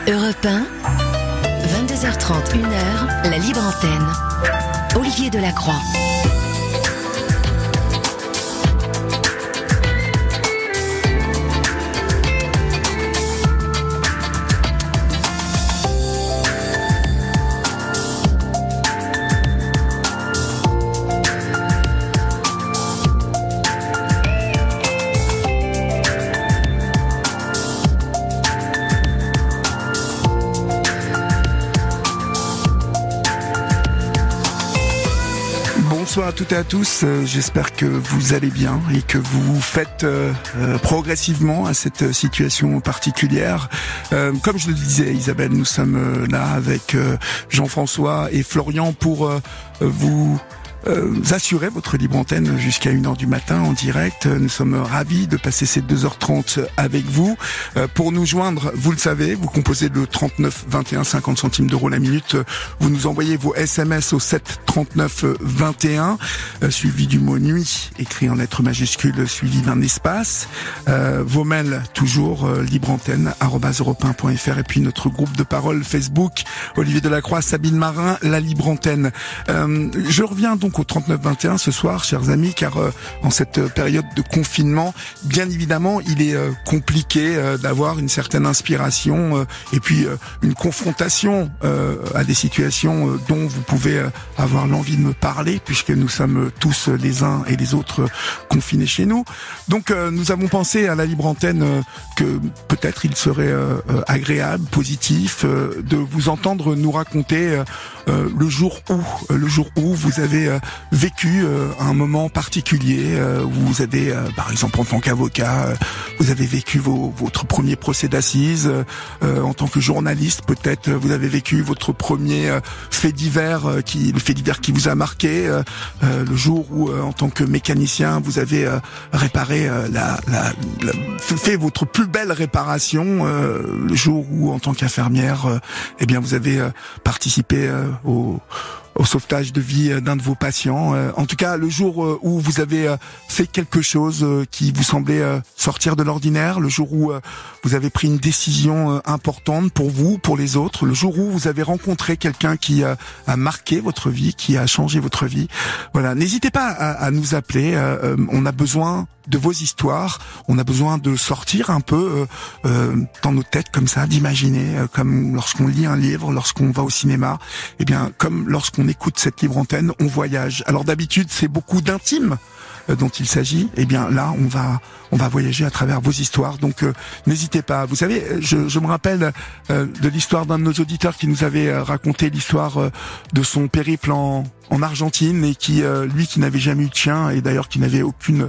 Europe 1, 22h30, 1h, la libre antenne. Olivier Delacroix. Bonsoir à toutes et à tous, j'espère que vous allez bien et que vous vous faites progressivement à cette situation particulière. Comme je le disais Isabelle, nous sommes là avec Jean-François et Florian pour vous assurer votre libre antenne jusqu'à 1h du matin en direct. Nous sommes ravis de passer ces 2h30 avec vous. Pour nous joindre, vous le savez, vous composez le 39 21 50 centimes d'euros la minute. Vous nous envoyez vos SMS au 7 39 21 suivi du mot nuit écrit en lettres majuscules suivi d'un espace. Vos mails toujours libreantenne@europe1.fr et puis notre groupe de parole Facebook Olivier Delacroix, Sabine Marin, la libre antenne. Je reviens donc au 39-21 ce soir, chers amis, car en cette période de confinement, bien évidemment, il est compliqué d'avoir une certaine inspiration et puis une confrontation à des situations dont vous pouvez avoir l'envie de me parler, puisque nous sommes tous les uns et les autres confinés chez nous. Donc nous avons pensé à la libre antenne que peut-être il serait agréable, positif, de vous entendre nous raconter le jour où vous avez vécu un moment particulier, où vous avez, par exemple en tant qu'avocat, vous avez vécu votre premier procès d'assises, en tant que journaliste peut-être vous avez vécu votre premier fait divers le fait divers qui vous a marqué, le jour où en tant que mécanicien vous avez réparé fait votre plus belle réparation, le jour où en tant qu'infirmière eh bien vous avez participé au sauvetage de vie d'un de vos patients. En tout cas, le jour où vous avez fait quelque chose qui vous semblait sortir de l'ordinaire, le jour où vous avez pris une décision importante pour vous, pour les autres, le jour où vous avez rencontré quelqu'un qui a marqué votre vie, qui a changé votre vie. Voilà, n'hésitez pas à nous appeler. On a besoin de vos histoires, on a besoin de sortir un peu dans nos têtes comme ça, d'imaginer, comme lorsqu'on lit un livre, lorsqu'on va au cinéma, eh bien comme lorsqu'on écoute cette libre antenne, on voyage. Alors d'habitude, c'est beaucoup d'intime dont il s'agit. Eh bien là, on va voyager à travers vos histoires. Donc n'hésitez pas. Vous savez, je me rappelle de l'histoire d'un de nos auditeurs qui nous avait raconté l'histoire de son périple en Argentine et qui lui qui n'avait jamais eu de chien et d'ailleurs qui n'avait aucune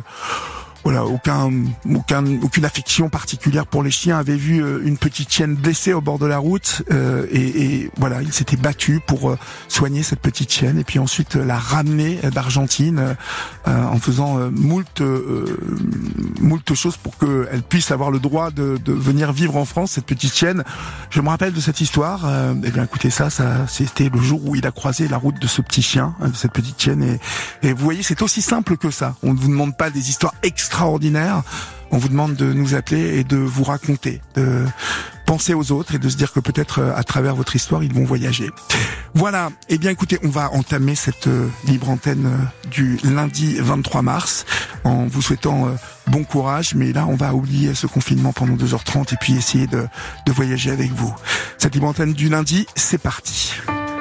affection particulière pour les chiens, avait vu une petite chienne blessée au bord de la route et voilà, il s'était battu pour soigner cette petite chienne et puis ensuite la ramener d'Argentine en faisant moult choses pour qu'elle puisse avoir le droit de venir vivre en France, cette petite chienne. Je me rappelle de cette histoire. Eh bien écoutez, ça c'était le jour où il a croisé la route de ce petit chien, de cette petite chienne et vous voyez, c'est aussi simple que ça. On ne vous demande pas des histoires extraordinaire. On vous demande de nous appeler et de vous raconter, de penser aux autres et de se dire que peut-être à travers votre histoire, ils vont voyager. Voilà. Eh bien, écoutez, on va entamer cette libre antenne du lundi 23 mars en vous souhaitant bon courage. Mais là, on va oublier ce confinement pendant 2h30 et puis essayer de voyager avec vous. Cette libre antenne du lundi, c'est parti.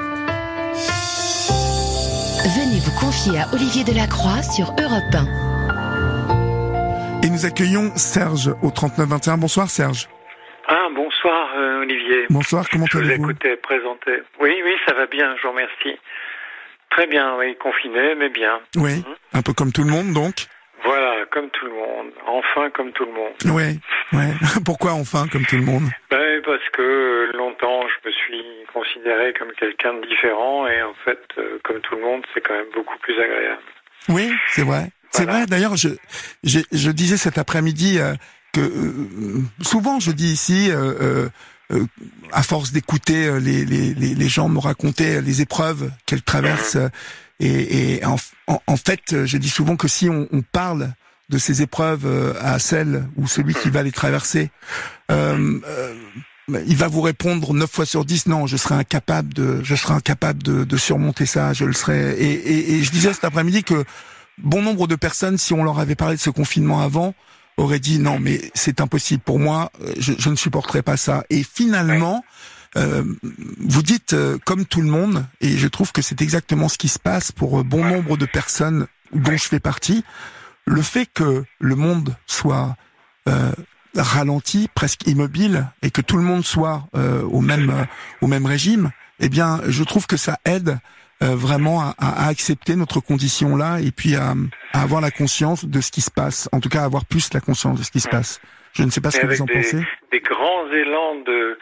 Venez vous confier à Olivier Delacroix sur Europe 1. Et nous accueillons Serge au 39-21. Bonsoir Serge. Bonsoir Olivier. Bonsoir, comment allez-vous ? Je vous écoutais présenter. Oui, ça va bien, je vous remercie. Très bien, oui, confiné, mais bien. Oui, un peu comme tout le monde donc ? Voilà, comme tout le monde. Enfin comme tout le monde. Oui. Pourquoi enfin comme tout le monde ? Parce que longtemps je me suis considéré comme quelqu'un de différent et en fait, comme tout le monde, c'est quand même beaucoup plus agréable. Oui, c'est vrai. C'est vrai, d'ailleurs, je disais cet après-midi que souvent je dis ici, à force d'écouter les gens me raconter les épreuves qu'elles traversent, et en fait, je dis souvent que si on parle de ces épreuves à celle ou celui qui va les traverser, il va vous répondre 9 fois sur 10, non, je serai incapable de surmonter ça, je le serai. Et je disais cet après-midi que bon nombre de personnes, si on leur avait parlé de ce confinement avant, auraient dit non, mais c'est impossible pour moi, je ne supporterai pas ça. Et finalement, vous dites comme tout le monde, et je trouve que c'est exactement ce qui se passe pour bon nombre de personnes dont je fais partie, le fait que le monde soit ralenti, presque immobile, et que tout le monde soit au même régime, eh bien, je trouve que ça aide vraiment à accepter notre condition là, et puis à avoir la conscience de ce qui se passe. En tout cas, à avoir plus la conscience de ce qui se passe. Je ne sais pas ce que vous en pensez. Des grands élans de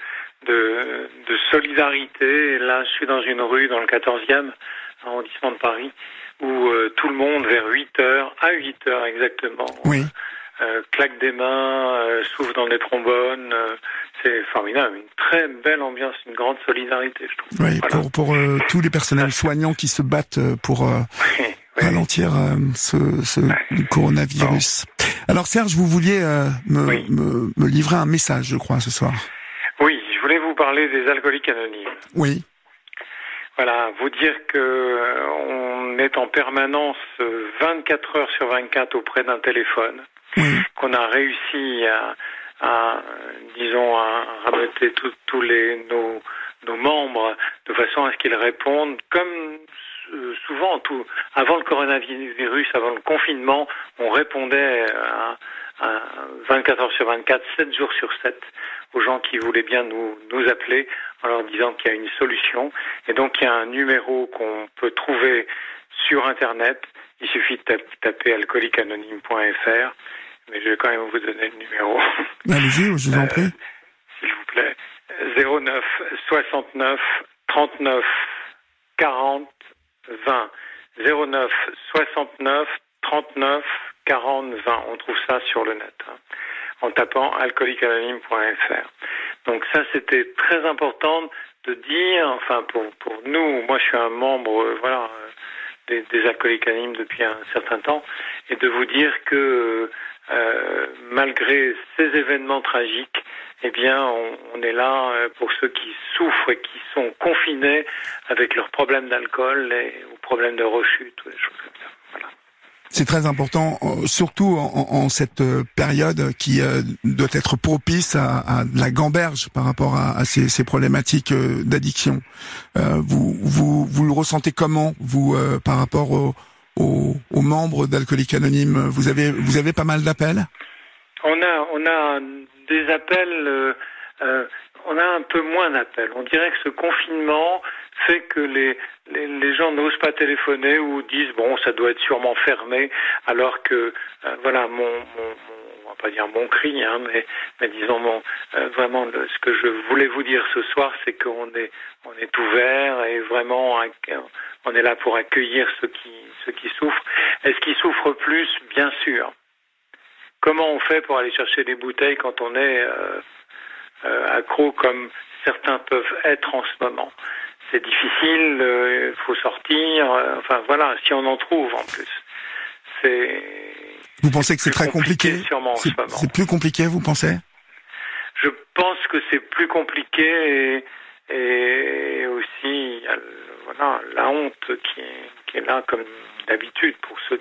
solidarité. Là, je suis dans une rue dans le 14e arrondissement de Paris, où tout le monde, vers 8h, à 8h exactement, oui. Claque des mains, souffle dans des trombones. C'est formidable, une très belle ambiance, une grande solidarité, je trouve. Oui, voilà. Pour tous les personnels soignants qui se battent pour ralentir ce coronavirus. Bon. Alors Serge, vous vouliez me livrer un message, je crois, ce soir. Oui, je voulais vous parler des alcooliques anonymes. Oui. Voilà, vous dire que on est en permanence 24 heures sur 24 auprès d'un téléphone, qu'on a réussi à rameuter tous nos membres de façon à ce qu'ils répondent comme souvent avant le coronavirus, avant le confinement, on répondait à 24 heures sur 24, 7 jours sur 7 aux gens qui voulaient bien nous appeler en leur disant qu'il y a une solution. Et donc il y a un numéro qu'on peut trouver sur Internet. Il suffit de taper alcooliqueanonyme.fr. Mais je vais quand même vous donner le numéro. Allez-y, je vous en prie. S'il vous plaît. 09 69 39 40 20. 09 69 39 40 20. On trouve ça sur le net, en tapant alcooliqueanonyme.fr. Donc ça, c'était très important de dire, enfin pour nous, moi je suis un membre, des alcooliques anonymes depuis un certain temps, et de vous dire que malgré ces événements tragiques, eh bien, on est là pour ceux qui souffrent et qui sont confinés avec leurs problèmes d'alcool et aux problèmes de rechute, ou des choses comme ça. Voilà. C'est très important, surtout en cette période qui doit être propice à de la gamberge par rapport à ces problématiques d'addiction. Vous le ressentez comment, vous, par rapport aux membres d'Alcooliques Anonymes? Vous avez pas mal d'appels? On a des appels, on a un peu moins d'appels. On dirait que ce confinement fait que les gens n'osent pas téléphoner ou disent bon, ça doit être sûrement fermé, alors que on va pas dire mon cri, mais disons vraiment ce que je voulais vous dire ce soir, c'est qu'on est ouvert et vraiment on est là pour accueillir ceux qui souffrent. Est-ce qu'ils souffrent plus? Bien sûr. Comment on fait pour aller chercher des bouteilles quand on est accro comme certains peuvent être en ce moment? C'est difficile, il faut sortir, si on en trouve en plus. Vous pensez que c'est très compliqué? C'est plus compliqué, vous pensez? Je pense que c'est plus compliqué et aussi il y a la honte qui est là comme d'habitude pour ceux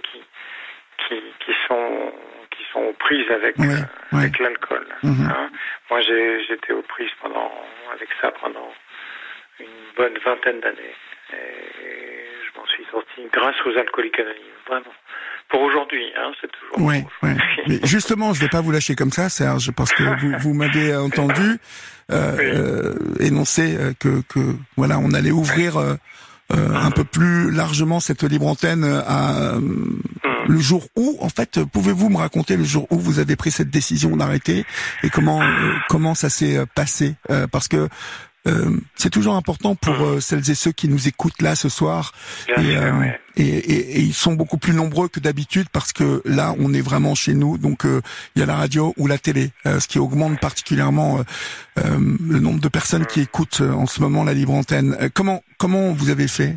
qui sont aux prises avec l'alcool. Moi j'étais aux prises avec ça pendant une bonne vingtaine d'années et je m'en suis sorti grâce aux alcooliques anonymes, vraiment. Pour aujourd'hui, c'est toujours. Oui. Mais justement, je vais pas vous lâcher comme ça, Serge, parce que vous m'avez entendu énoncer que on allait ouvrir un peu plus largement cette libre antenne à le jour où, en fait, pouvez-vous me raconter le jour où vous avez pris cette décision d'arrêter et comment ça s'est passé, parce que c'est toujours important pour celles et ceux qui nous écoutent là ce soir, et ils sont beaucoup plus nombreux que d'habitude parce que là on est vraiment chez nous, donc il y a la radio ou la télé, ce qui augmente particulièrement le nombre de personnes qui écoutent en ce moment la libre antenne. Comment vous avez fait?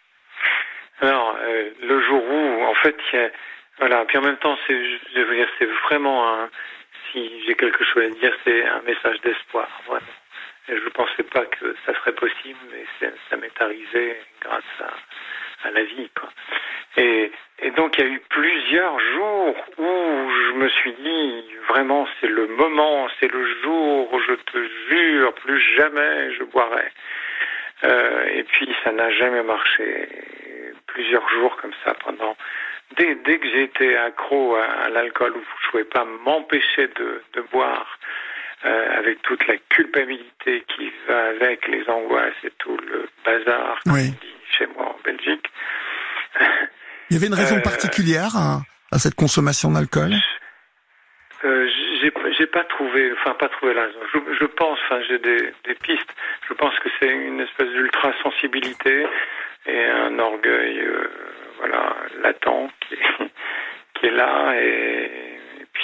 Alors le jour où, en fait, puis en même temps c'est vraiment si j'ai quelque chose à dire, c'est un message d'espoir, vraiment. Et je ne pensais pas que ça serait possible, mais ça m'est arrivé grâce à la vie, quoi. Et donc il y a eu plusieurs jours où je me suis dit, vraiment c'est le moment, c'est le jour où je te jure, plus jamais je boirai. Et puis ça n'a jamais marché. Plusieurs jours comme ça, dès que j'ai été accro à l'alcool, où je ne pouvais pas m'empêcher de boire, avec toute la culpabilité qui va avec, les angoisses et tout le bazar, comme on dit chez moi en Belgique. Il y avait une raison particulière à cette consommation d'alcool? J'ai pas trouvé la raison. Je pense, j'ai des pistes. Je pense que c'est une espèce d'ultra-sensibilité et un orgueil, latent qui est là, et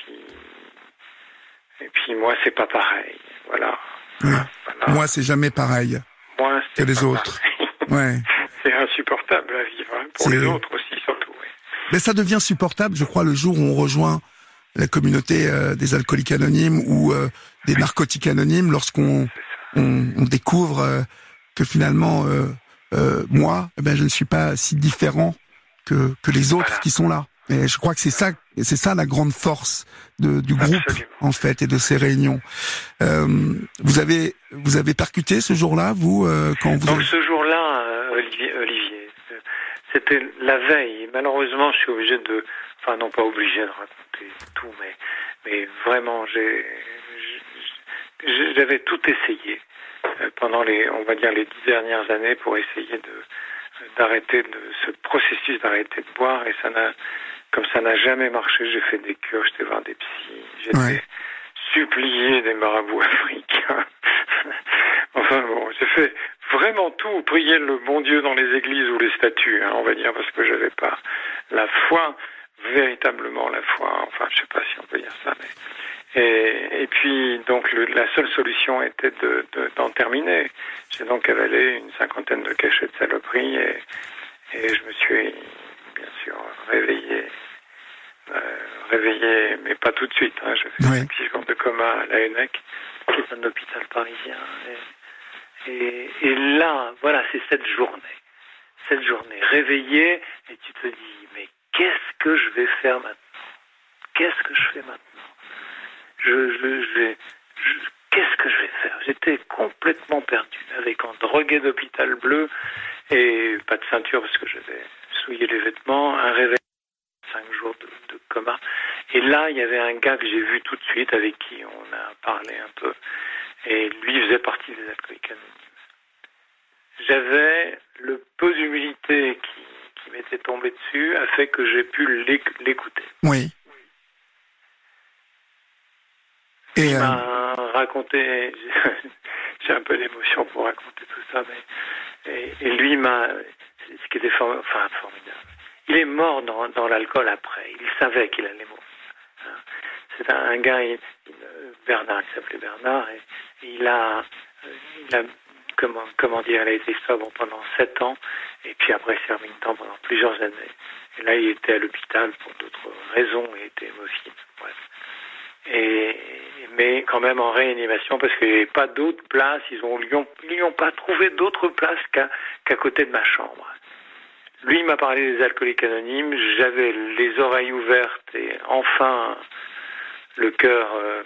puis moi c'est pas pareil. Voilà. Moi c'est jamais pareil. Moi que les autres. Ouais. C'est insupportable à vivre, pour les autres aussi surtout. Oui. Mais ça devient supportable, je crois, le jour où on rejoint la communauté des alcooliques anonymes ou des narcotiques anonymes, lorsqu'on découvre que finalement moi, je ne suis pas si différent que les autres qui sont là. Et je crois que c'est ça la grande force du groupe. Absolument. En fait, et de ces réunions. Vous avez percuté ce jour-là, vous quand vous. Donc ce jour-là, Olivier, c'était la veille. Malheureusement, je suis obligé non pas obligé de raconter tout, mais vraiment, j'avais tout essayé pendant les 10 dernières années pour essayer d'arrêter ce processus d'arrêter de boire, et comme ça n'a jamais marché. J'ai fait des cures, j'étais voir des psys, j'étais supplié des marabouts africains. J'ai fait vraiment tout, prier le bon Dieu dans les églises ou les statues, on va dire, parce que j'avais pas la foi, véritablement la foi. Je sais pas si on peut dire ça, mais et puis donc la seule solution était d'en terminer. J'ai donc avalé une 50aine de cachets de saloperie et je me suis bien sûr réveillé, mais pas tout de suite. J'ai fait 5-6 jours de coma à la Hennec, qui est un hôpital parisien. Et là, voilà, c'est cette journée réveillée, et tu te dis, mais qu'est-ce que je vais faire maintenant? Qu'est-ce que je fais maintenant? Qu'est-ce que je vais faire? J'étais complètement perdu, avec un drogué d'hôpital bleu et pas de ceinture parce que j'avais souillé les vêtements, un réveil, 5 jours de coma. Et là, il y avait un gars que j'ai vu tout de suite, avec qui on a parlé un peu, et lui faisait partie des alcooliques anonymes. J'avais le peu d'humilité qui m'était tombé dessus, a fait que j'ai pu l'écouter. Oui. Il m'a raconté, j'ai un peu d'émotion pour raconter tout ça, mais et lui ce qui était formidable. Il est mort dans l'alcool après. Il savait qu'il allait mourir. C'est un gars, Bernard, il s'appelait Bernard, et il a comment dire, il a été sobre pendant 7 ans, et puis après il s'est remis dedans pendant plusieurs années. Et là, il était à l'hôpital pour d'autres raisons, il était hémophile, bref. Mais quand même en réanimation, parce qu'il n'y avait pas d'autres places, ils n'ont pas trouvé d'autres places qu'à côté de ma chambre. Lui, il m'a parlé des alcooliques anonymes, j'avais les oreilles ouvertes et enfin le cœur,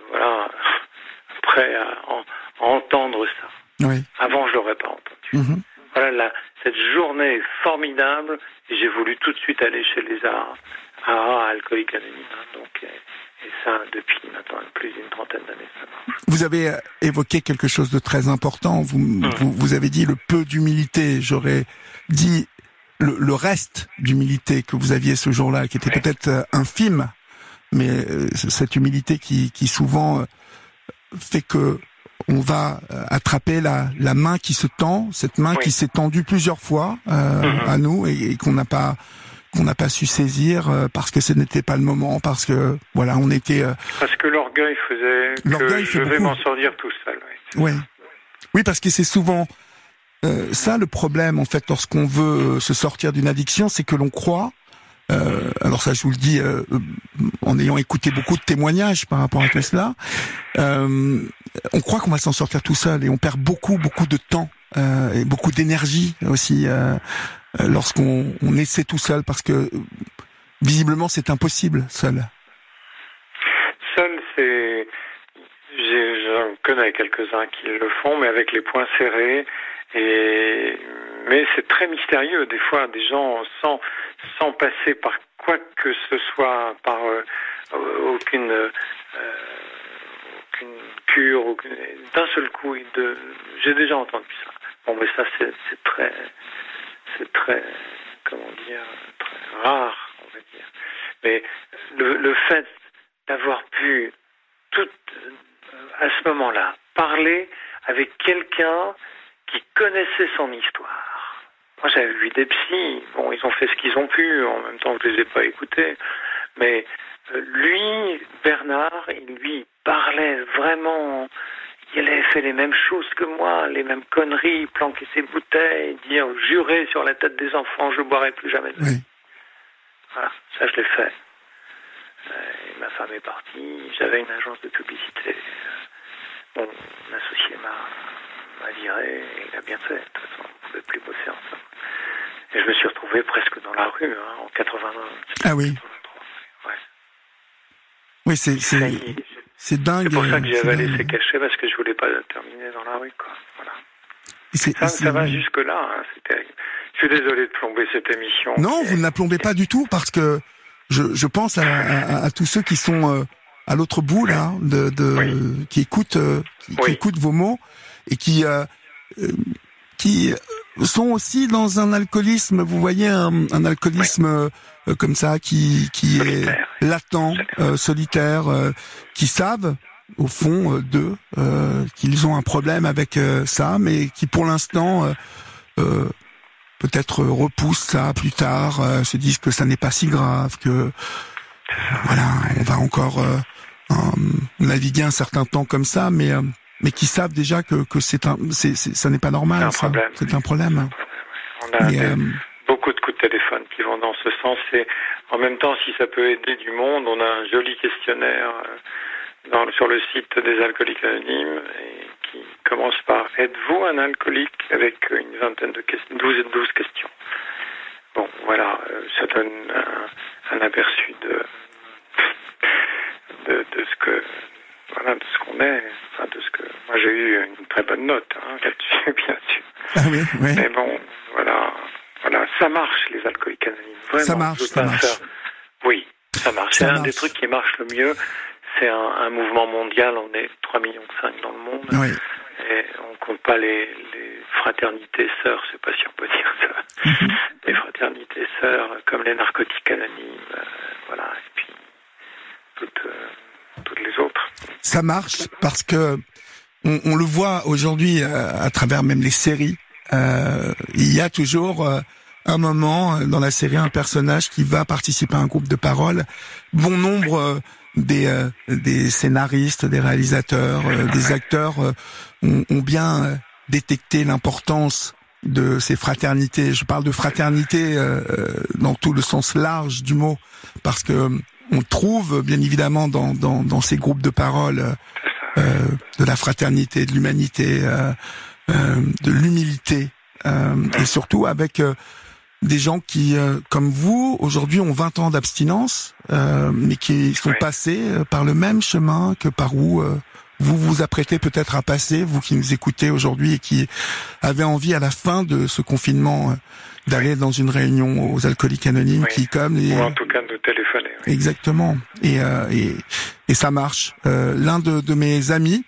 prêt à entendre ça. Oui. Avant, je l'aurais pas entendu. Mm-hmm. Voilà, cette journée formidable, et j'ai voulu tout de suite aller chez les alcooliques anonymes. Et ça, depuis maintenant plus d'une trentaine d'années, ça marche. Vous avez évoqué quelque chose de très important. Vous avez dit le peu d'humilité. J'aurais dit le reste d'humilité que vous aviez ce jour-là, qui était peut-être infime, mais cette humilité qui souvent fait que on va attraper la main qui se tend, cette main qui s'est tendue plusieurs fois à nous et qu'on n'a pas su saisir parce que ce n'était pas le moment, parce que voilà, on était parce que l'orgueil faisait que je vais m'en sortir tout seul. Oui, parce que c'est souvent ça le problème en fait lorsqu'on veut se sortir d'une addiction, c'est que l'on croit alors ça, je vous le dis en ayant écouté beaucoup de témoignages par rapport à tout cela. On croit qu'on va s'en sortir tout seul et on perd beaucoup de temps et beaucoup d'énergie aussi lorsqu'on essaie tout seul, parce que visiblement c'est impossible seul. Seul, j'en connais quelques-uns qui le font, mais avec les poings serrés. Mais c'est très mystérieux. Des fois, des gens sans passer par quoi que ce soit, par aucune cure, d'un seul coup. J'ai déjà entendu ça. Bon, mais ça, c'est très, comment dire, très rare, on va dire. Mais le fait d'avoir pu à ce moment-là parler avec quelqu'un qui connaissait son histoire. Moi, j'avais vu des psys. Bon, ils ont fait ce qu'ils ont pu. En même temps, je les ai pas écoutés. Mais lui, Bernard, il lui parlait vraiment. Il avait fait les mêmes choses que moi, les mêmes conneries, planquer ses bouteilles, dire, jurer sur la tête des enfants, je boirai plus jamais de vie. Voilà, ça je l'ai fait. Et ma femme est partie. J'avais une agence de publicité. Mon associé m'a viré, et il a bien fait. De toute façon, on ne pouvait plus bosser ensemble. Et je me suis retrouvé presque dans la rue, en 81. Ah oui. 83. Ouais. Oui, c'est dingue. C'est pour ça que j'avais laissé cacher, parce que je voulais pas terminer dans la rue, quoi. Voilà. Ça va jusque-là, hein, c'est terrible. Je suis désolé de plomber cette émission. Non, vous ne la plombez pas du tout, parce que je pense à tous ceux qui sont à l'autre bout là, qui écoutent vos mots et qui sont aussi dans un alcoolisme. Vous voyez, un alcoolisme comme ça qui solitaire, est latent, solitaire, qui savent au fond d'eux qu'ils ont un problème avec ça, mais qui pour l'instant peut-être repoussent ça plus tard, se disent que ça n'est pas si grave, que voilà, on va encore naviguer un certain temps comme ça, mais qui savent déjà que ça n'est pas normal. C'est un problème. On a beaucoup de coups de téléphone qui vont dans ce sens, et en même temps, si ça peut aider du monde, on a un joli questionnaire sur le site des Alcooliques Anonymes, et qui commence par « Êtes-vous un alcoolique ?», avec une vingtaine de questions, 12 questions. Bon, voilà, ça donne un aperçu de ce que, voilà, de ce qu'on est, enfin, de ce que, moi j'ai eu une très bonne note, là-dessus, bien sûr. Ah oui, oui. Mais bon, voilà, ça marche, les Alcooliques Anonymes. Vraiment, ça marche. Oui, ça marche. C'est un des trucs qui marche le mieux. C'est un mouvement mondial, on est 3,5 millions dans le monde. Oui. Et on compte pas les fraternités sœurs, je sais pas si on peut dire ça. Mm-hmm. Les fraternités sœurs, comme les narcotiques anonymes, voilà, et puis toutes les autres. Ça marche parce que on le voit aujourd'hui à travers même les séries. Il y a toujours un moment dans la série, un personnage qui va participer à un groupe de parole. Bon nombre des scénaristes, des réalisateurs, des acteurs ont bien détecté l'importance de ces fraternités. Je parle de fraternité dans tout le sens large du mot, parce que on trouve bien évidemment dans ces groupes de parole de la fraternité, de l'humanité, de l'humilité, et surtout avec des gens qui, comme vous, aujourd'hui ont 20 ans d'abstinence, mais qui sont passés par le même chemin que par où vous vous apprêtez peut-être à passer, vous qui nous écoutez aujourd'hui et qui avez envie à la fin de ce confinement d'aller dans une réunion aux Alcooliques Anonymes, qui comme ou en tout cas de téléphoner. Oui. Exactement. Et ça marche. L'un de mes amis,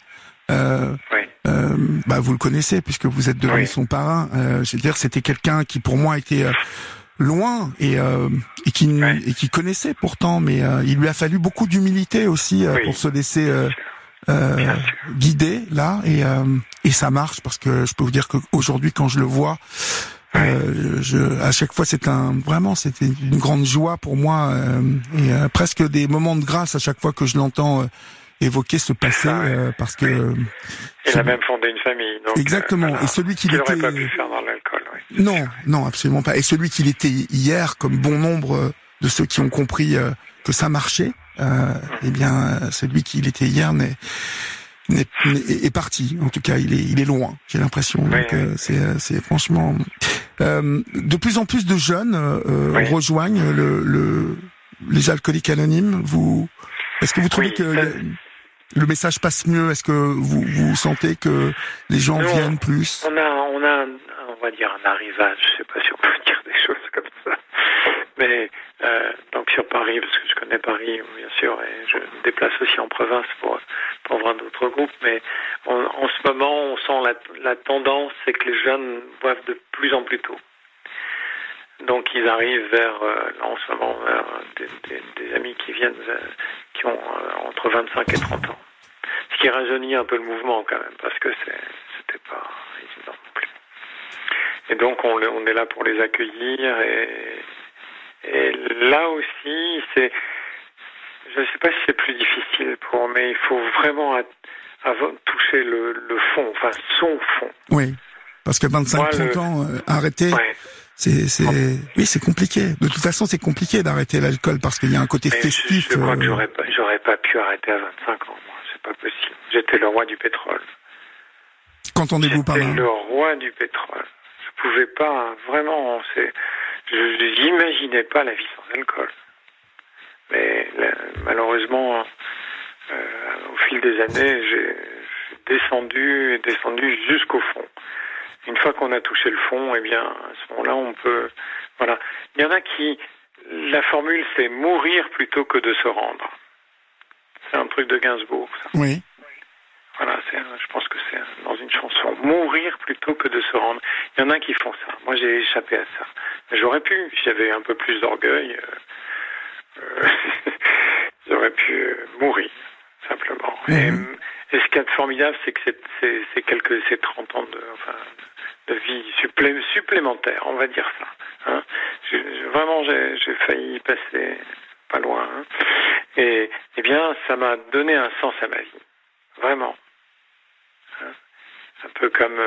vous le connaissez puisque vous êtes devenu son parrain. Je veux dire, c'était quelqu'un qui pour moi était loin et qui connaissait pourtant, mais il lui a fallu beaucoup d'humilité aussi pour se laisser guider là, et ça marche, parce que je peux vous dire qu'aujourd'hui quand je le vois, à chaque fois c'était une grande joie pour moi, et presque des moments de grâce à chaque fois que je l'entends évoquer ce passé, parce que il a même fondé une famille. Donc, exactement. Et celui qu'il n'aurait pas pu faire dans l'alcool. Non, absolument pas. Et celui qu'il était hier, comme bon nombre de ceux qui ont compris que ça marchait, eh bien, celui qui était hier est parti. En tout cas, il est loin. J'ai l'impression. Donc, c'est franchement. De plus en plus de jeunes rejoignent les alcooliques anonymes. Est-ce que vous trouvez que le message passe mieux? Est-ce que vous sentez que les gens viennent plus? On va dire un arrivage. Je sais pas si on peut dire des choses comme ça. Mais donc sur Paris, parce que je connais Paris, bien sûr, et je me déplace aussi en province pour voir d'autres groupes. Mais en ce moment, on sent la tendance, c'est que les jeunes boivent de plus en plus tôt. Donc ils arrivent en ce moment, vers des amis qui viennent, qui ont entre 25 et 30 ans. Ce qui rajeunit un peu le mouvement quand même, parce que c'était pas évident non plus. Et donc on est là pour les accueillir et là aussi je ne sais pas si c'est plus difficile mais il faut vraiment toucher le fond, enfin son fond. Oui, parce que 25-30 ans, arrêter, c'est compliqué. De toute façon, c'est compliqué d'arrêter l'alcool parce qu'il y a un côté festif. Je crois que j'aurais pas pu arrêter à 25 ans, moi, c'est pas possible. J'étais le roi du pétrole. Qu'entendez-vous par là? J'étais le roi du pétrole. Je pouvais pas, vraiment, je n'imaginais pas la vie sans alcool. Mais malheureusement, au fil des années, j'ai descendu jusqu'au fond. Une fois qu'on a touché le fond, eh bien, à ce moment-là, on peut... Voilà. Il y en a qui... La formule, c'est mourir plutôt que de se rendre. C'est un truc de Gainsbourg, ça. Oui. Voilà, je pense que c'est dans une chanson. Mourir plutôt que de se rendre. Il y en a qui font ça. Moi, j'ai échappé à ça. J'aurais pu, si j'avais un peu plus d'orgueil, j'aurais pu mourir, simplement. Mmh. Et ce qu'il y a de formidable, c'est que c'est 30 ans de vie supplémentaire, on va dire ça. Hein. Vraiment, j'ai failli passer pas loin. Hein. Et bien, ça m'a donné un sens à ma vie. Vraiment. Hein. Un peu comme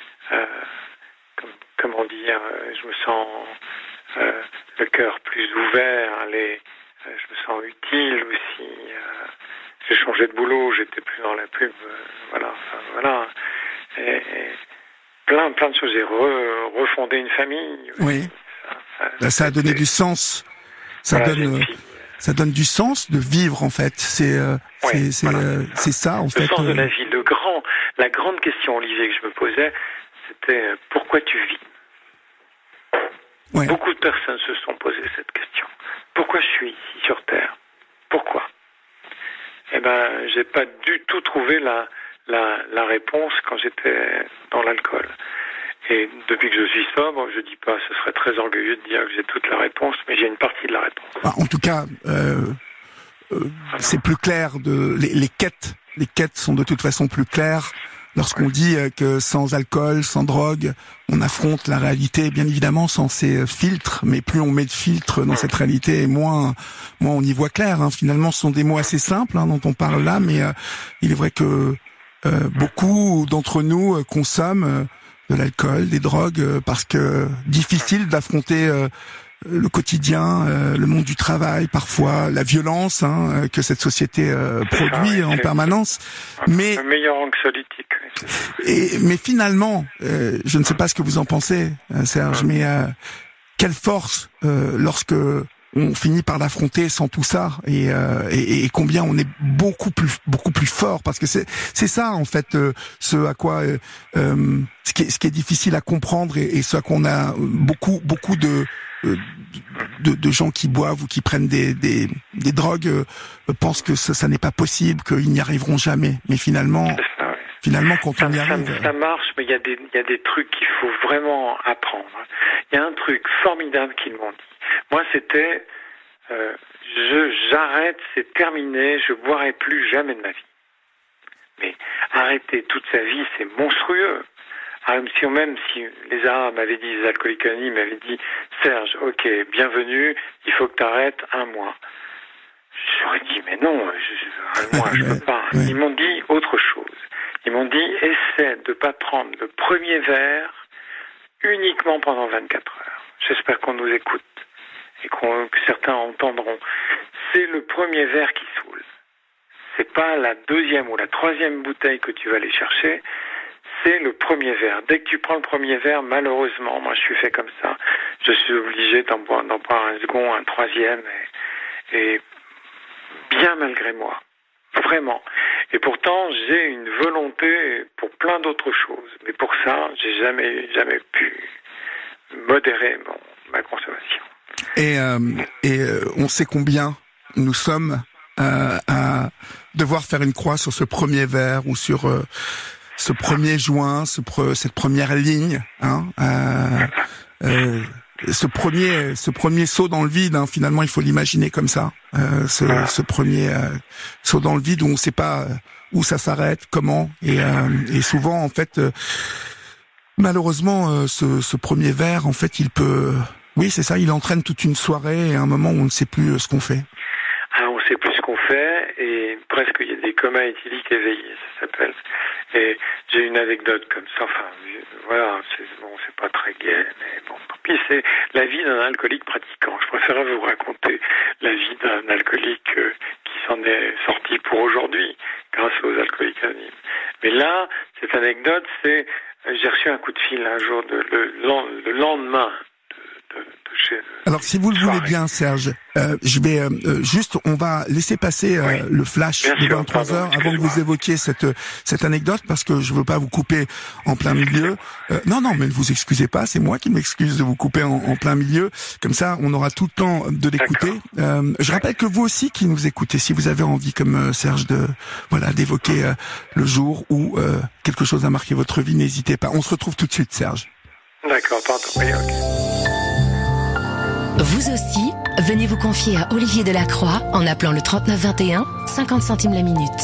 comment dire, je me sens le cœur plus ouvert, je me sens utile aussi. J'ai changé de boulot, j'étais plus dans la pub, voilà. Et plein de choses. J'ai refondé une famille. Oui. Ça a donné du sens. Ça donne du sens de vivre, en fait. C'est ça, en fait. Le sens de la vie. La grande question, Olivier, que je me posais, c'était pourquoi tu vis? Ouais. Beaucoup de personnes se sont posées cette question. Pourquoi je suis ici sur Terre? Pourquoi? Eh ben, j'ai pas du tout trouvé la réponse quand j'étais dans l'alcool. Et depuis que je suis sobre, je dis pas, ce serait très orgueilleux de dire que j'ai toute la réponse, mais j'ai une partie de la réponse. En tout cas, c'est plus clair les quêtes sont de toute façon plus claires lorsqu'on dit que sans alcool, sans drogue, on affronte la réalité, bien évidemment, sans ces filtres, mais plus on met de filtres dans cette réalité, moins on y voit clair. Hein. Finalement, ce sont des mots assez simples dont on parle là, mais il est vrai que beaucoup d'entre nous consomment de l'alcool, des drogues, parce que difficile d'affronter le quotidien, le monde du travail, parfois la violence que cette société produit en permanence. Mais le meilleur anxiolytique. Mais finalement, je ne sais pas ce que vous en pensez, Serge, mais quelle force lorsque on finit par l'affronter sans tout ça, et combien on est beaucoup plus fort, parce que c'est ça en fait ce à quoi ce qui est difficile à comprendre, et ce à quoi on a beaucoup de gens qui boivent ou qui prennent des drogues pensent que ça n'est pas possible, qu'ils n'y arriveront jamais, mais finalement quand on y arrive, ça marche, mais il y a des trucs qu'il faut vraiment apprendre. Il y a un truc formidable qu'ils m'ont dit. Moi, c'était j'arrête, c'est terminé, je boirai plus jamais de ma vie. Mais arrêter toute sa vie, c'est monstrueux. Même si les Arabes m'avaient dit, les alcooliques anonymes m'avaient dit, Serge, ok, bienvenue, il faut que tu arrêtes 1 mois. J'aurais dit, mais non, 1 mois, je peux pas. Ils m'ont dit autre chose. Ils m'ont dit, essaie de pas prendre le premier verre uniquement pendant 24 heures. J'espère qu'on nous écoute. et que certains entendront. C'est le premier verre qui saoule. C'est pas la deuxième ou la troisième bouteille que tu vas aller chercher, c'est le premier verre. Dès que tu prends le premier verre, malheureusement, moi je suis fait comme ça, je suis obligé d'en boire un second, un troisième, et bien malgré moi. Vraiment. Et pourtant, j'ai une volonté pour plein d'autres choses. Mais pour ça, j'ai jamais pu modérer ma consommation. Et on sait combien nous sommes à devoir faire une croix sur ce premier verre ou sur ce premier joint, cette première ligne, hein, ce premier saut dans le vide, hein, finalement il faut l'imaginer comme ça, ce premier saut dans le vide où on ne sait pas où ça s'arrête, comment, et souvent en fait malheureusement ce premier verre en fait il peut, oui c'est ça, il entraîne toute une soirée et un moment où on ne sait plus ce qu'on fait. On ne sait plus ce qu'on fait et presque il y a des comas éthyliques éveillés, ça s'appelle. Et j'ai une anecdote comme ça, enfin voilà, c'est pas très gai, mais bon. Puis c'est la vie d'un alcoolique pratiquant. Je préférerais vous raconter la vie d'un alcoolique qui s'en est sorti pour aujourd'hui, grâce aux alcooliques anonymes. Mais là, cette anecdote, c'est j'ai reçu un coup de fil un jour le lendemain de chez. Alors si vous le voulez bien, Serge, je vais juste, on va laisser passer le flash de 23 heures avant que vous évoquiez cette anecdote parce que je veux pas vous couper en plein milieu. Non, mais ne vous excusez pas, c'est moi qui m'excuse de vous couper en plein milieu. Comme ça, on aura tout le temps de l'écouter. Je rappelle que vous aussi qui nous écoutez, si vous avez envie, comme Serge, d'évoquer le jour où quelque chose a marqué votre vie, n'hésitez pas. On se retrouve tout de suite, Serge. D'accord, pardon. Oui, ok. Vous aussi, venez vous confier à Olivier Delacroix en appelant le 3921, 50 centimes la minute.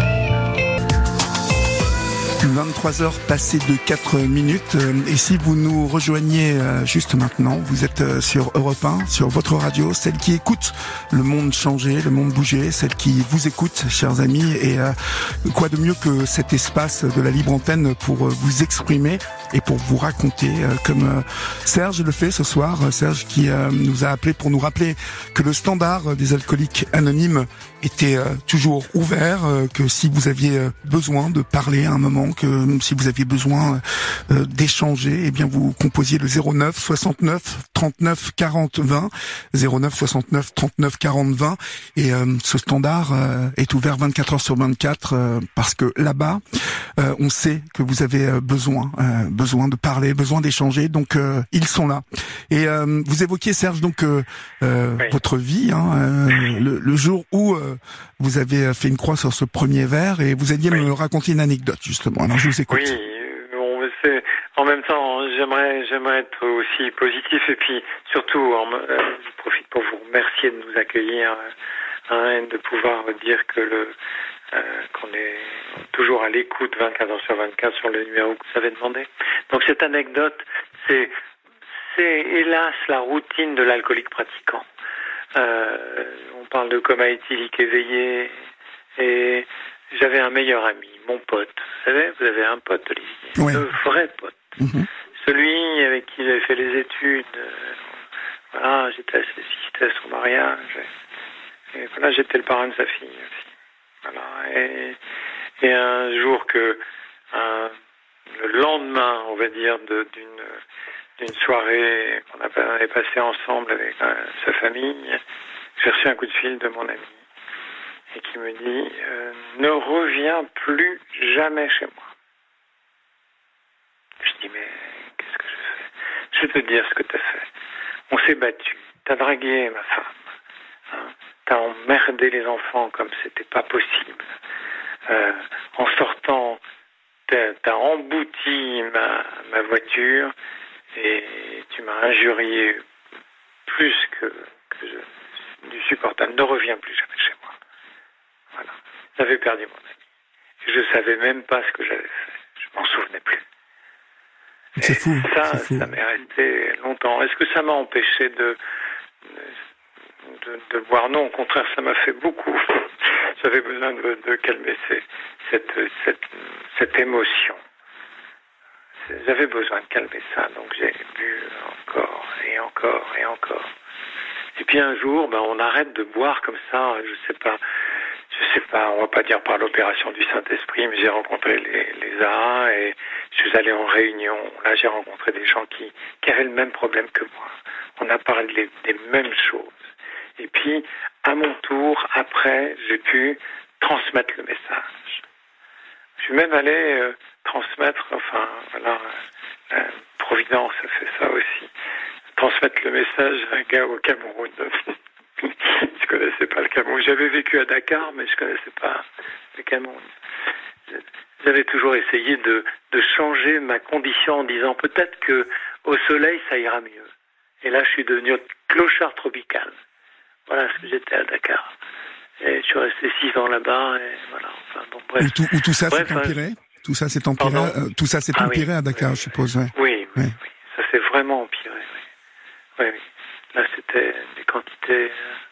23 heures passées de 4 minutes. Et si vous nous rejoignez juste maintenant, vous êtes sur Europe 1, sur votre radio, celle qui écoute le monde changer, le monde bouger, celle qui vous écoute, chers amis. Et quoi de mieux que cet espace de la libre antenne pour vous exprimer et pour vous raconter, comme Serge le fait ce soir. Serge qui nous a appelé pour nous rappeler que le standard des alcooliques anonymes était toujours ouvert, que si vous aviez besoin de parler à un moment, que si vous aviez besoin d'échanger, eh bien vous composiez le 09 69 39 40 20, 09 69 39 40 20, et ce standard est ouvert 24 heures sur 24 parce que là-bas, on sait que vous avez besoin de parler, besoin d'échanger, donc ils sont là. Et vous évoquiez, Serge, donc votre vie, hein, le jour où vous avez fait une croix sur ce premier verre, et vous alliez me raconter une anecdote justement. Alors je vous écoute. Oui, en même temps, j'aimerais être aussi positif, et puis surtout, je profite pour vous remercier de nous accueillir, et de pouvoir dire que qu'on est toujours à l'écoute 24 heures sur 24 sur le numéro que vous avez demandé. Donc cette anecdote, c'est hélas la routine de l'alcoolique pratiquant. On parle de coma éthylique éveillé, et j'avais un meilleur ami, mon pote. Vous savez, vous avez un pote, Olivier, le vrai pote. Mm-hmm. Celui avec qui j'avais fait les études. Voilà, j'étais assisté à son mariage. Et voilà, j'étais le parrain de sa fille aussi. Voilà, et un jour le lendemain, on va dire, d'une soirée qu'on avait passée ensemble avec sa famille, j'ai reçu un coup de fil de mon ami et qui me dit ne reviens plus jamais chez moi. Je dis mais qu'est-ce que je fais? Je vais te dire ce que tu as fait. On s'est battu, t'as dragué ma femme, hein? T'as emmerdé les enfants comme c'était pas possible. En sortant, t'as embouti ma voiture et tu m'as injurié plus que du supportable. Ne reviens plus jamais chez moi. Voilà. J'avais perdu mon ami. Et je savais même pas ce que j'avais fait. Je m'en souvenais plus. C'est fou. Ça m'est resté longtemps. Est-ce que ça m'a empêché de le voir? Non, au contraire, ça m'a fait beaucoup. J'avais besoin de calmer cette émotion. J'avais besoin de calmer ça, donc j'ai bu encore et encore et encore. Et puis un jour, on arrête de boire comme ça, je sais pas, on va pas dire par l'opération du Saint-Esprit, mais j'ai rencontré les AA et je suis allé en réunion. Là, j'ai rencontré des gens qui avaient le même problème que moi. On a parlé des mêmes choses. Et puis, à mon tour, après, j'ai pu transmettre le message. Je suis même allé transmettre, Providence a fait ça aussi, transmettre le message à un gars au Cameroun. Je connaissais pas le Cameroun. J'avais vécu à Dakar, mais je connaissais pas le Cameroun. J'avais toujours essayé de changer ma condition en disant peut-être que au soleil ça ira mieux. Et là, je suis devenu clochard tropical. Voilà ce que j'étais à Dakar. Et je suis resté 6 ans là-bas. Et voilà. Enfin, bon, bref. Où tout ça s'est empiré. Tout ça s'est empiré. Tout ça s'est empiré à Dakar, je suppose. Ouais. Oui. Ça s'est vraiment empiré. Oui. Là, c'était des quantités,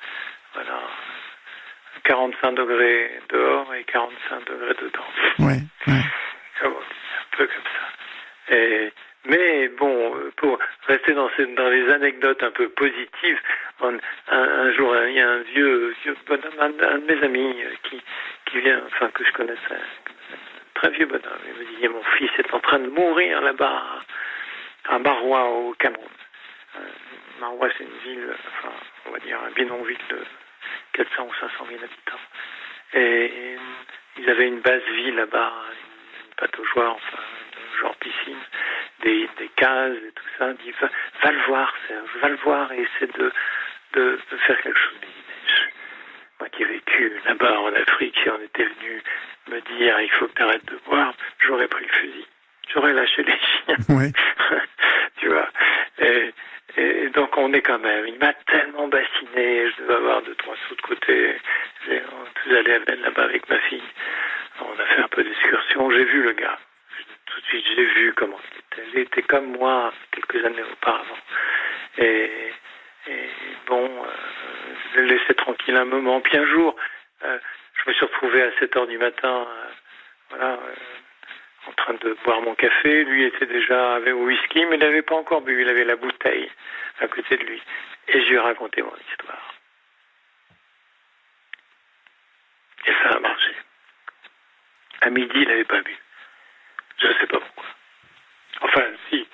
45 degrés dehors et 45 degrés dedans. Oui. Un peu comme ça. Mais bon, pour rester dans les anecdotes un peu positives, un jour, il y a un vieux bonhomme, un de mes amis qui vient, que je connaissais, un très vieux bonhomme. Il me dit, mon fils est en train de mourir là-bas, à Maroua, au Cameroun. Maroua, c'est une ville, on va dire un bidonville de 400 ou 500 000 habitants. Et ils avaient une base vie là-bas, une pataugeoire, genre piscine, des cases et tout ça. Il dit, va le voir, Serge, va le voir et essaie de faire quelque chose. Moi qui ai vécu là-bas en Afrique, si on était venu me dire, il faut que tu arrêtes de boire, j'aurais pris le fusil. J'aurais lâché les chiens. Oui. Tu vois. Et donc on est quand même, il m'a tellement bassiné, je devais avoir 2-3 sous de côté. Tous allés là-bas avec ma fille. On a fait un peu d'excursion, j'ai vu le gars. Tout de suite, j'ai vu comment il était. Il était comme moi quelques années auparavant. Et bon, je l'ai laissé tranquille un moment. Puis un jour, je me suis retrouvé à 7h du matin, en train de boire mon café. Lui était déjà avec whisky, mais il n'avait pas encore bu. Il avait la bouteille à côté de lui. Et je lui ai raconté mon histoire. Et ça a marché. À midi, il n'avait pas bu. Je ne sais pas pourquoi. Enfin, si.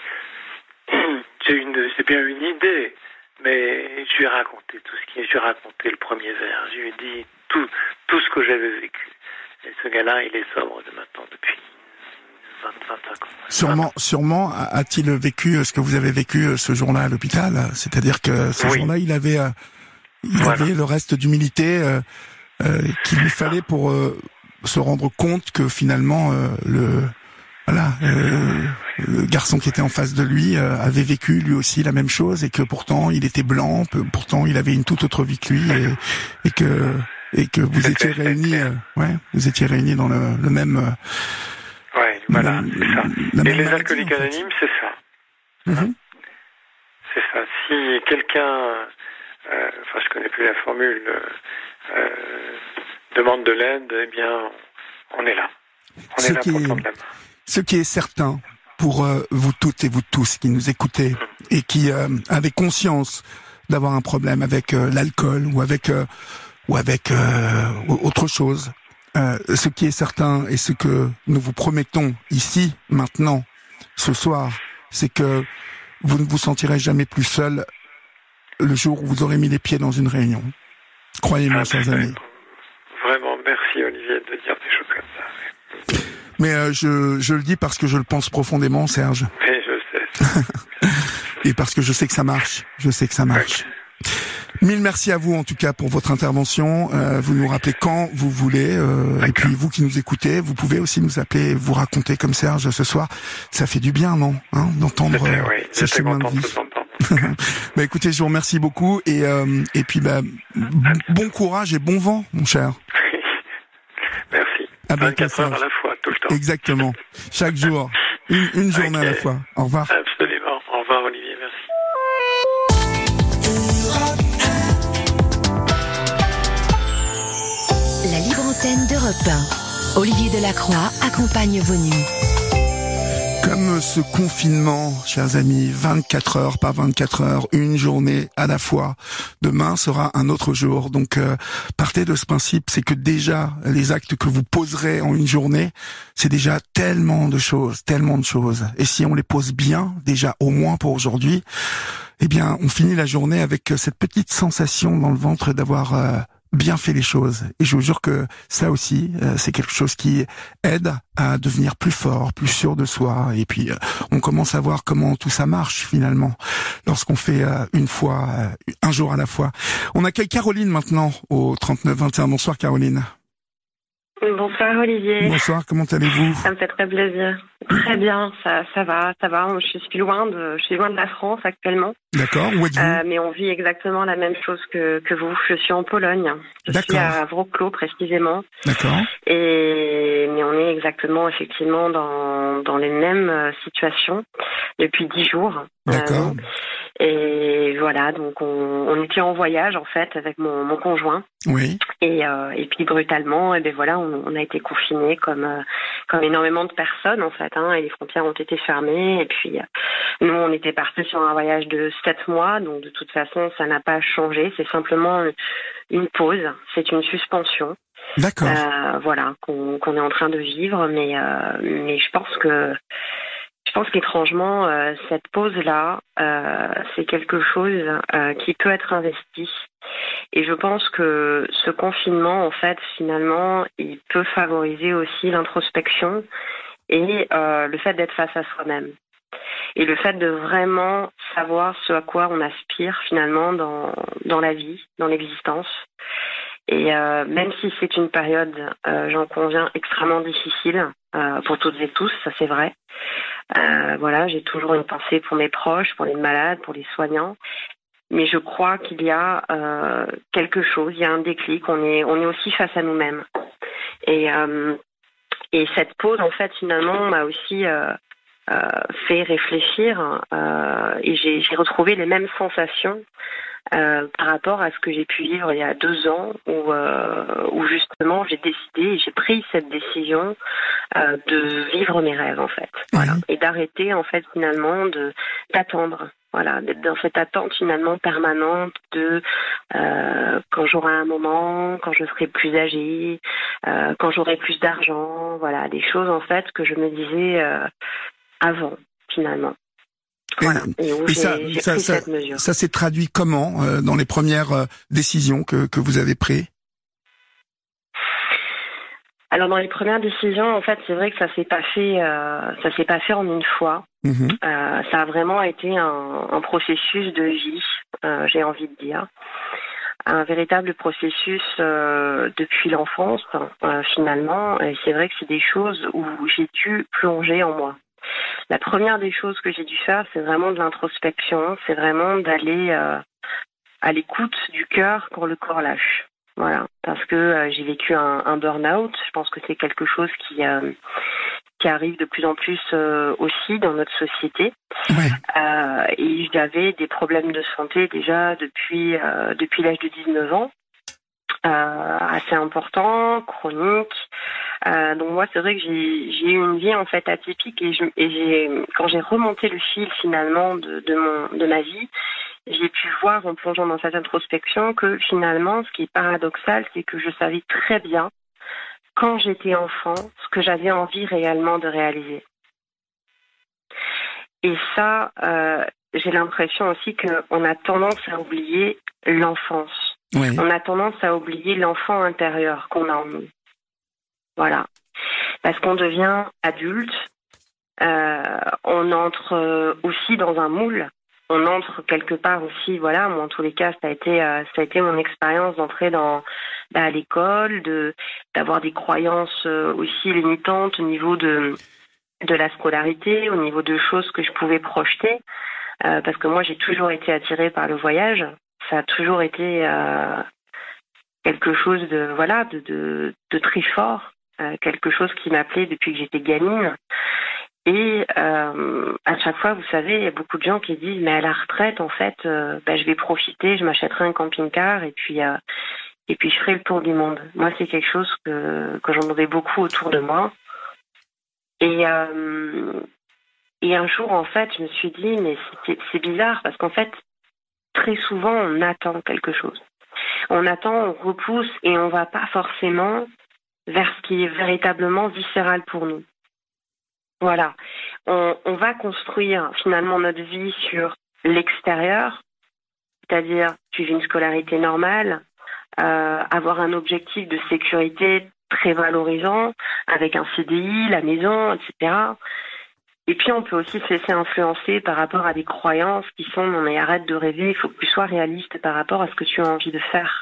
C'est bien une idée. Mais je lui ai raconté je lui ai raconté le premier verre. Je lui ai dit tout ce que j'avais vécu. Et ce gars-là, il est sobre de maintenant depuis 25 ans. Sûrement a-t-il vécu ce que vous avez vécu ce jour-là à l'hôpital. C'est-à-dire que ce jour-là, il avait le reste d'humilité qu'il lui fallait pour se rendre compte que finalement le garçon qui était en face de lui avait vécu lui aussi la même chose et que pourtant il était blanc, pourtant il avait une toute autre vie que lui et que vous étiez réunis, vous étiez réunis dans le même. Voilà, c'est ça. Et les alcooliques anonymes, c'est ça. Mm-hmm. C'est ça. Si quelqu'un, je connais plus la formule, demande de l'aide, eh bien, on est là. On est là pour tendre la main. Ce qui est certain pour vous toutes et vous tous qui nous écoutez et qui avez conscience d'avoir un problème avec l'alcool ou avec autre chose, ce qui est certain et ce que nous vous promettons ici, maintenant, ce soir, c'est que vous ne vous sentirez jamais plus seul le jour où vous aurez mis les pieds dans une réunion. Croyez-moi, chers amis. Vraiment, merci Olivier de dire des choses comme ça. Mais je le dis parce que je le pense profondément, Serge. Oui, je sais. Et parce que je sais que ça marche. Je sais que ça marche. Okay. Mille merci à vous en tout cas pour votre intervention. Vous nous rappelez quand vous voulez. Et puis vous qui nous écoutez, vous pouvez aussi nous appeler, vous raconter comme Serge ce soir. Ça fait du bien, non, d'entendre ces chemins de vie. Bah écoutez, je vous remercie beaucoup et puis bon courage et bon vent, mon cher. Merci. À 24 heures à la fois, tout le temps. Exactement. Chaque jour, une journée à la fois. Au revoir. Absolument. Au revoir Olivier, merci. La libre antenne d'Europe 1. Olivier Delacroix accompagne vos nuits. Comme ce confinement, chers amis, 24 heures par 24 heures, une journée à la fois. Demain sera un autre jour. Donc, partez de ce principe, c'est que déjà, les actes que vous poserez en une journée, c'est déjà tellement de choses, tellement de choses. Et si on les pose bien, déjà au moins pour aujourd'hui, eh bien, on finit la journée avec cette petite sensation dans le ventre d'avoir bien fait les choses. Et je vous jure que ça aussi, c'est quelque chose qui aide à devenir plus fort, plus sûr de soi. Et puis, on commence à voir comment tout ça marche finalement, lorsqu'on fait une fois, un jour à la fois. On accueille Caroline maintenant au 39-21. Bonsoir Caroline. Bonsoir Olivier. Bonsoir, comment allez-vous? Ça me fait très plaisir. Très bien, ça va. Je suis loin de la France actuellement. D'accord, où êtes-vous? Mais on vit exactement la même chose que vous. Je suis en Pologne. Je suis à Wrocław précisément. D'accord. Mais on est exactement effectivement dans les mêmes situations depuis 10 jours. D'accord. Et voilà, donc on était en voyage en fait avec mon conjoint. Oui. Et puis brutalement, et ben voilà, on a été confinés comme énormément de personnes en fait, et les frontières ont été fermées. Et puis nous, on était partis sur un voyage de 7 mois, donc de toute façon, ça n'a pas changé. C'est simplement une pause, c'est une suspension. D'accord. Voilà, qu'on est en train de vivre, mais je pense qu'étrangement, cette pause-là, c'est quelque chose qui peut être investi. Et je pense que ce confinement, en fait, finalement, il peut favoriser aussi l'introspection et le fait d'être face à soi-même. Et le fait de vraiment savoir ce à quoi on aspire, finalement, dans la vie, dans l'existence. Et même si c'est une période, j'en conviens, extrêmement difficile pour toutes et tous, ça c'est vrai. Voilà, j'ai toujours une pensée pour mes proches, pour les malades, pour les soignants. Mais je crois qu'il y a quelque chose, il y a un déclic. On est aussi face à nous-mêmes. Et cette pause, en fait, finalement, m'a aussi fait réfléchir. Et j'ai retrouvé les mêmes sensations par rapport à ce que j'ai pu vivre il y a 2 ans où justement j'ai décidé et j'ai pris cette décision de vivre mes rêves en fait. Voilà. Et d'arrêter en fait finalement d'attendre. Voilà, d'être dans cette attente finalement permanente de quand j'aurai un moment, quand je serai plus âgée, quand j'aurai plus d'argent, voilà, des choses en fait que je me disais avant finalement. Voilà. Et ça s'est traduit comment dans les premières décisions que vous avez prises? Alors dans les premières décisions, en fait, c'est vrai que ça s'est pas fait en une fois. Mmh. Ça a vraiment été un processus de vie, j'ai envie de dire. Un véritable processus depuis l'enfance, finalement. Et c'est vrai que c'est des choses où j'ai dû plonger en moi. La première des choses que j'ai dû faire, c'est vraiment de l'introspection, c'est vraiment d'aller à l'écoute du cœur quand le corps lâche. Voilà, parce que j'ai vécu un burn-out. Je pense que c'est quelque chose qui arrive de plus en plus aussi dans notre société. Ouais. Et j'avais des problèmes de santé déjà depuis l'âge de 19 ans. Assez important, chronique. Donc moi, c'est vrai que j'ai eu une vie en fait atypique quand j'ai remonté le fil finalement de ma vie, j'ai pu voir en plongeant dans cette introspection que finalement, ce qui est paradoxal, c'est que je savais très bien quand j'étais enfant ce que j'avais envie réellement de réaliser. Et ça, j'ai l'impression aussi qu'on a tendance à oublier l'enfance. Oui. On a tendance à oublier l'enfant intérieur qu'on a en nous. Voilà. Parce qu'on devient adulte, on entre aussi dans un moule, on entre quelque part aussi, voilà, moi en tous les cas, ça a été mon expérience d'entrer à l'école, d'avoir des croyances aussi limitantes au niveau de la scolarité, au niveau de choses que je pouvais projeter, parce que moi j'ai toujours été attirée par le voyage. Ça a toujours été quelque chose de très fort, quelque chose qui m'appelait depuis que j'étais gamine. Et à chaque fois, vous savez, il y a beaucoup de gens qui disent mais à la retraite, en fait, je vais profiter, je m'achèterai un camping-car et puis je ferai le tour du monde. Moi, c'est quelque chose que j'en avais beaucoup autour de moi. Et Et un jour, en fait, je me suis dit, mais c'est bizarre, parce qu'en fait, très souvent, on attend quelque chose. On attend, on repousse, et on va pas forcément vers ce qui est véritablement viscéral pour nous. Voilà. On va construire finalement notre vie sur l'extérieur, c'est-à-dire suivre une scolarité normale, avoir un objectif de sécurité très valorisant, avec un CDI, la maison, etc. Et puis on peut aussi se laisser influencer par rapport à des croyances qui sont non mais arrête de rêver, il faut que tu sois réaliste par rapport à ce que tu as envie de faire.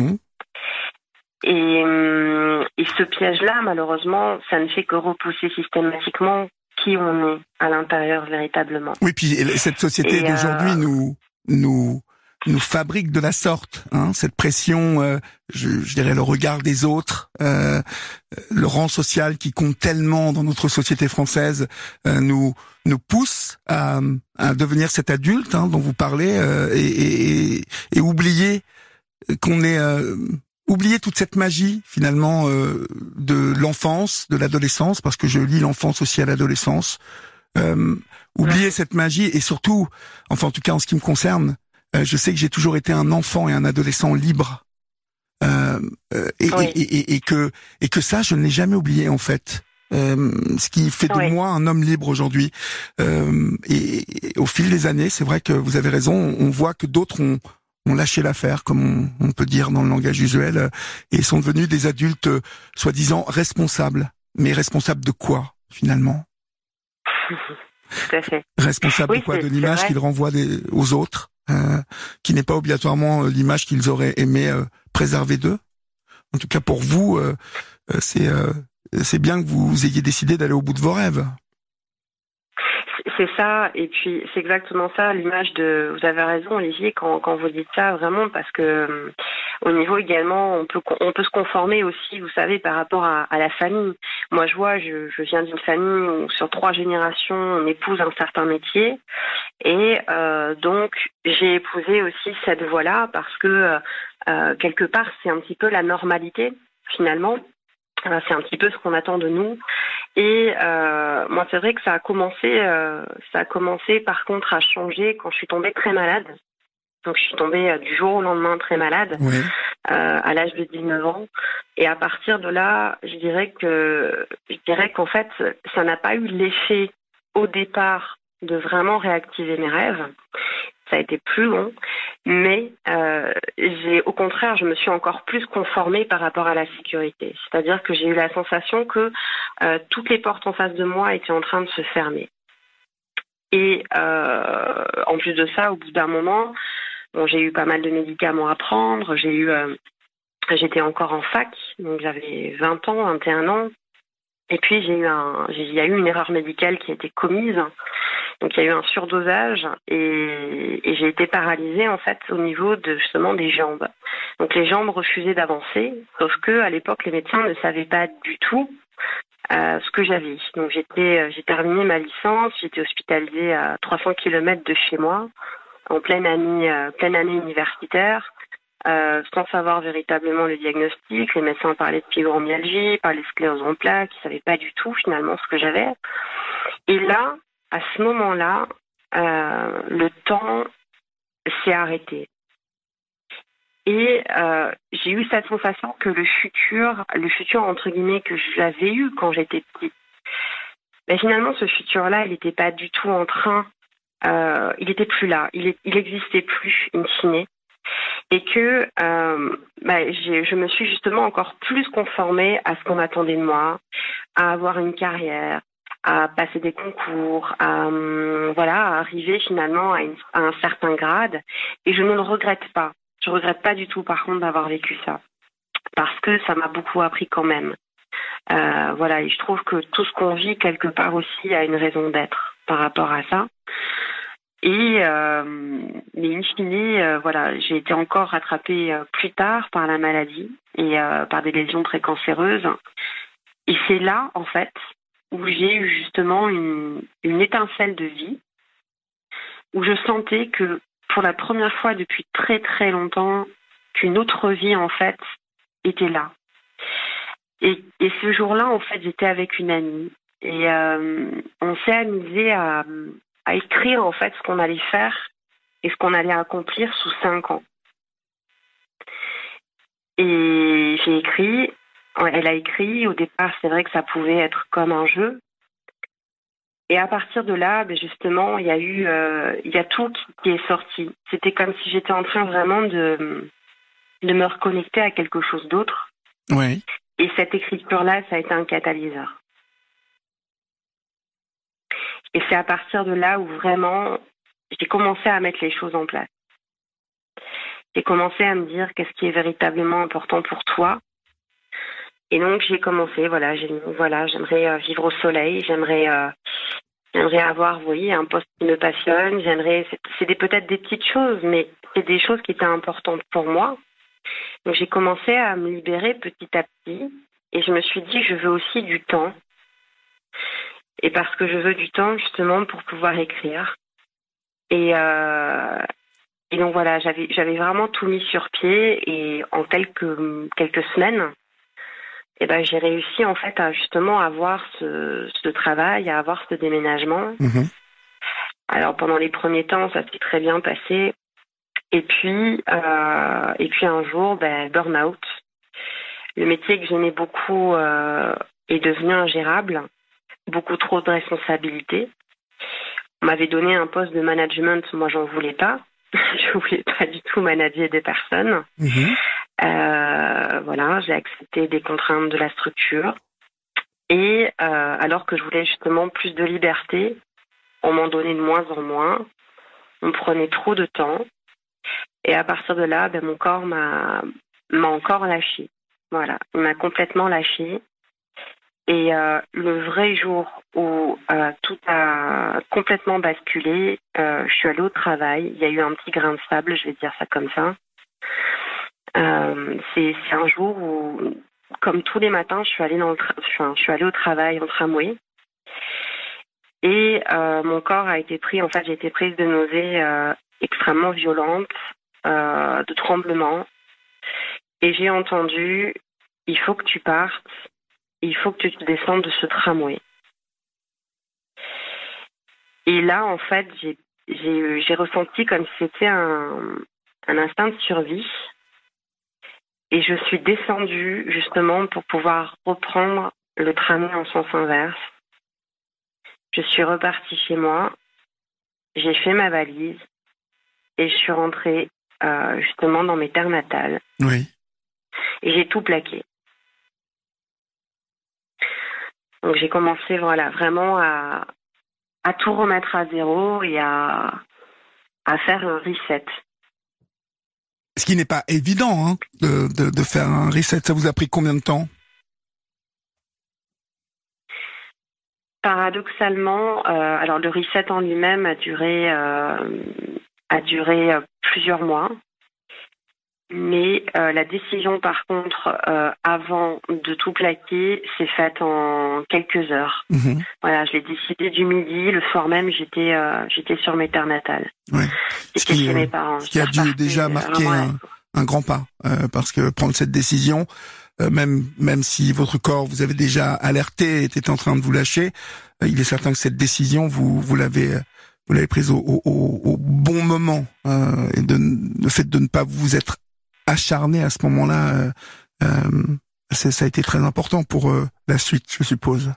Et ce piège-là, malheureusement, ça ne fait que repousser systématiquement qui on est à l'intérieur véritablement. Oui, puis cette société d'aujourd'hui nous fabrique de la sorte, hein, cette pression, je dirais le regard des autres, le rang social qui compte tellement dans notre société française, nous pousse à devenir cet adulte, hein, dont vous parlez, et oublier qu'on est oublier toute cette magie finalement de l'enfance, de l'adolescence, parce que je lis l'enfance aussi à l'adolescence. Oublier cette magie et surtout, enfin en tout cas en ce qui me concerne, je sais que j'ai toujours été un enfant et un adolescent libre, et que ça je ne l'ai jamais oublié en fait. Ce qui fait de moi un homme libre aujourd'hui. Et au fil des années, c'est vrai que vous avez raison, on voit que d'autres ont lâché l'affaire, comme on peut dire dans le langage usuel, et sont devenus des adultes soi-disant responsables. Mais responsables de quoi, finalement? Tout à fait. Responsables de quoi? De l'image qu'ils renvoient aux autres, qui n'est pas obligatoirement l'image qu'ils auraient aimé préserver d'eux. En tout cas, pour vous, c'est bien que vous ayez décidé d'aller au bout de vos rêves. C'est ça, et puis c'est exactement ça, l'image de... Vous avez raison, Olivier, quand vous dites ça, vraiment, parce que au niveau également, on peut se conformer aussi, vous savez, par rapport à la famille. Moi, je viens d'une famille où sur 3 générations, on épouse un certain métier, et donc j'ai épousé aussi cette voie-là, parce que quelque part, c'est un petit peu la normalité, finalement. C'est un petit peu ce qu'on attend de nous. Et moi, c'est vrai que ça a commencé par contre à changer quand je suis tombée très malade. Donc, je suis tombée du jour au lendemain très malade, à l'âge de 19 ans. Et à partir de là, je dirais qu'en fait, ça n'a pas eu l'effet au départ de vraiment réactiver mes rêves. Ça a été plus long, mais au contraire, je me suis encore plus conformée par rapport à la sécurité. C'est-à-dire que j'ai eu la sensation que toutes les portes en face de moi étaient en train de se fermer. Et en plus de ça, au bout d'un moment, j'ai eu pas mal de médicaments à prendre. J'étais encore en fac, donc j'avais 20 ans, 21 ans. Et puis il y a eu une erreur médicale qui a été commise. Donc il y a eu un surdosage et j'ai été paralysée en fait au niveau de justement des jambes. Donc les jambes refusaient d'avancer, sauf que à l'époque les médecins ne savaient pas du tout ce que j'avais. Donc j'ai terminé ma licence, j'étais hospitalisée à 300 km de chez moi, en pleine année universitaire. Sans savoir véritablement le diagnostic, les médecins parlaient de fibromyalgie, parlaient de sclérose en plaques, ils ne savaient pas du tout finalement ce que j'avais. Et là, à ce moment-là, le temps s'est arrêté. Et j'ai eu cette sensation que le futur entre guillemets que j'avais eu quand j'étais petite, mais finalement ce futur-là, il n'était pas du tout en train, il n'était plus là, il n'existait plus in fine. Et que je me suis justement encore plus conformée à ce qu'on attendait de moi, à avoir une carrière, à passer des concours, à arriver finalement à un certain grade. Et je ne le regrette pas. Je regrette pas du tout, par contre, d'avoir vécu ça. Parce que ça m'a beaucoup appris quand même. Et je trouve que tout ce qu'on vit, quelque part aussi, a une raison d'être par rapport à ça. Mais in fine, j'ai été encore rattrapée plus tard par la maladie et par des lésions très cancéreuses. Et c'est là, en fait, où j'ai eu justement une étincelle de vie, où je sentais que pour la première fois depuis très très longtemps, qu'une autre vie, en fait, était là. Et ce jour-là, en fait, j'étais avec une amie. Et on s'est amusé à écrire en fait ce qu'on allait faire et ce qu'on allait accomplir sous 5 ans. Et j'ai écrit, elle a écrit. Au départ, c'est vrai que ça pouvait être comme un jeu. Et à partir de là, justement, il y a tout qui est sorti. C'était comme si j'étais en train vraiment de me reconnecter à quelque chose d'autre. Oui. Et cette écriture-là, ça a été un catalyseur. Et c'est à partir de là où vraiment, j'ai commencé à mettre les choses en place. J'ai commencé à me dire qu'est-ce qui est véritablement important pour toi. Et donc, j'ai commencé, j'aimerais vivre au soleil, j'aimerais avoir, un poste qui me passionne, c'est peut-être des petites choses, mais c'est des choses qui étaient importantes pour moi. Donc, j'ai commencé à me libérer petit à petit et je me suis dit, je veux aussi du temps. Et parce que je veux du temps, justement, pour pouvoir écrire. Et donc, voilà, j'avais vraiment tout mis sur pied et en quelques semaines, j'ai réussi en fait à justement avoir ce travail, à avoir ce déménagement. Mmh. Alors pendant les premiers temps, ça s'est très bien passé. Et puis un jour, burn-out. Le métier que j'aimais beaucoup est devenu ingérable, beaucoup trop de responsabilités. On m'avait donné un poste de management, moi j'en voulais pas. Je voulais pas du tout manager des personnes. Mmh. J'ai accepté des contraintes de la structure. Et alors que je voulais justement plus de liberté, on m'en donnait de moins en moins. On me prenait trop de temps. Et à partir de là, mon corps m'a encore lâché. Voilà, il m'a complètement lâché. Et le vrai jour où tout a complètement basculé, je suis allée au travail. Il y a eu un petit grain de sable, je vais dire ça comme ça. C'est un jour où, comme tous les matins, je suis allée au travail en tramway. Et mon corps a été pris, en fait, j'ai été prise de nausées extrêmement violentes, de tremblements. Et j'ai entendu, il faut que tu partes, il faut que tu descendes de ce tramway. Et là, en fait, j'ai ressenti comme si c'était un instinct de survie. Et je suis descendue justement pour pouvoir reprendre le tramway en sens inverse. Je suis repartie chez moi, j'ai fait ma valise et je suis rentrée justement dans mes terres natales. Oui. Et j'ai tout plaqué. Donc j'ai commencé vraiment à tout remettre à zéro et à faire un reset. Ce qui n'est pas évident de faire un reset. Ça vous a pris combien de temps ? Paradoxalement, alors le reset en lui-même a duré plusieurs mois. Mais la décision, par contre, avant de tout plaquer, s'est faite en quelques heures. Mmh. Voilà, je l'ai décidé du midi. Le soir même, j'étais sur mes terres natales. Ouais. J'étais chez mes parents. Ce qui a dû déjà marquer un grand pas, parce que prendre cette décision, même si votre corps vous avez déjà alerté, était en train de vous lâcher, il est certain que cette décision, vous l'avez prise au bon moment. Et le fait de ne pas vous être acharné à ce moment-là, ça a été très important pour la suite, je suppose.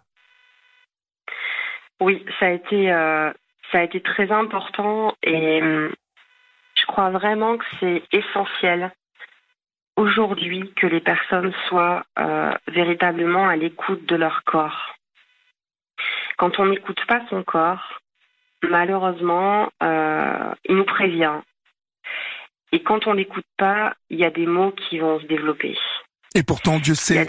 Oui, ça a été très important et je crois vraiment que c'est essentiel aujourd'hui que les personnes soient véritablement à l'écoute de leur corps. Quand on n'écoute pas son corps, malheureusement, il nous prévient. Et quand on l'écoute pas, il y a des mots qui vont se développer. Et pourtant, Dieu sait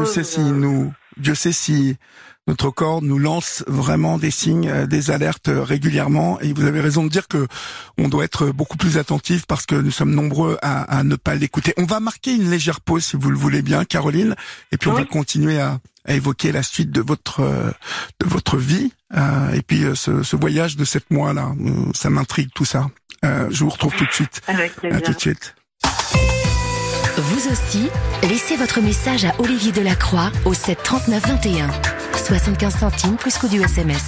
si notre corps nous lance vraiment des signes, des alertes régulièrement. Et vous avez raison de dire que on doit être beaucoup plus attentif parce que nous sommes nombreux à ne pas l'écouter. On va marquer une légère pause, si vous le voulez bien, Caroline. Et puis on va continuer à évoquer la suite de votre vie. Et puis ce voyage de 7 mois-là, ça m'intrigue tout ça. Je vous retrouve tout de suite. Avec plaisir. À tout de suite. Vous aussi, laissez votre message à Olivier Delacroix au 7 39 21. 75 centimes plus coût du SMS.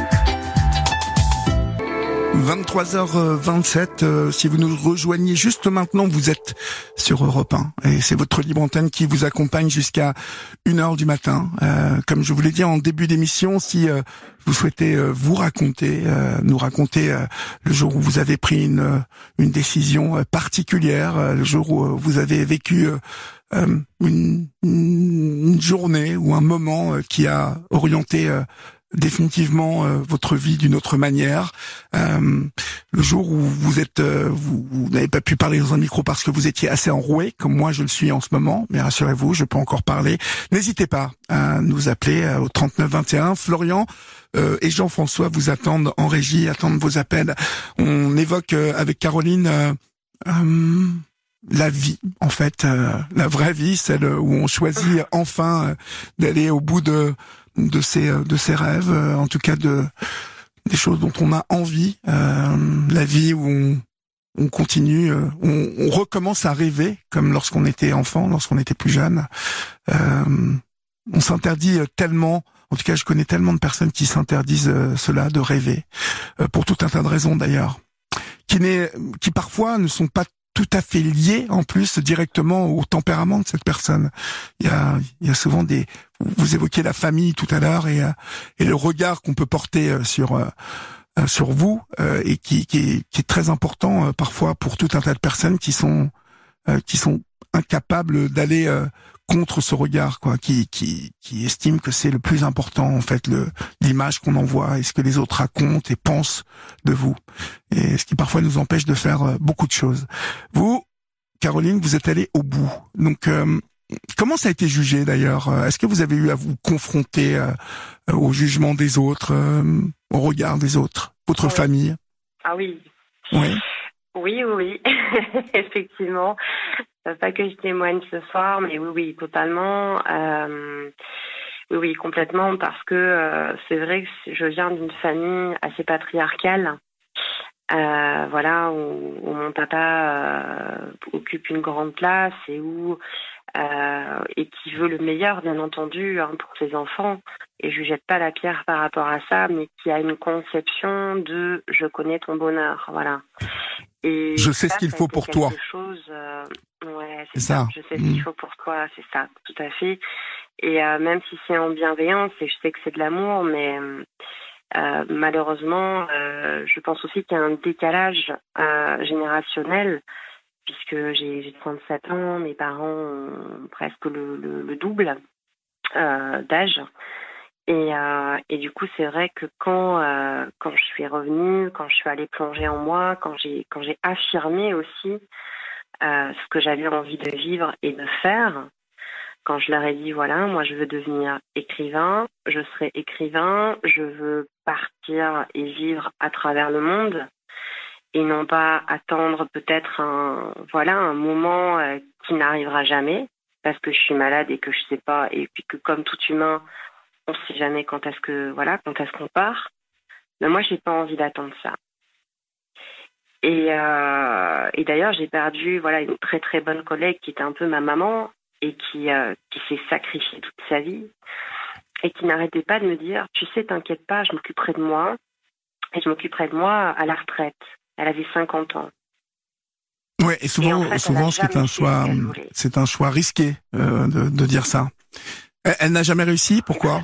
23h27, si vous nous rejoignez juste maintenant, vous êtes sur Europe 1 et c'est votre libre antenne qui vous accompagne jusqu'à 1h du matin. Comme je vous l'ai dit en début d'émission, si vous souhaitez vous raconter, nous raconter le jour où vous avez pris une décision particulière, le jour où vous avez vécu une journée ou un moment qui a orienté définitivement votre vie d'une autre manière, le jour où vous êtes vous n'avez pas pu parler dans un micro parce que vous étiez assez enroué comme moi je le suis en ce moment, mais rassurez-vous, je peux encore parler. N'hésitez pas à nous appeler au 39 21. Florian et Jean-François vous attendent en régie, attendent vos appels. On évoque avec Caroline la vie, en fait, la vraie vie, celle où on choisit enfin d'aller au bout de ses rêves, en tout cas des choses dont on a envie, la vie où on continue, on recommence à rêver comme lorsqu'on était enfant, lorsqu'on était plus jeune. On s'interdit tellement, en tout cas je connais tellement de personnes qui s'interdisent cela, de rêver, pour tout un tas de raisons d'ailleurs, qui parfois ne sont pas tout à fait lié en plus directement au tempérament de cette personne. Il y a souvent vous évoquiez la famille tout à l'heure et le regard qu'on peut porter sur vous et qui est très important parfois pour tout un tas de personnes qui sont incapables d'aller contre ce regard, quoi, qui estiment que c'est le plus important, en fait, l'image qu'on envoie et ce que les autres racontent et pensent de vous. Et ce qui parfois nous empêche de faire beaucoup de choses. Vous, Caroline, vous êtes allée au bout. Donc, comment ça a été jugé d'ailleurs? Est-ce que vous avez eu à vous confronter au jugement des autres, au regard des autres, votre famille? Ah oui. Oui. Oui. Effectivement. Pas que je témoigne ce soir, mais oui, totalement. Oui, complètement, parce que c'est vrai que je viens d'une famille assez patriarcale, voilà, où mon papa occupe une grande place et et qui veut le meilleur, bien entendu, pour ses enfants. Et je lui jette pas la pierre par rapport à ça, mais qui a une conception de « je connais ton bonheur », voilà. Et je sais ce qu'il faut pour toi. Ouais, c'est ça. Je sais ce qu'il faut pour toi, c'est ça, tout à fait. Et même si c'est en bienveillance, et je sais que c'est de l'amour, mais malheureusement, je pense aussi qu'il y a un décalage générationnel, puisque j'ai 37 ans, mes parents ont presque le double d'âge. Et du coup, c'est vrai que quand je suis revenue, quand je suis allée plonger en moi, quand j'ai affirmé aussi ce que j'avais envie de vivre et de faire, quand je leur ai dit, voilà, moi je veux devenir écrivain, je serai écrivain, je veux partir et vivre à travers le monde et non pas attendre peut-être un moment qui n'arrivera jamais parce que je suis malade et que je sais pas, et puis que comme tout humain, on ne sait jamais quand est-ce qu'on part. Mais moi, j'ai pas envie d'attendre ça. Et d'ailleurs, j'ai perdu une très très bonne collègue qui était un peu ma maman et qui s'est sacrifiée toute sa vie et qui n'arrêtait pas de me dire, tu sais, t'inquiète pas, je m'occuperai de moi et je m'occuperai de moi à la retraite. Elle avait 50 ans. Ouais, et souvent, c'est un choix risqué de dire ça. Elle n'a jamais réussi, pourquoi?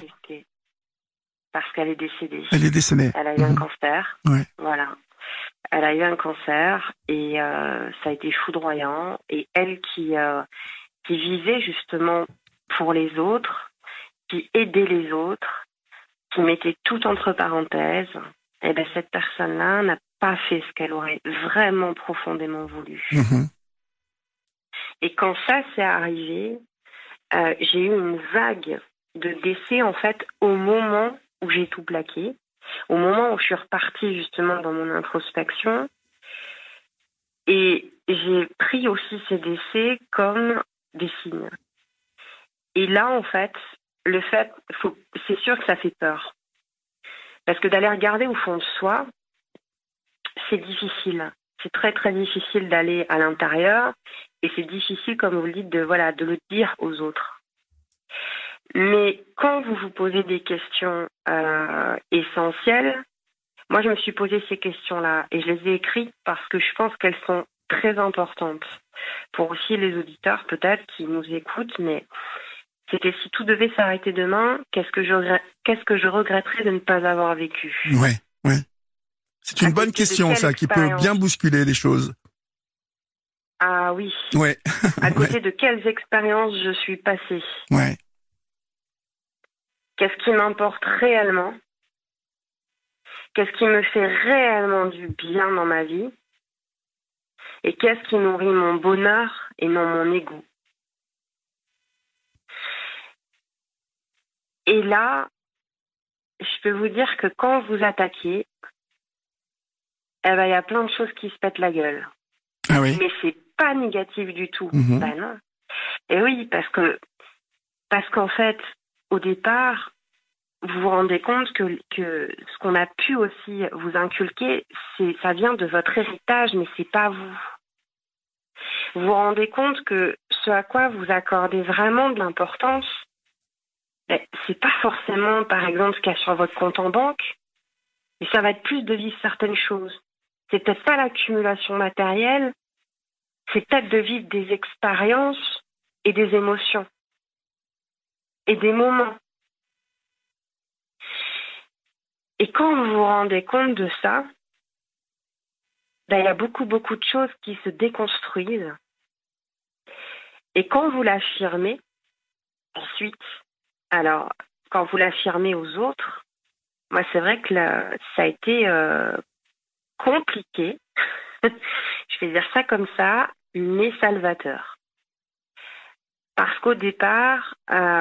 Parce qu'elle est décédée. Elle est décédée. Elle a eu un cancer. Ouais. Voilà. Elle a eu un cancer et ça a été foudroyant. Et elle qui vivait justement pour les autres, qui aidait les autres, qui mettait tout entre parenthèses, et ben cette personne-là n'a pas fait ce qu'elle aurait vraiment profondément voulu. Mmh. Et quand ça s'est arrivé, j'ai eu une vague de décès en fait au moment où j'ai tout plaqué, au moment où je suis repartie justement dans mon introspection, et j'ai pris aussi ces décès comme des signes. Et là en fait, c'est sûr que ça fait peur, parce que d'aller regarder au fond de soi, c'est difficile. C'est très très difficile d'aller à l'intérieur, et c'est difficile, comme vous le dites, de le dire aux autres. Mais quand vous vous posez des questions essentielles, moi je me suis posé ces questions-là et je les ai écrites parce que je pense qu'elles sont très importantes pour aussi les auditeurs peut-être qui nous écoutent, mais c'était si tout devait s'arrêter demain, qu'est-ce que je regretterais de ne pas avoir vécu? Ouais, ouais. C'est une bonne question, ça, qui peut bien bousculer les choses. Ah oui. Ouais. À côté de quelles expériences je suis passée? Ouais. Qu'est-ce qui m'importe réellement? Qu'est-ce qui me fait réellement du bien dans ma vie? Et qu'est-ce qui nourrit mon bonheur et non mon ego? Et là, je peux vous dire que quand vous attaquez, il y a plein de choses qui se pètent la gueule. Ah oui. Mais c'est pas négatif du tout. Mm-hmm. Ben non. Et oui, parce qu'en fait, au départ, vous vous rendez compte que ce qu'on a pu aussi vous inculquer, ça vient de votre héritage, mais c'est pas vous. Vous vous rendez compte que ce à quoi vous accordez vraiment de l'importance, c'est pas forcément, par exemple, ce qu'il y a sur votre compte en banque, mais ça va être plus de vivre certaines choses. C'est peut-être pas l'accumulation matérielle, c'est peut-être de vivre des expériences et des émotions et des moments. Et quand vous vous rendez compte de ça, il y a beaucoup de choses qui se déconstruisent. Et quand vous l'affirmez, ensuite, alors, quand vous l'affirmez aux autres, moi, c'est vrai que ça a été compliqué. Je vais dire ça comme ça, mais salvateur. Parce qu'au départ,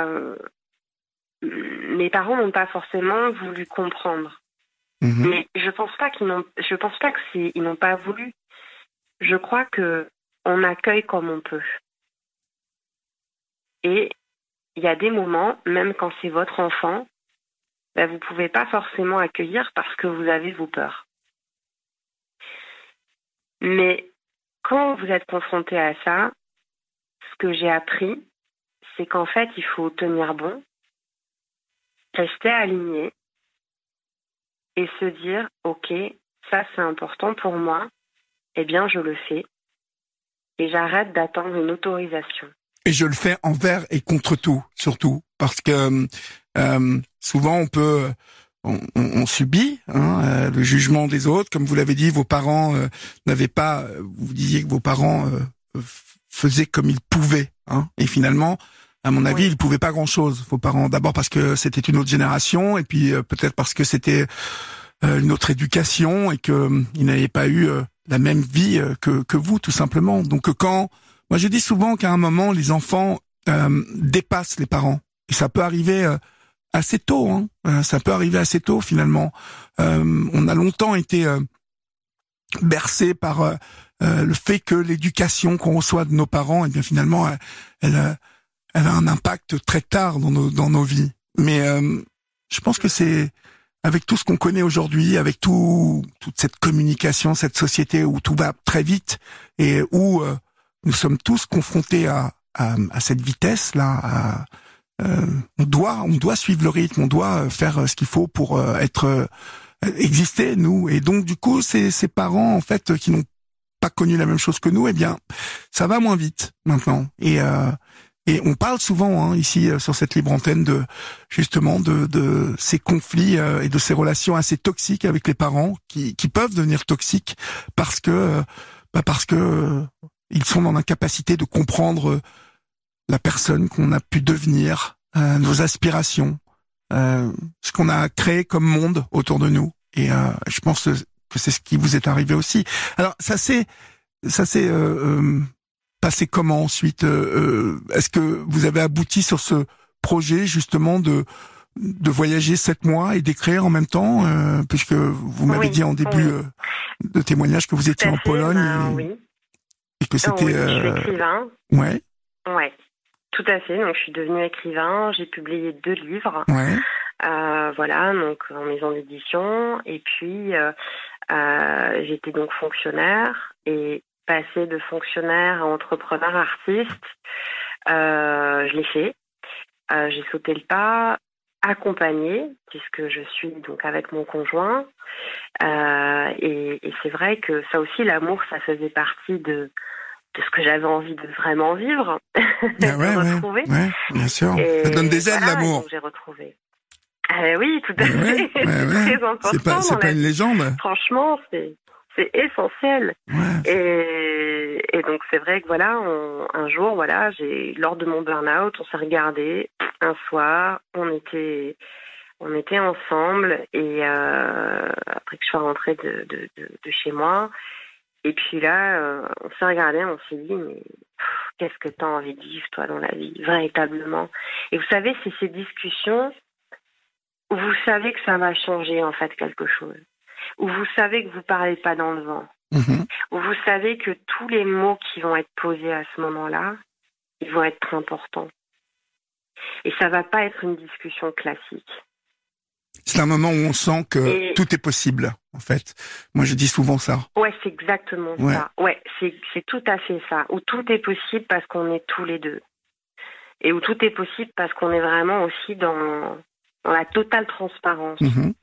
mes parents n'ont pas forcément voulu comprendre. Mm-hmm. Mais je pense pas qu'ils n'ont pas voulu. Je crois que on accueille comme on peut. Et il y a des moments, même quand c'est votre enfant, vous pouvez pas forcément accueillir parce que vous avez vos peurs. Mais quand vous êtes confronté à ça, ce que j'ai appris, c'est qu'en fait, il faut tenir bon, rester aligné et se dire, ok, ça c'est important pour moi, eh bien je le fais et j'arrête d'attendre une autorisation. Et je le fais envers et contre tout, surtout, parce que souvent on subit le jugement des autres. Comme vous l'avez dit, vos parents n'avaient pas. Vous disiez que vos parents faisaient comme ils pouvaient, et finalement, à mon avis, ils pouvaient pas grand-chose. Vos parents, d'abord parce que c'était une autre génération, et puis peut-être parce que c'était une autre éducation et que ils n'avaient pas eu la même vie que vous, tout simplement. Donc moi, je dis souvent qu'à un moment, les enfants dépassent les parents. Et ça peut arriver assez tôt. Ça peut arriver assez tôt, finalement. On a longtemps été bercés par le fait que l'éducation qu'on reçoit de nos parents, finalement, elle a un impact très tard dans nos vies. Mais je pense que c'est avec tout ce qu'on connaît aujourd'hui, avec toute cette communication, cette société où tout va très vite et où nous sommes tous confrontés à cette vitesse-là. On doit suivre le rythme, on doit faire ce qu'il faut pour exister, nous. Et donc, du coup, ces parents, en fait, qui n'ont pas connu la même chose que nous, ça va moins vite maintenant. Et on parle souvent ici sur cette libre antenne de ces conflits et de ces relations assez toxiques avec les parents qui peuvent devenir toxiques parce que ils sont dans l'incapacité de comprendre la personne qu'on a pu devenir, nos aspirations, ce qu'on a créé comme monde autour de nous. Et je pense que c'est ce qui vous est arrivé aussi. Alors ça s'est passé comment ensuite? Est-ce que vous avez abouti sur ce projet justement de voyager 7 mois et d'écrire en même temps, puisque vous m'avez dit en début de témoignage que vous étiez en Pologne et que c'était... je suis écrivain. Ouais. Ouais, tout à fait. Donc je suis devenue écrivain, j'ai publié 2 livres. Ouais. Voilà, donc en maison d'édition. Et puis j'étais donc fonctionnaire et passer de fonctionnaire à entrepreneur artiste, je l'ai fait. j'ai sauté le pas, accompagnée, puisque je suis donc avec mon conjoint. Et c'est vrai que ça aussi, l'amour, ça faisait partie de ce que j'avais envie de vraiment vivre, de retrouver. Ouais, bien sûr. Et ça donne des ailes, voilà, l'amour. donc j'ai retrouvé. Oui, tout à fait. C'est très important. C'est pas une légende. Franchement, c'est essentiel. Ouais. Et donc c'est vrai que voilà, un jour, voilà, lors de mon burn-out, on s'est regardé un soir, on était ensemble et après que je sois rentrée de chez moi. Et puis là, on s'est regardé, on s'est dit, mais qu'est-ce que tu as envie de vivre, toi, dans la vie, véritablement. Et vous savez, c'est ces discussions où vous savez que ça va changer, en fait, quelque chose. Où vous savez que vous parlez pas dans le vent. Où vous savez que tous les mots qui vont être posés à ce moment-là, ils vont être importants. Et ça va pas être une discussion classique. C'est un moment où on sent que tout est possible, en fait. Moi, je dis souvent ça. Ouais, c'est exactement ça. Ouais, c'est tout à fait ça. Où tout est possible parce qu'on est tous les deux. Et où tout est possible parce qu'on est vraiment aussi dans la totale transparence.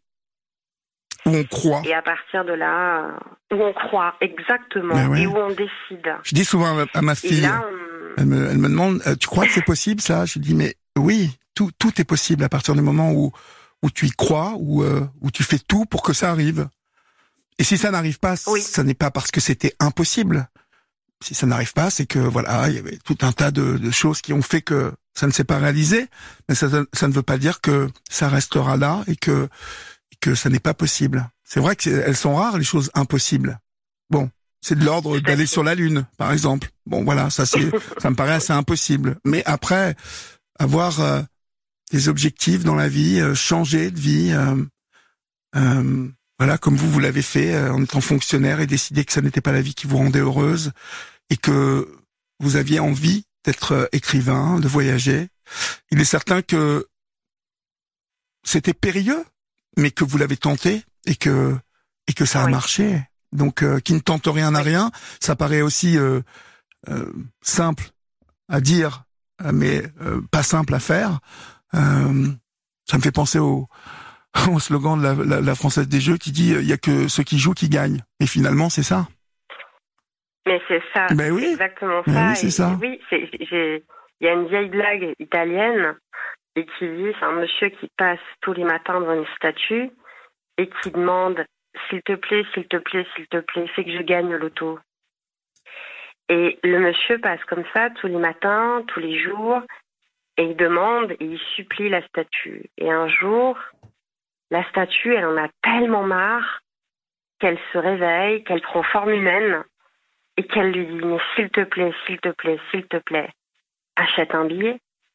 Où on croit. Et à partir de là, où on croit, exactement. Et où on décide. Je dis souvent à ma fille, là, elle me demande, tu crois que c'est possible, ça? Je dis, mais oui, tout est possible à partir du moment où tu y crois, où tu fais tout pour que ça arrive. Et si ça n'arrive pas, ça n'est pas parce que c'était impossible. Si ça n'arrive pas, c'est que voilà, il y avait tout un tas de choses qui ont fait que ça ne s'est pas réalisé. Mais ça ne veut pas dire que ça restera là et que ça n'est pas possible. C'est vrai qu'elles sont rares, les choses impossibles. Bon, c'est de l'ordre d'aller sur la Lune, par exemple. Bon, voilà, ça me paraît assez impossible. Mais après, avoir des objectifs dans la vie, changer de vie, voilà, comme vous l'avez fait en étant fonctionnaire et décider que ça n'était pas la vie qui vous rendait heureuse et que vous aviez envie d'être écrivain, de voyager. Il est certain que c'était périlleux, mais que vous l'avez tenté et que ça a marché. Donc, qui ne tente rien n'a rien, ça paraît aussi simple à dire, mais pas simple à faire. Ça me fait penser au slogan de la Française des Jeux qui dit il y a que ceux qui jouent qui gagnent. Et finalement, c'est ça. Mais c'est ça, c'est exactement ça. Oui, c'est ça. Oui, il y a une vieille blague italienne et qui dit, c'est un monsieur qui passe tous les matins devant une statue et qui demande s'il te plaît, s'il te plaît, s'il te plaît, fais que je gagne au loto. Et le monsieur passe comme ça tous les matins, tous les jours, et il demande et il supplie la statue. Et un jour, la statue, elle en a tellement marre qu'elle se réveille, qu'elle prend forme humaine et qu'elle lui dit, mais s'il te plaît, s'il te plaît, s'il te plaît, achète un billet.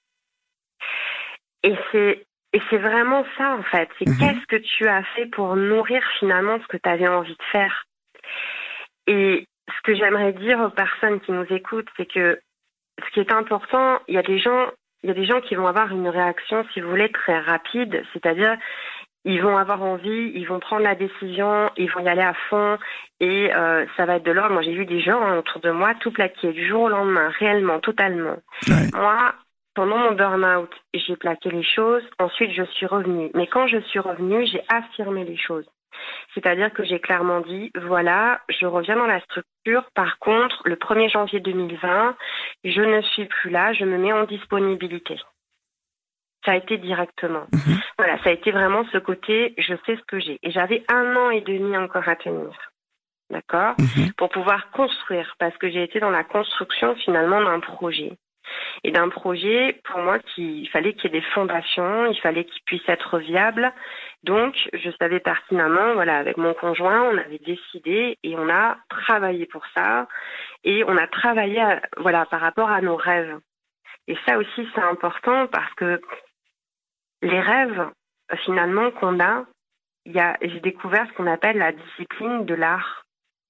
Et c'est vraiment ça, en fait. C'est qu'est-ce que tu as fait pour nourrir finalement ce que tu avais envie de faire. Et ce que j'aimerais dire aux personnes qui nous écoutent, c'est que ce qui est important, il y a des gens qui vont avoir une réaction, si vous voulez, très rapide. C'est-à-dire, ils vont avoir envie, ils vont prendre la décision, ils vont y aller à fond et ça va être de l'ordre. Moi, j'ai vu des gens autour de moi tout plaquer du jour au lendemain, réellement, totalement. Moi, pendant mon burn-out, j'ai plaqué les choses. Ensuite, je suis revenue. Mais quand je suis revenue, j'ai affirmé les choses. C'est-à-dire que j'ai clairement dit, voilà, je reviens dans la structure. Par contre, le 1er janvier 2020, je ne suis plus là, je me mets en disponibilité. Ça a été directement. Voilà, ça a été vraiment ce côté, je sais ce que j'ai. Et j'avais 1 an et demi encore à tenir. D'accord ? Pour pouvoir construire, parce que j'ai été dans la construction finalement d'un projet. Et d'un projet, pour moi, il fallait qu'il y ait des fondations, il fallait qu'il puisse être viable. Donc, je savais pertinemment, voilà, avec mon conjoint, on avait décidé et on a travaillé pour ça. Et on a travaillé, voilà, par rapport à nos rêves. Et ça aussi, c'est important parce que les rêves, finalement, qu'on a, j'ai découvert ce qu'on appelle la discipline de l'art.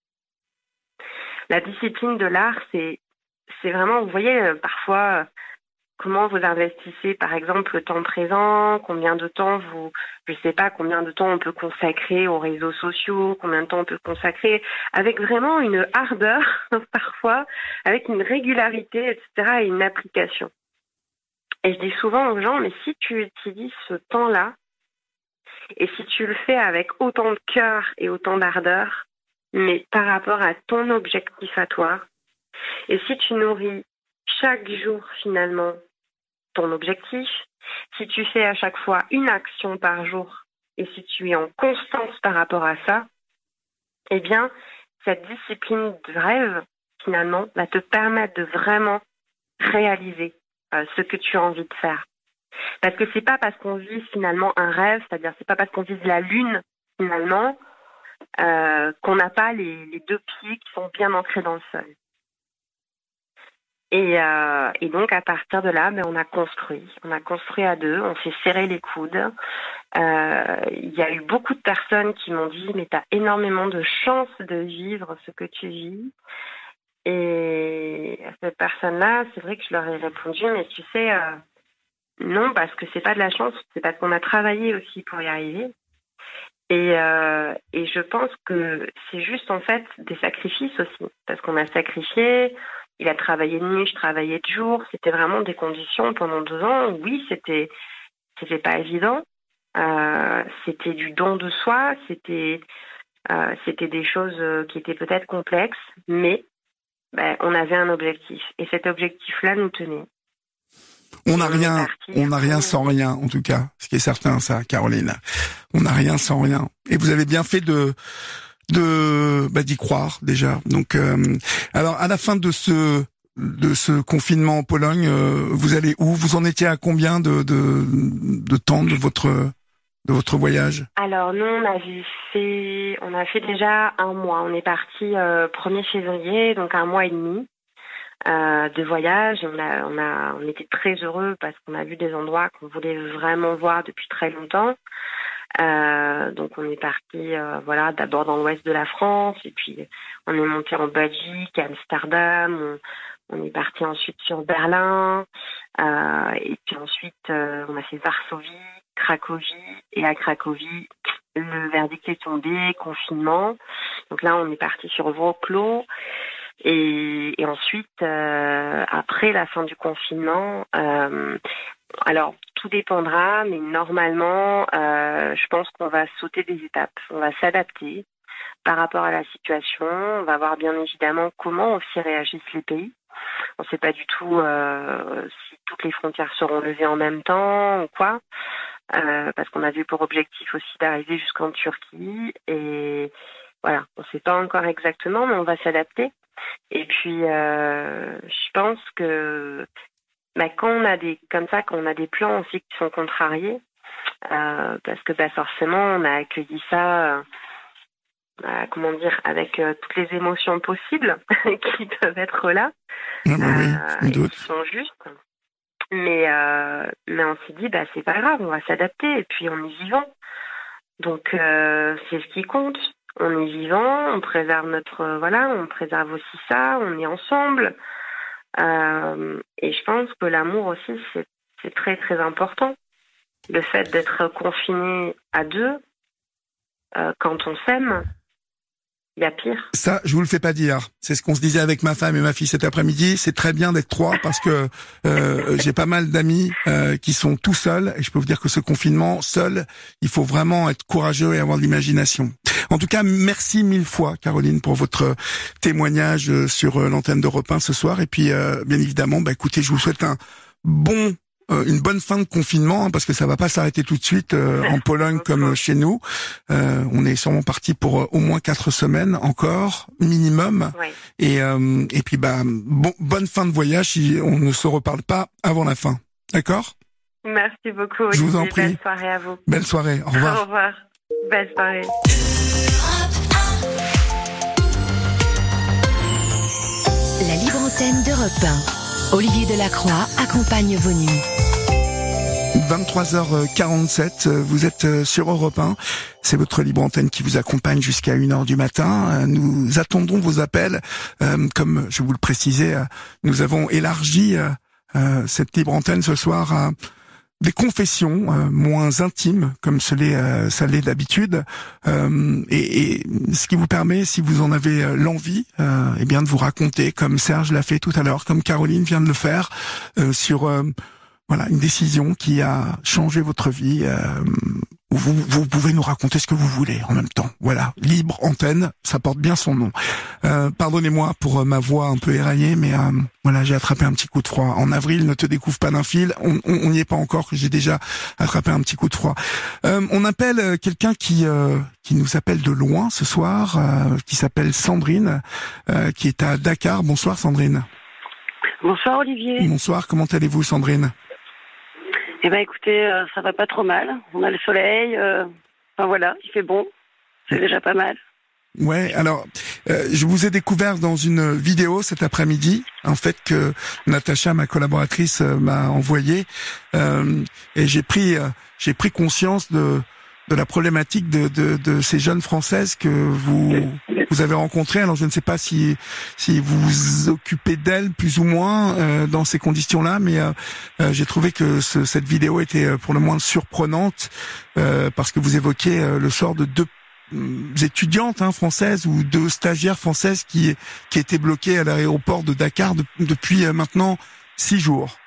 La discipline de l'art, c'est vraiment, vous voyez, parfois, comment vous investissez, par exemple, le temps présent, combien de temps combien de temps on peut consacrer aux réseaux sociaux, combien de temps on peut consacrer avec vraiment une ardeur, parfois, avec une régularité, etc., et une application. Et je dis souvent aux gens, mais si tu utilises ce temps-là, et si tu le fais avec autant de cœur et autant d'ardeur, mais par rapport à ton objectif à toi, et si tu nourris chaque jour finalement ton objectif, si tu fais à chaque fois une action par jour, et si tu es en constance par rapport à ça, eh bien, cette discipline de rêve, finalement, va te permettre de vraiment réaliser ce que tu as envie de faire. Parce que c'est pas parce qu'on vise finalement un rêve, c'est-à-dire c'est pas parce qu'on vise la lune finalement qu'on n'a pas les deux pieds qui sont bien ancrés dans le sol. Et donc à partir de là, on a construit à deux, on s'est serré les coudes. Il y a eu beaucoup de personnes qui m'ont dit mais t'as énormément de chance de vivre ce que tu vis. Et à cette personne-là, c'est vrai que je leur ai répondu mais tu sais. Non, parce que c'est pas de la chance, c'est parce qu'on a travaillé aussi pour y arriver. Et je pense que c'est juste en fait des sacrifices aussi, parce qu'on a sacrifié. Il a travaillé de nuit, je travaillais de jour. C'était vraiment des conditions pendant 2 ans. Oui, c'était pas évident. C'était du don de soi. C'était des choses qui étaient peut-être complexes, mais on avait un objectif, et cet objectif-là nous tenait. On n'a rien sans rien, en tout cas. Ce qui est certain, ça, Caroline. On n'a rien sans rien. Et vous avez bien fait d'y croire, déjà. Donc, alors, à la fin de ce confinement en Pologne, vous allez où? Vous en étiez à combien de temps de votre voyage? Alors, nous, on a fait déjà 1 mois. On est parti 1er février, donc 1 mois et demi. De voyage. On était très heureux parce qu'on a vu des endroits qu'on voulait vraiment voir depuis très longtemps. Donc on est parti d'abord dans l'ouest de la France, et puis on est monté en Belgique, à Amsterdam, on est parti ensuite sur Berlin, et puis ensuite on a fait Varsovie, Cracovie, et à Cracovie le verdict est tombé, confinement. Donc là on est parti sur Wrocław. Et ensuite, après la fin du confinement, alors tout dépendra, mais normalement, je pense qu'on va sauter des étapes. On va s'adapter par rapport à la situation. On va voir bien évidemment comment aussi réagissent les pays. On ne sait pas du tout si toutes les frontières seront levées en même temps ou quoi, parce qu'on a vu pour objectif aussi d'arriver jusqu'en Turquie. Et voilà, on ne sait pas encore exactement, mais on va s'adapter. Et puis, je pense que quand on a quand on a des plans aussi qui sont contrariés, parce que forcément, on a accueilli ça, avec toutes les émotions possibles qui peuvent être là, oui, qui sont justes. Mais on s'est dit, c'est pas grave, on va s'adapter, et puis on est vivant. Donc, c'est ce qui compte. On est vivant, on préserve on préserve aussi ça, on est ensemble. Et je pense que l'amour aussi, c'est très, très important. Le fait d'être confiné à 2, quand on s'aime, il y a pire. Ça, je vous le fais pas dire. C'est ce qu'on se disait avec ma femme et ma fille cet après-midi. C'est très bien d'être 3 parce que j'ai pas mal d'amis qui sont tout seuls. Et je peux vous dire que ce confinement, seul, il faut vraiment être courageux et avoir de l'imagination. En tout cas, merci 1000 fois, Caroline, pour votre témoignage sur l'antenne d'Europe 1 ce soir. Et puis, bien évidemment, écoutez, je vous souhaite une bonne fin de confinement, parce que ça va pas s'arrêter tout de suite en Pologne comme chez nous. On est sûrement parti pour au moins 4 semaines encore, minimum. Oui. Et puis, bonne fin de voyage si on ne se reparle pas avant la fin. D'accord? Merci beaucoup. Je vous en prie. Belle soirée à vous. Belle soirée. Au revoir. Au revoir. Belle soirée. La libre antenne d'Europe 1. Olivier Delacroix accompagne vos nuits. 23h47, vous êtes sur Europe 1. C'est votre libre antenne qui vous accompagne jusqu'à 1h du matin. Nous attendons vos appels. Comme je vous le précisais, nous avons élargi cette libre antenne ce soir à des confessions moins intimes, comme ça l'est d'habitude, et ce qui vous permet, si vous en avez l'envie, de vous raconter, comme Serge l'a fait tout à l'heure, comme Caroline vient de le faire, sur Voilà, une décision qui a changé votre vie. Vous pouvez nous raconter ce que vous voulez en même temps. Voilà, libre antenne, ça porte bien son nom. Pardonnez-moi pour ma voix un peu éraillée, mais voilà, j'ai attrapé un petit coup de froid. En avril, ne te découvre pas d'un fil. On n'y est pas encore, j'ai déjà attrapé un petit coup de froid. On appelle quelqu'un qui nous appelle de loin ce soir, qui s'appelle Sandrine, qui est à Dakar. Bonsoir Sandrine. Bonsoir Olivier. Bonsoir, comment allez-vous Sandrine? Eh ben écoutez, ça va pas trop mal. On a le soleil, enfin voilà, il fait bon. C'est déjà pas mal. Ouais, alors je vous ai découvert dans une vidéo cet après-midi, en fait que Natacha, ma collaboratrice, m'a envoyé, et j'ai pris conscience de la problématique de ces jeunes Françaises que vous avez rencontrées. Alors je ne sais pas si vous vous occupez d'elles plus ou moins dans ces conditions-là, mais j'ai trouvé que cette vidéo était pour le moins surprenante parce que vous évoquiez le sort de deux étudiantes françaises ou deux stagiaires françaises qui étaient bloquées à l'aéroport de Dakar depuis maintenant 6 jours.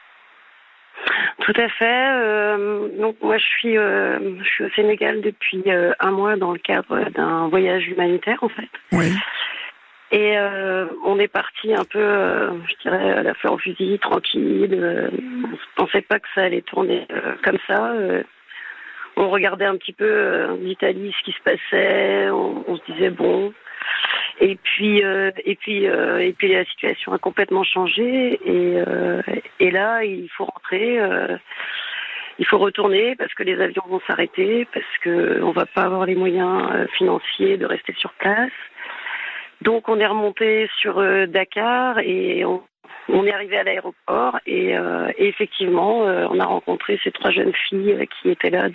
Tout à fait. Donc moi je suis au Sénégal depuis 1 mois dans le cadre d'un voyage humanitaire en fait. Oui. Et on est parti un peu, je dirais, à la fleur au fusil, tranquille. On ne pensait pas que ça allait tourner comme ça. On regardait un petit peu l'Italie, ce qui se passait. On se disait bon. Et puis la situation a complètement changé. Et là, il faut rentrer. Il faut retourner parce que les avions vont s'arrêter, parce que on va pas avoir les moyens financiers de rester sur place. Donc on est remonté sur Dakar et on est arrivé à l'aéroport et effectivement on a rencontré ces 3 jeunes filles qui étaient là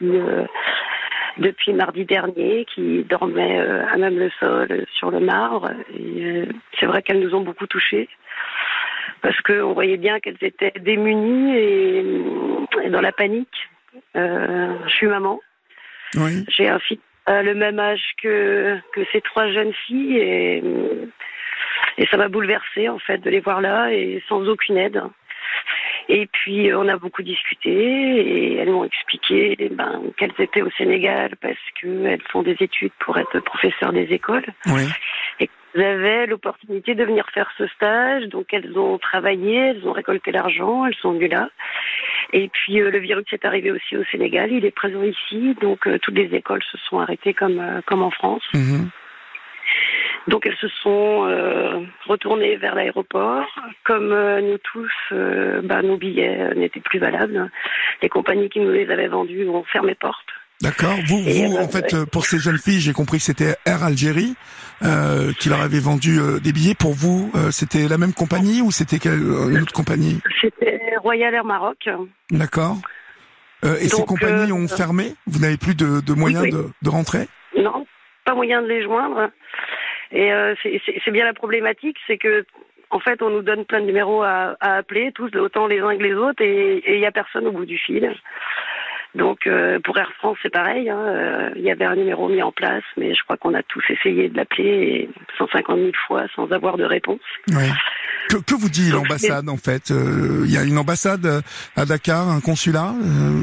depuis mardi dernier, qui dormaient à même le sol sur le marbre. Et c'est vrai qu'elles nous ont beaucoup touchées parce qu'on voyait bien qu'elles étaient démunies et dans la panique. Je suis maman. Oui. J'ai un fils le même âge que ces 3 jeunes filles et ça m'a bouleversée en fait de les voir là et sans aucune aide. Et puis on a beaucoup discuté et elles m'ont expliqué qu'elles étaient au Sénégal parce qu'elles font des études pour être professeurs des écoles. Oui. Et qu'elles avaient l'opportunité de venir faire ce stage, donc elles ont travaillé, elles ont récolté l'argent, elles sont venues là. Et puis le virus est arrivé aussi au Sénégal, il est présent ici, donc toutes les écoles se sont arrêtées comme en France. Mmh. Donc elles se sont retournées vers l'aéroport. Comme nous tous, nos billets n'étaient plus valables. Les compagnies qui nous les avaient vendus ont fermé porte. D'accord. Vous en fait, pour ces jeunes filles, j'ai compris que c'était Air Algérie qui leur avait vendu des billets. Pour vous, c'était la même compagnie ou c'était une autre compagnie? C'était Royal Air Maroc. D'accord. Et donc, ces compagnies ont fermé? Vous n'avez plus de moyens oui. de rentrer? Non, pas moyen de les joindre. Et c'est bien la problématique, c'est que en fait, on nous donne plein de numéros à appeler, tous autant les uns que les autres, et il y a personne au bout du fil. Donc pour Air France, c'est pareil. Il y avait un numéro mis en place, mais je crois qu'on a tous essayé de l'appeler 150 000 fois sans avoir de réponse. Oui. Que vous dit l'ambassade en fait? Il y a une ambassade à Dakar, un consulat.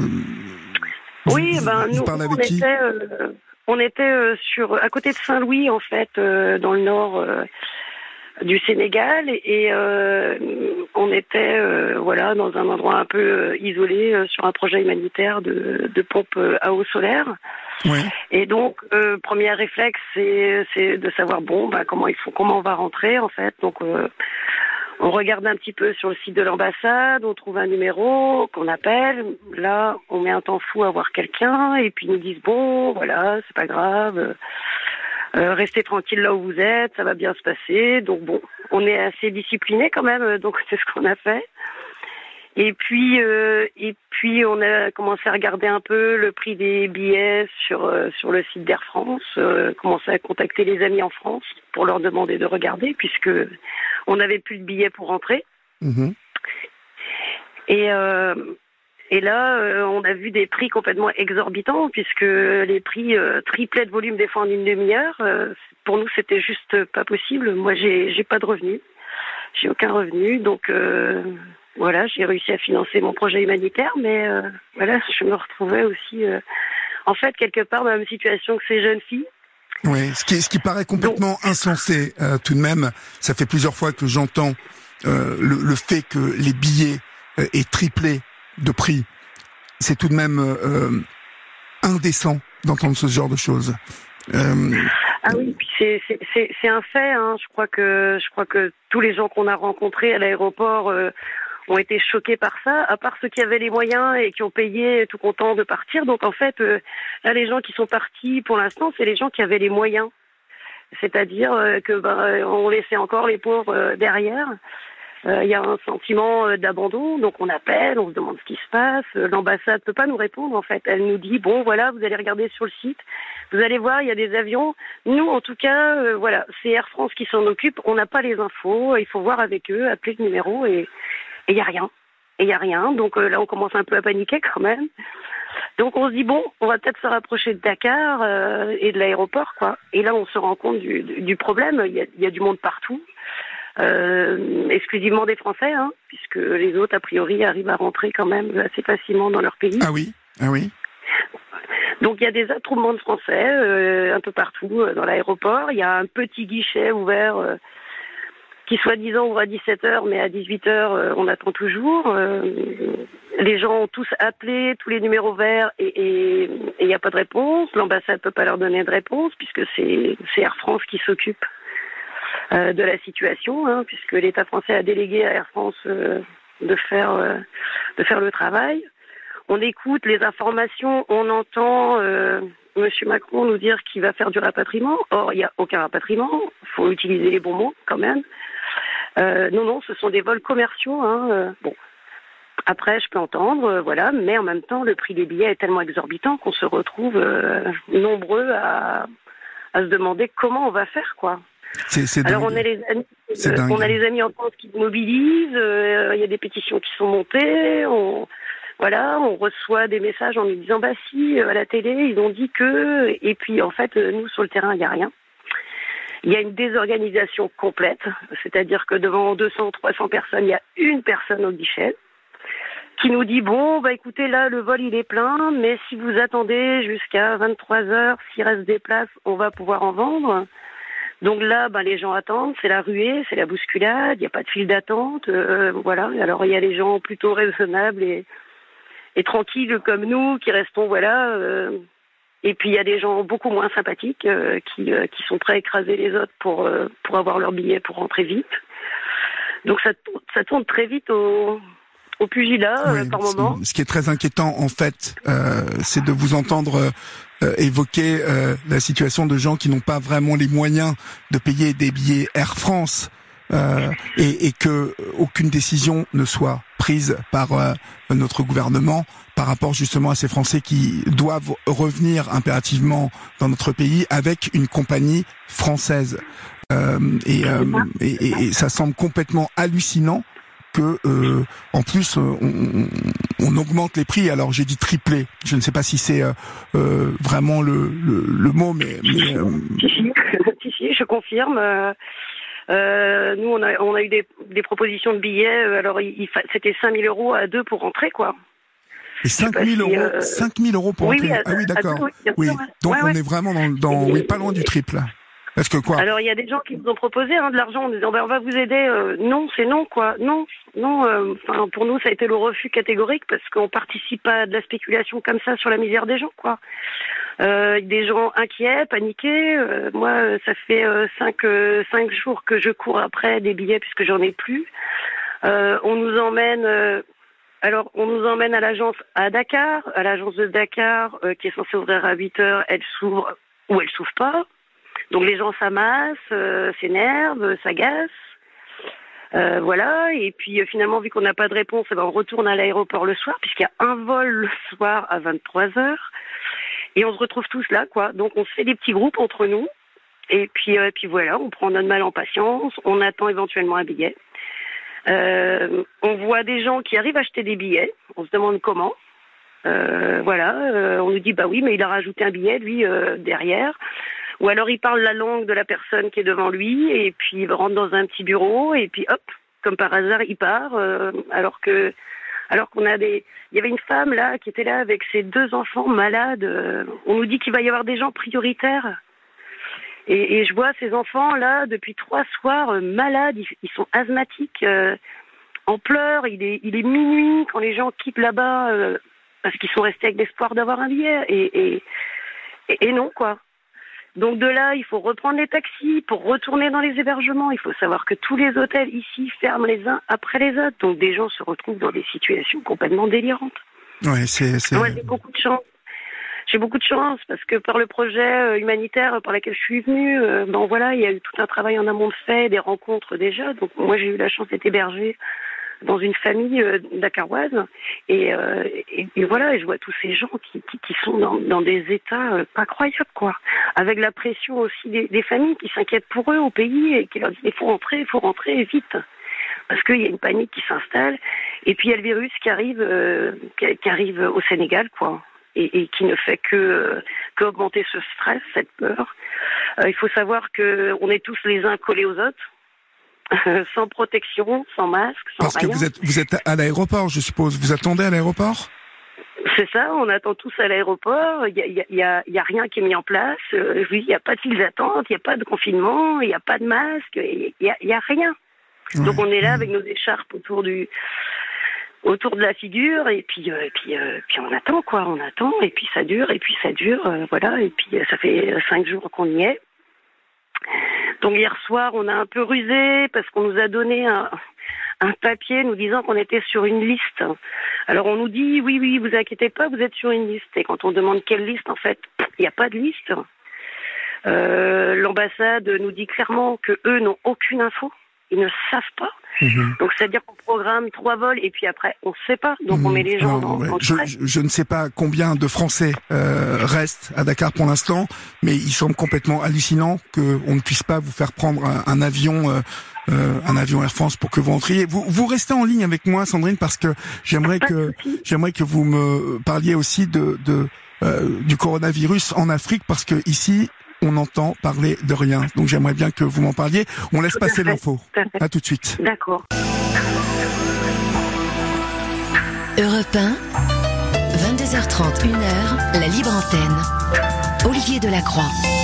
Oui, nous parlez avec qui? On était à côté de Saint-Louis en fait, dans le nord du Sénégal, et on était dans un endroit un peu isolé sur un projet humanitaire de pompe à eau solaire. Oui. Et donc premier réflexe c'est de savoir comment on va rentrer en fait. Donc on regarde un petit peu sur le site de l'ambassade, on trouve un numéro qu'on appelle. Là, on met un temps fou à voir quelqu'un et puis ils nous disent c'est pas grave. Restez tranquille là où vous êtes, ça va bien se passer. Donc on est assez disciplinés quand même, donc c'est ce qu'on a fait. Et puis on a commencé à regarder un peu le prix des billets sur le site d'Air France, commencé à contacter les amis en France pour leur demander de regarder puisque on n'avait plus de billets pour rentrer. Mmh. Et là, on a vu des prix complètement exorbitants puisque les prix triplaient de volume des fois en une demi-heure. Pour nous, c'était juste pas possible. Moi, j'ai pas de revenus. J'ai aucun revenu, donc voilà, j'ai réussi à financer mon projet humanitaire, mais voilà, je me retrouvais aussi, en fait, quelque part dans la même situation que ces jeunes filles. Oui, ce qui paraît complètement insensé tout de même. Ça fait plusieurs fois que j'entends le fait que les billets aient triplé de prix. C'est tout de même indécent d'entendre ce genre de choses. Ah oui, puis c'est un fait. Hein. Je crois que tous les gens qu'on a rencontrés à l'aéroport ont été choqués par ça, à part ceux qui avaient les moyens et qui ont payé tout contents de partir. Donc en fait, là, les gens qui sont partis pour l'instant, c'est les gens qui avaient les moyens. C'est-à-dire que on laissait encore les pauvres derrière. Il y a un sentiment d'abandon, donc on appelle, on se demande ce qui se passe. L'ambassade peut pas nous répondre en fait. Elle nous dit bon voilà, vous allez regarder sur le site, vous allez voir, il y a des avions. Nous en tout cas, voilà, c'est Air France qui s'en occupe. On n'a pas les infos, il faut voir avec eux, appeler le numéro et il y a rien. Et il y a rien. Donc là on commence un peu à paniquer quand même. Donc on se dit bon, on va peut-être se rapprocher de Dakar et de l'aéroport quoi. Et là on se rend compte du problème. Il y a du monde partout. Exclusivement des Français, hein, puisque les autres, a priori, arrivent à rentrer quand même assez facilement dans leur pays. Ah oui, ah oui. Donc il y a des attroupements de Français un peu partout dans l'aéroport. Il y a un petit guichet ouvert qui soi-disant ouvre à 17h, mais à 18h, on attend toujours. Les gens ont tous appelé, tous les numéros verts, et il n'y a pas de réponse. L'ambassade ne peut pas leur donner de réponse, puisque c'est Air France qui s'occupe de la situation, hein, puisque l'État français a délégué à Air France de faire le travail. On écoute les informations, on entend Monsieur Macron nous dire qu'il va faire du rapatriement. Or, il n'y a aucun rapatriement. Il faut utiliser les bons mots quand même. Non, ce sont des vols commerciaux. Hein, bon. Après, je peux entendre, voilà, mais en même temps, le prix des billets est tellement exorbitant qu'on se retrouve nombreux à se demander comment on va faire, quoi. Alors on a les amis en France qui se mobilisent, il y a des pétitions qui sont montées, on reçoit des messages en nous disant bah si, à la télé ils ont dit que, et puis en fait nous sur le terrain il n'y a rien. Il y a une désorganisation complète, c'est-à-dire que devant 200 ou 300 personnes, il y a une personne au guichet qui nous dit bon bah écoutez là le vol il est plein, mais si vous attendez jusqu'à 23h, s'il reste des places, on va pouvoir en vendre. Donc là, les gens attendent, c'est la ruée, c'est la bousculade, il n'y a pas de file d'attente, voilà. Alors il y a les gens plutôt raisonnables et tranquilles comme nous qui restons, voilà. Et puis il y a des gens beaucoup moins sympathiques qui sont prêts à écraser les autres pour avoir leur billet pour rentrer vite. Donc ça tourne très vite au pugilat par moment. Ce qui est très inquiétant en fait, c'est de vous entendre évoquer la situation de gens qui n'ont pas vraiment les moyens de payer des billets Air France et que aucune décision ne soit prise par notre gouvernement par rapport justement à ces Français qui doivent revenir impérativement dans notre pays avec une compagnie française. Et ça semble complètement hallucinant que en plus on augmente les prix. Alors j'ai dit triplé. Je ne sais pas si c'est vraiment le mot, mais si, je confirme. Nous on a eu des propositions de billets. Alors c'était 5 000 € à deux pour rentrer quoi. Et 5 000 €, 5 000 € pour rentrer. Ah oui, d'accord. Oui. Donc on est vraiment dans pas loin du triple. Est-ce que quoi? Alors il y a des gens qui nous ont proposé de l'argent en disant on va vous aider. Non, c'est non quoi. Non. Pour nous ça a été le refus catégorique parce qu'on participe pas à de la spéculation comme ça sur la misère des gens quoi. Des gens inquiets, paniqués. Moi ça fait 5 jours que je cours après des billets puisque j'en ai plus. On nous emmène à l'agence à Dakar, à l'agence de Dakar qui est censée ouvrir à 8h, elle s'ouvre ou elle s'ouvre pas. Donc les gens s'amassent, s'énervent, s'agacent, voilà. Et puis finalement, vu qu'on n'a pas de réponse, on retourne à l'aéroport le soir, puisqu'il y a un vol le soir à 23h. Et on se retrouve tous là, quoi. Donc on se fait des petits groupes entre nous. Et puis voilà, on prend notre mal en patience, on attend éventuellement un billet. On voit des gens qui arrivent à acheter des billets, on se demande comment. On nous dit bah oui, mais il a rajouté un billet, lui, derrière. Ou alors il parle la langue de la personne qui est devant lui, et puis il rentre dans un petit bureau, et puis hop, comme par hasard, il part, alors qu'on a il y avait une femme là qui était là avec ses 2 enfants malades. On nous dit qu'il va y avoir des gens prioritaires. Et je vois ces enfants là depuis 3 soirs malades. Ils sont asthmatiques, en pleurs. Il est minuit quand les gens quittent là-bas parce qu'ils sont restés avec l'espoir d'avoir un billet. Et non quoi. Donc de là, il faut reprendre les taxis pour retourner dans les hébergements. Il faut savoir que tous les hôtels ici ferment les uns après les autres. Donc des gens se retrouvent dans des situations complètement délirantes. Ouais, c'est... Moi, j'ai beaucoup de chance. J'ai beaucoup de chance parce que par le projet humanitaire par lequel je suis venue, ben voilà, il y a eu tout un travail en amont de fait, des rencontres déjà. Donc moi, j'ai eu la chance d'être hébergée dans une famille dakaroise et voilà, et je vois tous ces gens qui sont dans des états pas croyables quoi, avec la pression aussi des familles qui s'inquiètent pour eux au pays et qui leur disent il faut rentrer vite parce qu'il y a une panique qui s'installe et puis il y a le virus qui arrive au Sénégal quoi et qui ne fait que augmenter ce stress, cette peur. Il faut savoir que on est tous les uns collés aux autres. Sans protection, sans masque, sans Parce rien. que vous êtes à l'aéroport, je suppose. Vous attendez à l'aéroport? C'est ça, on attend tous à l'aéroport. Il y a rien qui est mis en place. Il n'y a pas de files d'attente, il n'y a pas de confinement, il n'y a pas de masque, il y a rien. Ouais. Donc on est là avec nos écharpes autour de la figure et puis on attend quoi, et puis ça dure, voilà, et puis ça fait 5 jours qu'on y est. Donc hier soir, on a un peu rusé parce qu'on nous a donné un papier nous disant qu'on était sur une liste. Alors on nous dit oui, vous inquiétez pas, vous êtes sur une liste. Et quand on demande quelle liste, en fait, il n'y a pas de liste. L'ambassade nous dit clairement que eux n'ont aucune info, ils ne savent pas. Donc c'est-à-dire qu'on programme 3 vols et puis après on ne sait pas. Donc on met les gens dans le je ne sais pas combien de Français restent à Dakar pour l'instant, mais il semble complètement hallucinant qu'on ne puisse pas vous faire prendre un avion Air France pour que vous entriez. Vous restez en ligne avec moi, Sandrine, parce que j'aimerais que vous me parliez aussi du coronavirus en Afrique, parce que ici on entend parler de rien. Donc j'aimerais bien que vous m'en parliez. On laisse passer l'info. À tout de suite. D'accord. Europe 1, 22h30, 1h, la libre antenne. Olivier Delacroix.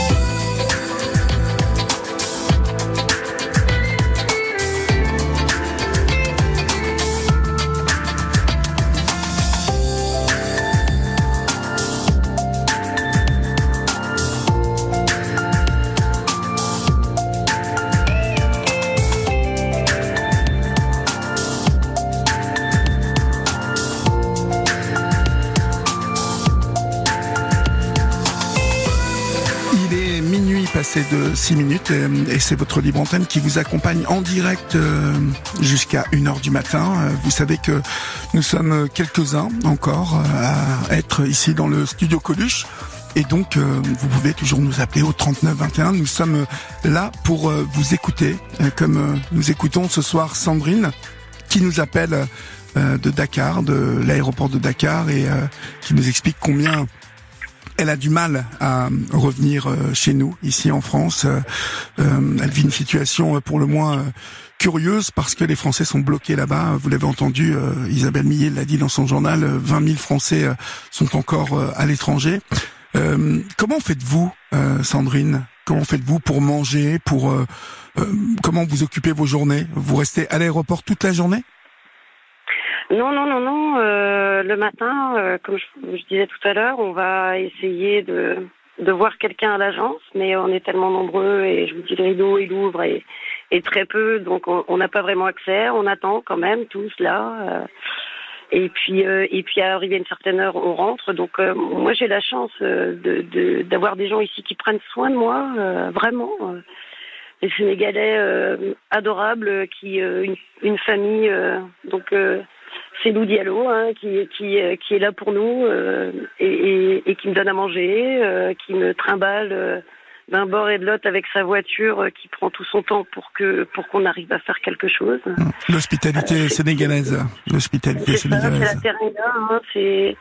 Passé de 6 minutes et c'est votre libre antenne qui vous accompagne en direct jusqu'à 1h du matin. Vous savez que nous sommes quelques-uns encore à être ici dans le studio Coluche et donc vous pouvez toujours nous appeler au 39 21. Nous sommes là pour vous écouter comme nous écoutons ce soir Sandrine qui nous appelle de Dakar, de l'aéroport de Dakar et qui nous explique combien elle a du mal à revenir chez nous, ici en France. Elle vit une situation pour le moins curieuse parce que les Français sont bloqués là-bas. Vous l'avez entendu, Isabelle Millet l'a dit dans son journal, 20 000 Français sont encore à l'étranger. Comment faites-vous, Sandrine? Comment faites-vous pour manger, comment vous occupez vos journées? Vous restez à l'aéroport toute la journée? Non. Le matin, comme je disais tout à l'heure, on va essayer de voir quelqu'un à l'agence, mais on est tellement nombreux et je vous dis le rideau il ouvre et très peu, donc on n'a pas vraiment accès. On attend quand même tous là. Et puis à arriver à une certaine heure, on rentre. Donc moi j'ai la chance d'avoir des gens ici qui prennent soin de moi, vraiment. Des Sénégalais adorables, une famille c'est Lou Diallo qui est là pour nous et qui me donne à manger, qui me trimballe d'un bord et de l'autre avec sa voiture, qui prend tout son temps pour qu'on arrive à faire quelque chose. L'hospitalité sénégalaise. L'hospitalité sénégalaise. C'est la terre,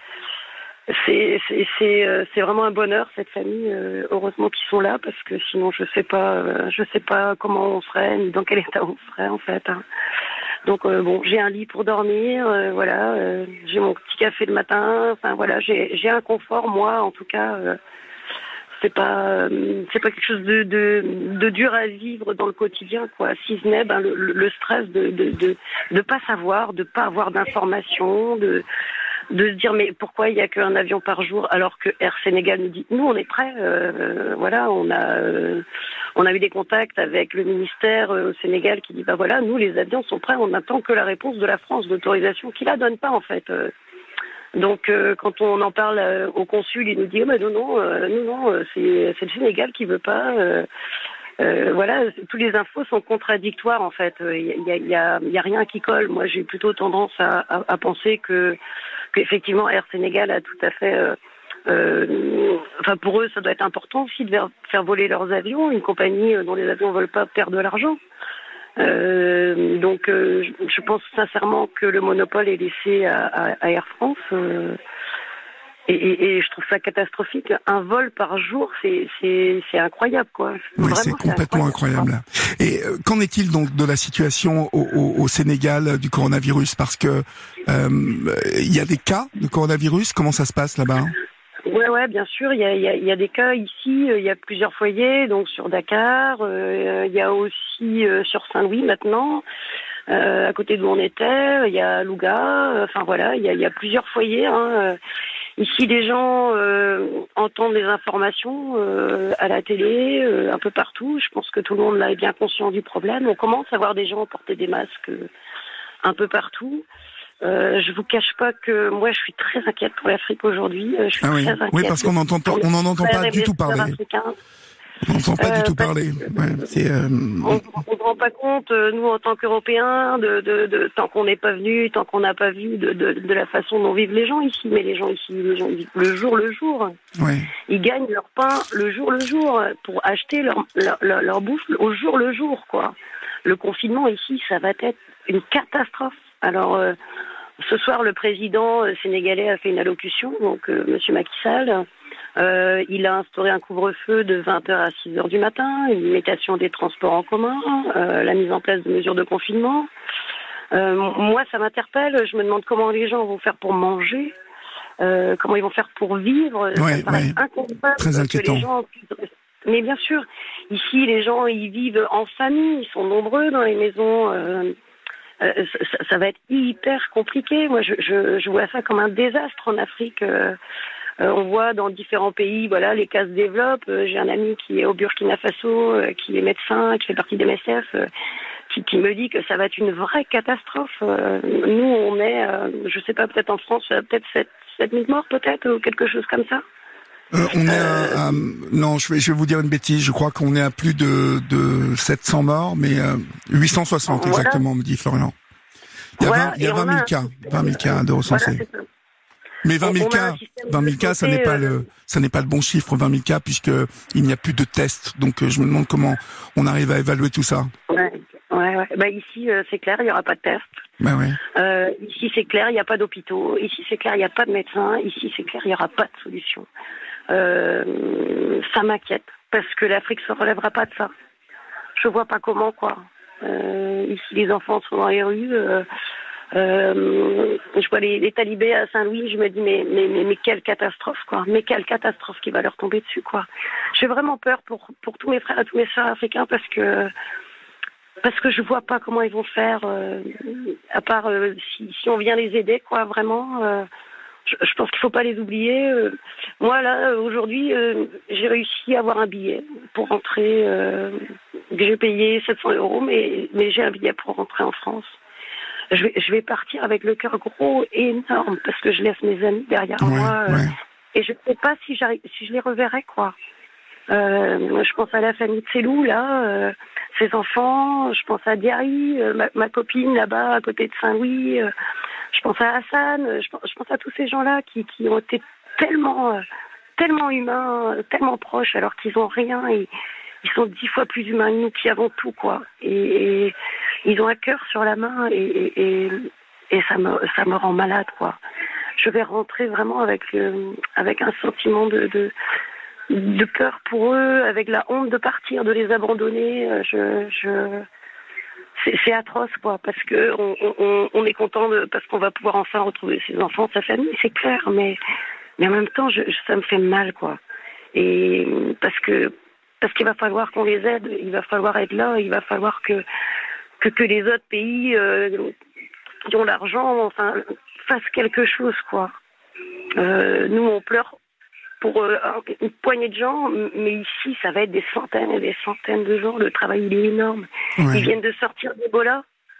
c'est vraiment un bonheur cette famille. Heureusement qu'ils sont là parce que sinon je sais pas comment on serait ni dans quel état on serait en fait. Donc bon, j'ai un lit pour dormir, voilà, j'ai mon petit café le matin, enfin voilà, j'ai un confort, moi en tout cas. C'est pas quelque chose de dur à vivre dans le quotidien, quoi. Si ce n'est le stress de pas savoir, de pas avoir d'informations, de se dire mais pourquoi il y a qu'un avion par jour alors que Air Sénégal nous dit nous on est prêts, voilà, on a eu des contacts avec le ministère au Sénégal qui dit bah voilà, nous les avions sont prêts, on n'attend que la réponse de la France d'autorisation qui la donne pas en fait. Donc quand on en parle au consul, il nous dit oh, mais non, c'est le Sénégal qui veut pas. Voilà, tous les infos sont contradictoires en fait. Il y a rien qui colle. Moi, j'ai plutôt tendance à penser qu'effectivement Air Sénégal a tout à fait. Enfin, pour eux, ça doit être important aussi de faire voler leurs avions. Une compagnie dont les avions ne veulent pas perdre de l'argent. Donc, je pense sincèrement que le monopole est laissé à Air France. Et je trouve ça catastrophique. Un vol par jour, c'est incroyable, quoi. Oui, c'est complètement incroyable. Et qu'en est-il donc de la situation au Sénégal du coronavirus? Parce que il y a des cas de coronavirus. Comment ça se passe là-bas? Ouais, bien sûr. Il y a des cas ici. Il y a plusieurs foyers, donc sur Dakar. Il y a aussi sur Saint-Louis maintenant. À côté d'où on était, il y a Louga. Enfin voilà, il y a plusieurs foyers. Hein. Ici, les gens entendent des informations à la télé, un peu partout. Je pense que tout le monde là est bien conscient du problème. On commence à voir des gens porter des masques un peu partout. Je vous cache pas que moi, je suis très inquiète pour l'Afrique aujourd'hui. Je suis très inquiète. Oui, parce qu'on n'en entend pas du tout parler. On n'entend pas du tout parler. Ouais, on ne se rend pas compte, nous, en tant qu'Européens, de tant qu'on n'est pas venu, tant qu'on n'a pas vu de la façon dont vivent les gens ici. Mais les gens ici, les gens vivent le jour. Ouais. Ils gagnent leur pain le jour pour acheter leur bouffe au jour le jour, quoi. Le confinement ici, ça va être une catastrophe. Alors, ce soir, le président sénégalais a fait une allocution, donc Monsieur Macky Sall. Il a instauré un couvre-feu de 20h à 6h du matin, une limitation des transports en commun, la mise en place de mesures de confinement. Moi, ça m'interpelle. Je me demande comment les gens vont faire pour manger, comment ils vont faire pour vivre. Ouais, ça paraît inconcevable. Très inquiétant. Que les gens... Mais bien sûr, ici, les gens, ils vivent en famille, ils sont nombreux dans les maisons. Ça va être hyper compliqué. Moi, je vois ça comme un désastre en Afrique. On voit dans différents pays, voilà, les cas se développent. J'ai un ami qui est au Burkina Faso, qui est médecin, qui fait partie des MSF, qui me dit que ça va être une vraie catastrophe. Nous, on est, je sais pas, peut-être en France, peut-être 7000 morts, peut-être, ou quelque chose comme ça. On est à non, je vais vous dire une bêtise. Je crois qu'on est à plus de 700 morts, mais 860 voilà. Exactement, me dit Florian. Il y a 20 000 cas de recensés. Voilà, mais 20 000 cas, ça n'est pas le bon chiffre, 20 000 cas, puisque il n'y a plus de tests. Donc, je me demande comment on arrive à évaluer tout ça. Ouais. Bah, ici, c'est clair, il n'y aura pas de tests. Bah ouais. Ici, c'est clair, il n'y a pas d'hôpitaux. Ici, c'est clair, il n'y a pas de médecins. Ici, c'est clair, il n'y aura pas de solution. Ça m'inquiète, parce que l'Afrique se relèvera pas de ça. Je vois pas comment, quoi. Ici, les enfants sont dans les rues. Je vois les talibés à Saint-Louis, je me dis mais quelle catastrophe, quoi. Mais quelle catastrophe qui va leur tomber dessus, quoi. J'ai vraiment peur pour tous mes frères et tous mes sœurs africains parce que je vois pas comment ils vont faire, à part si on vient les aider, quoi, vraiment. Je pense qu'il faut pas les oublier. Moi, là, aujourd'hui, j'ai réussi à avoir un billet pour rentrer. J'ai payé 700 €, mais j'ai un billet pour rentrer en France. Je vais partir avec le cœur gros et énorme parce que je laisse mes amis derrière moi. Et je ne sais pas si je les reverrai, quoi. Je pense à la famille de Célou, là, ses enfants. Je pense à Diary, ma copine là-bas à côté de Saint-Louis. Je pense à Hassan. Je pense à tous ces gens-là qui ont été tellement humains, tellement proches alors qu'ils n'ont rien. Et ils sont 10 fois plus humains que nous qui avons tout, quoi. Et ils ont un cœur sur la main et ça me rend malade, quoi. Je vais rentrer vraiment avec un sentiment de peur pour eux, avec la honte de partir, de les abandonner. c'est atroce, quoi, parce que on est content parce qu'on va pouvoir enfin retrouver ses enfants, sa famille, c'est clair, mais en même temps, ça me fait mal, quoi. Et parce qu'il va falloir qu'on les aide, il va falloir être là, il va falloir que les autres pays qui ont l'argent, enfin, fassent quelque chose, quoi. Nous, on pleure pour une poignée de gens, mais ici, ça va être des centaines et des centaines de gens. Le travail, il est énorme. Ouais. Ils viennent de sortir d'Ebola.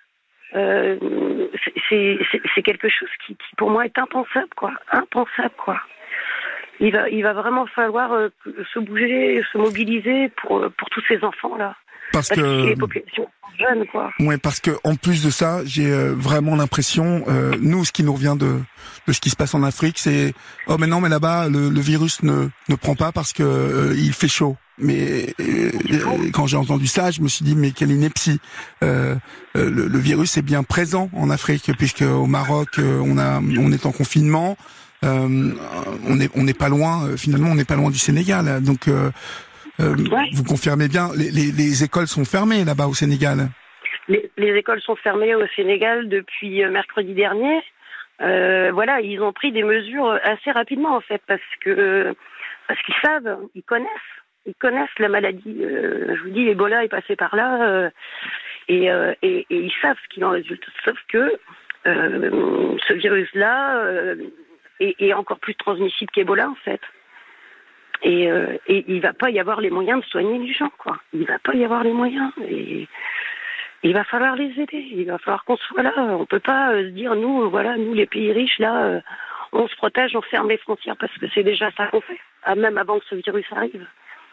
C'est quelque chose qui, pour moi, est impensable, quoi. Impensable, quoi. Il va vraiment falloir se bouger, se mobiliser pour tous ces enfants-là. Parce que les populations sont jeunes, quoi. Ouais, parce que en plus de ça, j'ai vraiment l'impression, nous, ce qui nous revient de ce qui se passe en Afrique, c'est mais non, mais là-bas, le virus ne prend pas parce que il fait chaud. Mais quand j'ai entendu ça, je me suis dit mais quelle ineptie. Le virus est bien présent en Afrique, puisque au Maroc, on est en confinement. On n'est pas loin. Finalement, on n'est pas loin du Sénégal. Donc Ouais. Vous confirmez bien, les écoles sont fermées là-bas au Sénégal. Les écoles sont fermées au Sénégal depuis mercredi dernier. Voilà, ils ont pris des mesures assez rapidement en fait, parce qu'ils savent, ils connaissent la maladie. Je vous dis, Ebola est passé par là et ils savent ce qu'il en résulte. Sauf que ce virus-là est encore plus transmissible qu'Ebola en fait. Et il va pas y avoir les moyens de soigner les gens, quoi. Il va pas y avoir les moyens. Et il va falloir les aider. Il va falloir qu'on soit là. On peut pas se dire, nous les pays riches, là, on se protège, on ferme les frontières, parce que c'est déjà ça qu'on fait, même avant que ce virus arrive.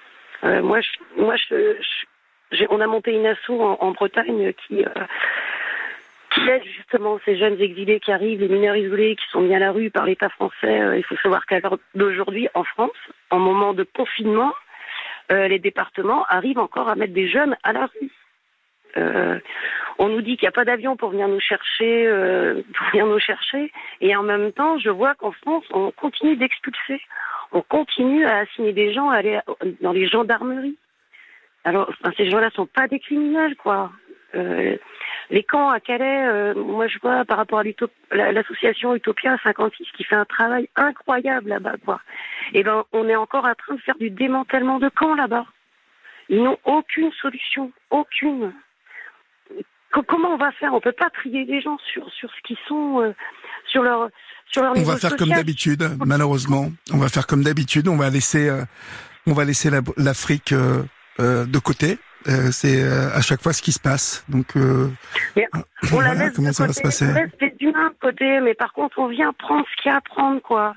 On a monté une asso en Bretagne qui aide justement ces jeunes exilés qui arrivent, les mineurs isolés qui sont mis à la rue par l'État français. Il faut savoir qu'à l'heure d'aujourd'hui, en France, en moment de confinement, les départements arrivent encore à mettre des jeunes à la rue. On nous dit qu'il n'y a pas d'avion pour venir nous chercher, et en même temps, je vois qu'en France, on continue d'expulser. On continue à assigner des gens à aller dans les gendarmeries. Alors, ces gens-là sont pas des criminels, quoi. Les camps à Calais, moi je vois par rapport à l'association Utopia 56 qui fait un travail incroyable là-bas, quoi. Et ben, on est encore en train de faire du démantèlement de camps là-bas. Ils n'ont aucune solution, aucune. Comment on va faire? On peut pas trier les gens sur ce qu'ils sont, sur leur On niveau va faire social. comme d'habitude, malheureusement. On va faire comme d'habitude. On va laisser l'Afrique de côté. C'est à chaque fois ce qui se passe. Donc, Mais on la laisse comment de ça côté, va se passer? on laisse des humains de côté, mais par contre, on vient prendre ce qu'il y a à prendre, quoi.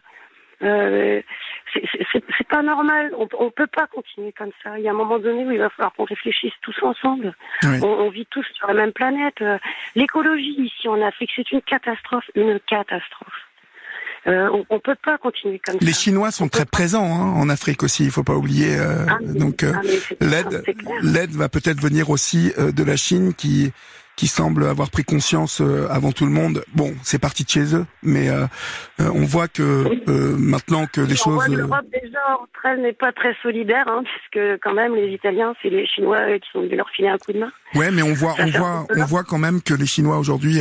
C'est pas normal. On peut pas continuer comme ça. Il y a un moment donné où il va falloir qu'on réfléchisse tous ensemble. Oui. On vit tous sur la même planète. L'écologie ici en Afrique, c'est une catastrophe, on peut pas continuer comme ça. Les Chinois sont très présents en Afrique aussi. Il faut pas oublier. L'aide va peut-être venir aussi de la Chine qui semble avoir pris conscience avant tout le monde. Bon, c'est parti de chez eux, mais on voit que maintenant que les choses. On voit que l'Europe déjà entre elles n'est pas très solidaire, puisque quand même les Italiens, c'est les Chinois qui sont venus leur filer un coup de main. Ouais, mais on voit quand même que les Chinois aujourd'hui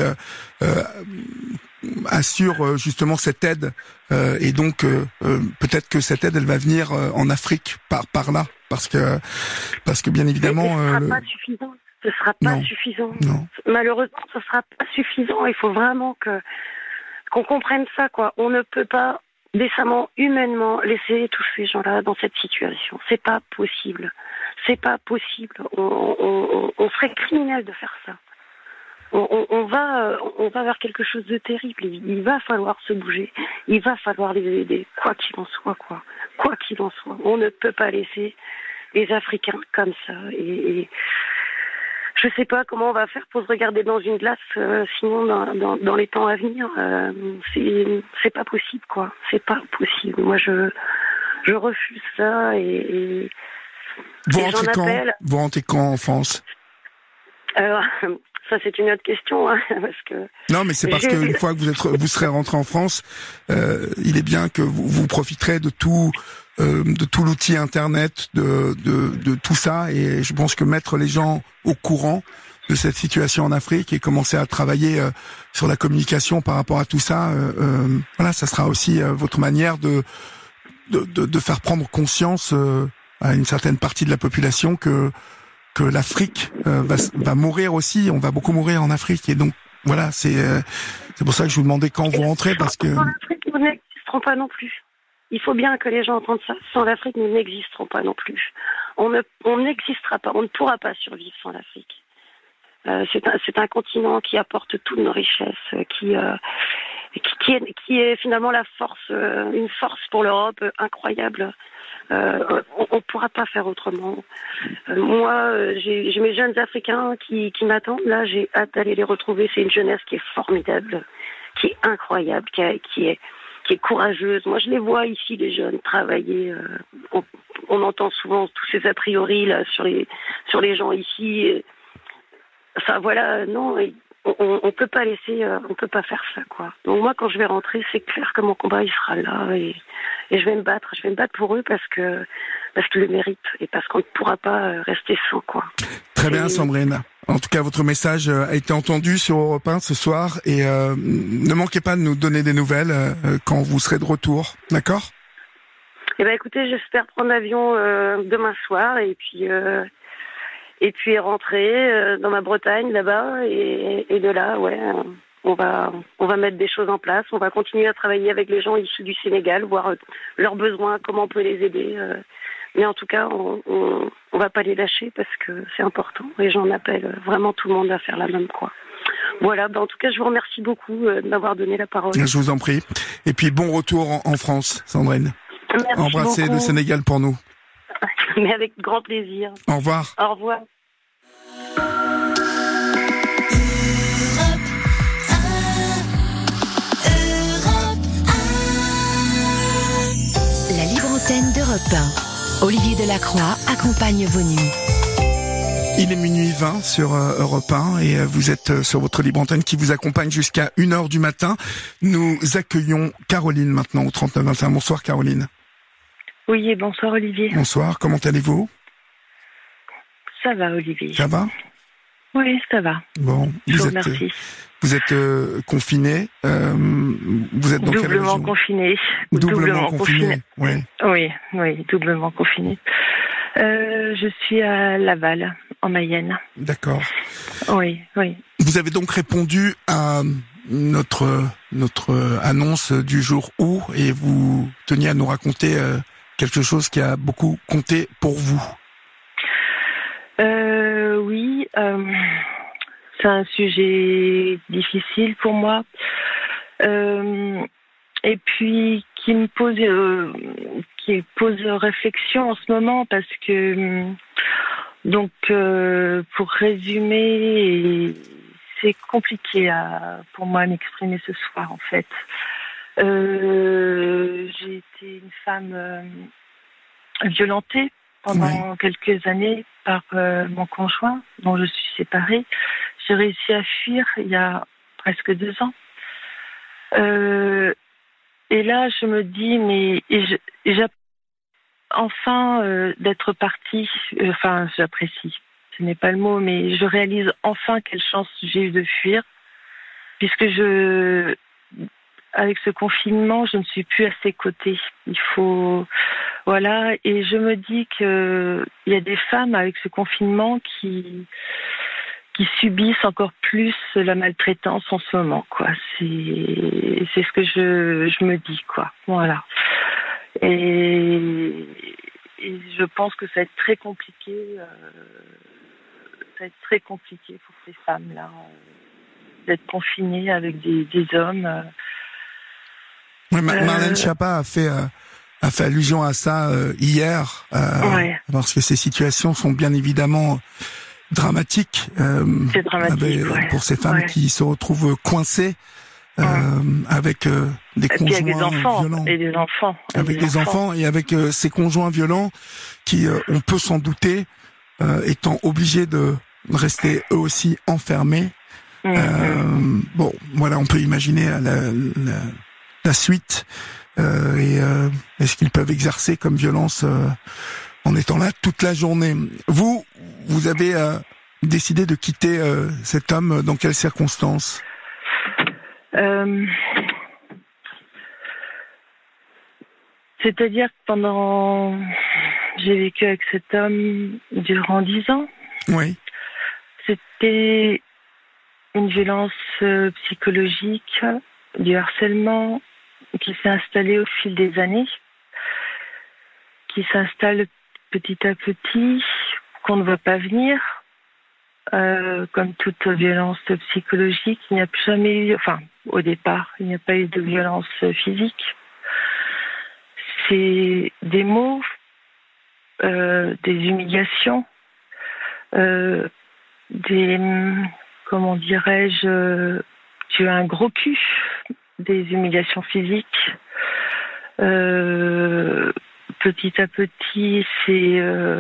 assurent justement cette aide, et donc peut-être que cette aide elle va venir en Afrique par là, parce que bien évidemment. Mais ce sera pas suffisant. Ce sera pas suffisant. Non. Malheureusement, ce sera pas suffisant. Il faut vraiment qu'on comprenne ça, quoi. On ne peut pas décemment, humainement, laisser tous ces gens-là dans cette situation. C'est pas possible. C'est pas possible. On serait criminel de faire ça. On va vers quelque chose de terrible. Il va falloir se bouger. Il va falloir les aider, quoi qu'il en soit, quoi. Quoi qu'il en soit. On ne peut pas laisser les Africains comme ça. Et je sais pas comment on va faire pour se regarder dans une glace, sinon dans les temps à venir, c'est pas possible, quoi. C'est pas possible. Moi, je refuse ça et Vous rentrez quand en France? Alors, ça c'est une autre question, parce que. Non, mais c'est parce qu'une fois que vous serez rentré en France, il est bien que vous profiterez de tout l'outil Internet, de tout ça, et je pense que mettre les gens au courant de cette situation en Afrique et commencer à travailler sur la communication par rapport à tout ça. Voilà, ça sera aussi votre manière de faire prendre conscience à une certaine partie de la population que l'Afrique va mourir aussi. On va beaucoup mourir en Afrique et donc voilà, c'est pour ça que je vous demandais quand vous rentrez parce que sans l'Afrique, nous n'existerons pas non plus. Il faut bien que les gens entendent ça. Sans l'Afrique, nous n'existerons pas non plus. On n'existera pas. On ne pourra pas survivre sans l'Afrique. C'est un continent qui apporte toutes nos richesses, qui est finalement la force, une force pour l'Europe incroyable. On pourra pas faire autrement. Moi, j'ai mes jeunes Africains qui m'attendent. Là, j'ai hâte d'aller les retrouver. C'est une jeunesse qui est formidable, qui est incroyable, qui est courageuse. Moi, je les vois ici, les jeunes, travailler. On entend souvent tous ces a priori là sur les gens ici. Enfin voilà, non, on peut pas laisser, on peut pas faire ça, quoi. Donc moi, quand je vais rentrer, c'est clair que mon combat il sera là et je vais me battre pour eux parce qu'ils le méritent et parce qu'on ne pourra pas rester sans, quoi. Très bien, Sandrine. En tout cas, votre message a été entendu sur Europe 1 ce soir et ne manquez pas de nous donner des nouvelles quand vous serez de retour, d'accord ? Eh ben, écoutez, j'espère prendre l'avion demain soir et puis rentrer dans ma Bretagne là-bas et de là, ouais, on va mettre des choses en place. On va continuer à travailler avec les gens issus du Sénégal, voir leurs besoins, comment on peut les aider. Mais en tout cas, on va pas les lâcher parce que c'est important. Et j'en appelle vraiment tout le monde à faire la même, quoi. Voilà, en tout cas, je vous remercie beaucoup de m'avoir donné la parole. Je vous en prie. Et puis bon retour en France, Sandrine. Merci Embrassez beaucoup. le Sénégal pour nous. Mais avec grand plaisir. Au revoir. Au revoir. La libre antenne d'Europe 1. Olivier Delacroix accompagne vos nuits. Il est minuit 20 sur Europe 1 et vous êtes sur votre libre antenne qui vous accompagne jusqu'à 1h du matin. Nous accueillons Caroline maintenant au 3921. Bonsoir Caroline. Oui, et bonsoir Olivier. Bonsoir, comment allez-vous ? Ça va Olivier. Ça va ? Oui, ça va. Bon, Je vous remercie. Vous êtes confiné. Vous êtes dans quelle région ? Doublement confiné. Doublement confiné. Oui. Oui, doublement confiné. Je suis à Laval, en Mayenne. D'accord. Oui. Vous avez donc répondu à notre annonce du jour où et vous teniez à nous raconter quelque chose qui a beaucoup compté pour vous. Oui, c'est un sujet difficile pour moi. Et puis qui pose réflexion en ce moment parce que donc pour résumer, c'est compliqué pour moi m'exprimer ce soir en fait. J'ai été une femme violentée pendant quelques années par mon conjoint dont je suis séparée. J'ai réussi à fuir il y a presque 2 ans. Et là, je me dis, mais d'être partie, j'apprécie, ce n'est pas le mot, mais je réalise enfin quelle chance j'ai eu de fuir, puisque avec ce confinement, je ne suis plus à ses côtés. Et je me dis qu'il y a des femmes avec ce confinement qui subissent encore plus la maltraitance en ce moment, quoi. C'est ce que je me dis, quoi. Voilà. Et je pense que ça va être très compliqué. Ça va être très compliqué pour ces femmes-là d'être confinées avec des hommes. Oui, Marlène Schiappa a fait allusion à ça hier, parce que ces situations sont bien évidemment dramatiques. C'est dramatique, pour ces femmes qui se retrouvent coincées avec des conjoints violents. Et des enfants. Avec des enfants et avec ces conjoints violents qui, on peut s'en douter, étant obligés de rester eux aussi enfermés. Bon, voilà, on peut imaginer la suite. Est-ce qu'ils peuvent exercer comme violence en étant là toute la journée ? Vous avez décidé de quitter cet homme? Dans quelles circonstances? C'est-à-dire que j'ai vécu avec cet homme durant 10 ans. Oui. C'était une violence psychologique, du harcèlement qui s'est installé au fil des années, qui s'installe petit à petit, qu'on ne voit pas venir. Comme toute violence psychologique, il n'y a jamais eu, au départ, il n'y a pas eu de violence physique. C'est des mots, des humiliations, comment dirais-je, tu as un gros cul, des humiliations physiques. Petit à petit, c'est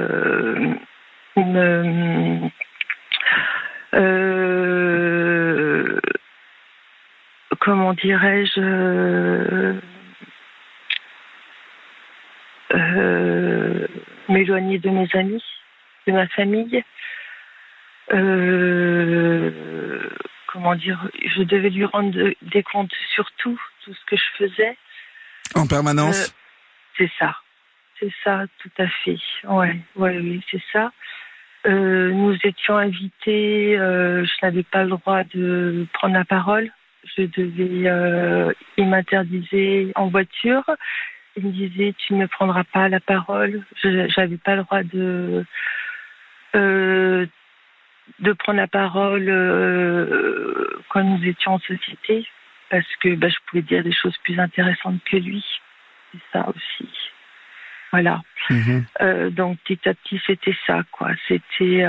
comment dirais-je, m'éloigner de mes amis, de ma famille. Comment dire, je devais lui rendre des comptes sur tout ce que je faisais. En permanence? C'est ça, tout à fait. Oui, c'est ça. Nous étions invités, je n'avais pas le droit de prendre la parole. Il m'interdisait en voiture. Il me disait, tu ne prendras pas la parole. J'avais pas le droit de prendre la parole quand nous étions en société, parce que je pouvais dire des choses plus intéressantes que lui. C'est ça aussi. Voilà. Donc petit à petit, c'était ça, quoi. C'était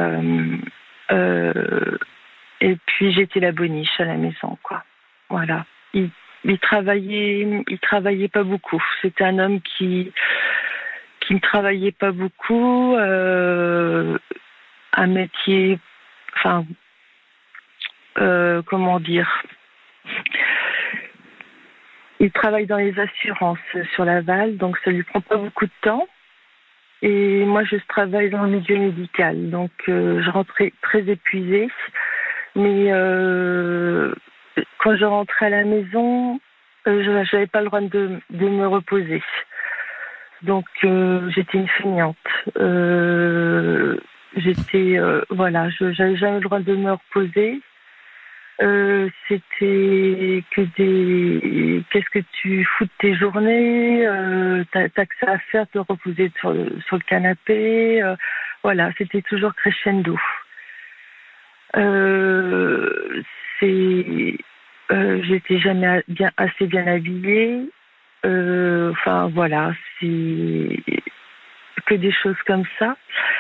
et puis j'étais la boniche à la maison, quoi. Voilà. Il travaillait pas beaucoup. C'était un homme qui ne travaillait pas beaucoup. Un métier, comment dire, il travaille dans les assurances sur Laval, donc ça lui prend pas beaucoup de temps. Et moi, je travaille dans le milieu médical, donc je rentrais très épuisée. Mais quand je rentrais à la maison, je n'avais pas le droit de me reposer. Donc j'étais une feignante. J'avais jamais le droit de me reposer. C'était que qu'est-ce que tu fous de tes journées, t'as que ça à faire, te reposer sur le canapé. Voilà, c'était toujours crescendo. J'étais jamais assez bien habillée. Voilà, c'est que des choses comme ça.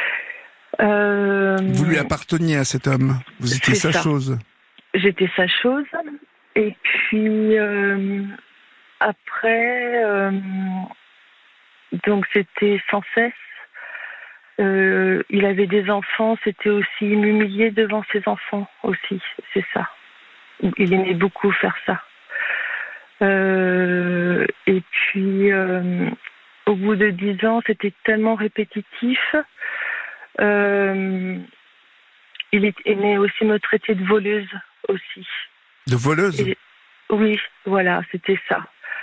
Vous lui apparteniez à cet homme. Vous étiez sa chose. J'étais sa chose. Et puis après, donc c'était sans cesse. Il avait des enfants, c'était aussi m'humilier devant ses enfants aussi, c'est ça. Il aimait beaucoup faire ça. Et puis, au bout de 10 ans, c'était tellement répétitif. Il aimait aussi me traiter de voleuse aussi. De voleuse? Oui, voilà, c'était ça.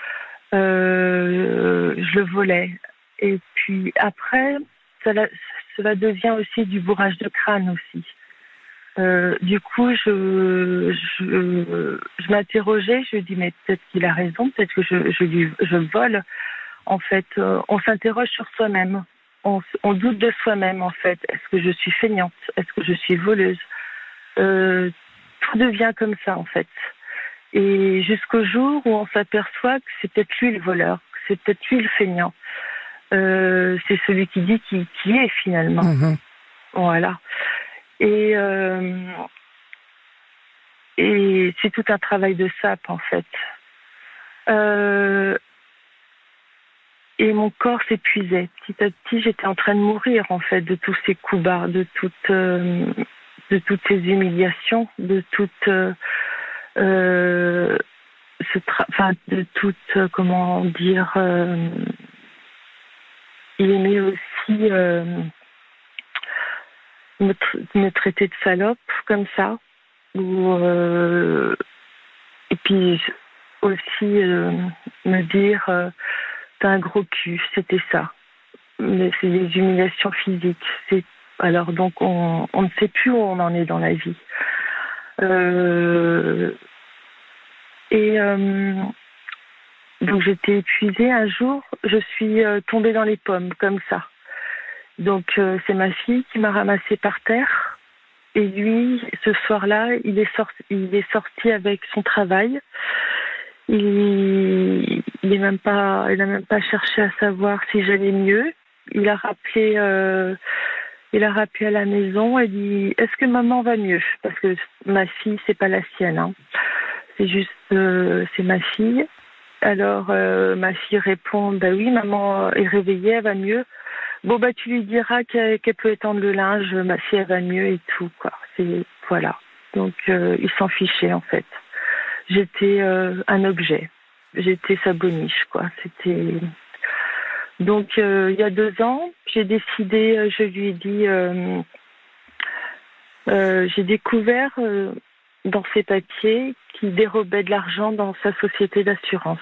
Je le volais. Et puis après, cela devient aussi du bourrage de crâne aussi. Du coup, je m'interrogeais, je me dis mais peut-être qu'il a raison, peut-être que je vole. En fait, on s'interroge sur soi-même, on doute de soi-même en fait. Est-ce que je suis feignante? Est-ce que je suis voleuse? Tout devient comme ça en fait. Et jusqu'au jour où on s'aperçoit que c'est peut-être lui le voleur, que c'est peut-être lui le feignant. C'est celui qui dit qui est finalement. Voilà. Et c'est tout un travail de sape en fait. Et mon corps s'épuisait. Petit à petit, j'étais en train de mourir en fait de tous ces coups bas, de toutes ces humiliations, de comment dire. Il aimait aussi me traiter de salope comme ça. Et puis aussi me dire t'as un gros cul, c'était ça. Mais c'est des humiliations physiques. Alors donc on ne sait plus où on en est dans la vie. Donc j'étais épuisée. Un jour, je suis tombée dans les pommes comme ça. Donc c'est ma fille qui m'a ramassée par terre. Et lui, ce soir-là, il est sorti avec son travail. Il n'a même pas cherché à savoir si j'allais mieux. Il a rappelé à la maison et dit est-ce que maman va mieux? Parce que ma fille, c'est pas la sienne, hein. C'est juste c'est ma fille. Alors ma fille répond bah oui, maman est réveillée, elle va mieux. Bon bah tu lui diras qu'elle peut étendre le linge, ma fille elle va mieux et tout quoi. Voilà. Donc il s'en fichait en fait. J'étais un objet. J'étais sa boniche quoi. C'était donc il y a 2 ans, j'ai décidé, je lui ai dit j'ai découvert dans ses papiers qu'il dérobait de l'argent dans sa société d'assurance.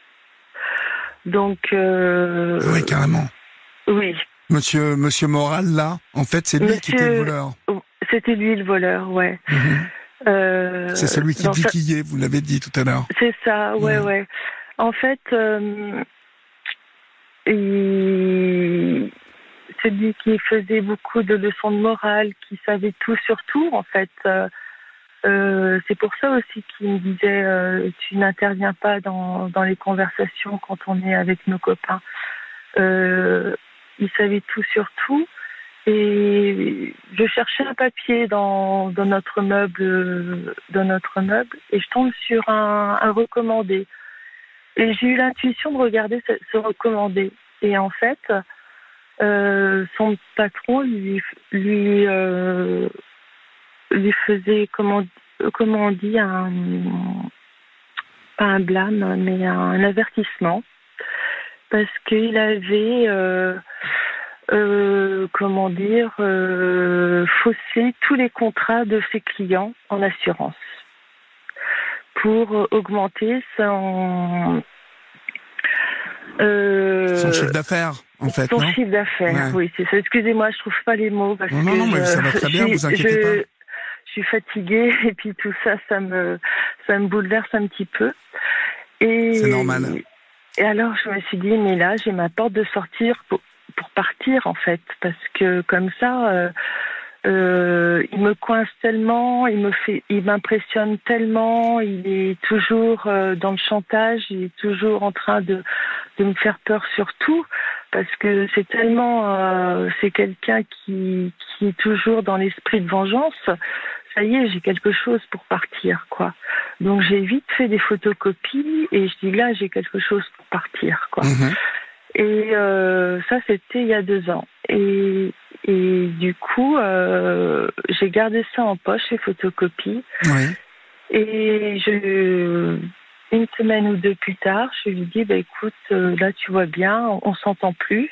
Donc oui, carrément. Oui. Monsieur Moral, là, en fait, c'est lui qui était le voleur. C'était lui le voleur, ouais. C'est celui qui biquillait, vous l'avez dit tout à l'heure. C'est ça, ouais. En fait, celui qui faisait beaucoup de leçons de morale, qui savait tout sur tout, en fait. C'est pour ça aussi qu'il me disait tu n'interviens pas dans les conversations quand on est avec nos copains. Il savait tout sur tout et je cherchais un papier dans notre meuble et je tombe sur un recommandé et j'ai eu l'intuition de regarder ce recommandé et en fait son patron lui faisait comment on dit pas un blâme mais un avertissement parce qu'il avait faussé tous les contrats de ses clients en assurance pour augmenter son chiffre d'affaires, en fait, son chiffre d'affaires, oui, c'est ça. Excusez-moi, je trouve pas les mots parce non, mais ça va très bien, vous inquiétez pas. Je suis fatiguée et puis tout ça, ça me bouleverse un petit peu. Et c'est normal. Et alors, je me suis dit, mais là, j'ai ma porte de sortir pour partir, en fait. Parce que comme ça, il me coince tellement, il m'impressionne tellement, il est toujours dans le chantage, il est toujours en train de me faire peur sur tout. Parce que c'est tellement... c'est quelqu'un qui est toujours dans l'esprit de vengeance. Ça y est, j'ai quelque chose pour partir, quoi. Donc j'ai vite fait des photocopies et je dis là, j'ai quelque chose pour partir, quoi. Et ça, c'était il y a 2 ans. Et du coup, j'ai gardé ça en poche, les photocopies. Oui. Et une semaine ou 2 plus tard, je lui dis, écoute, là, tu vois bien, on s'entend plus.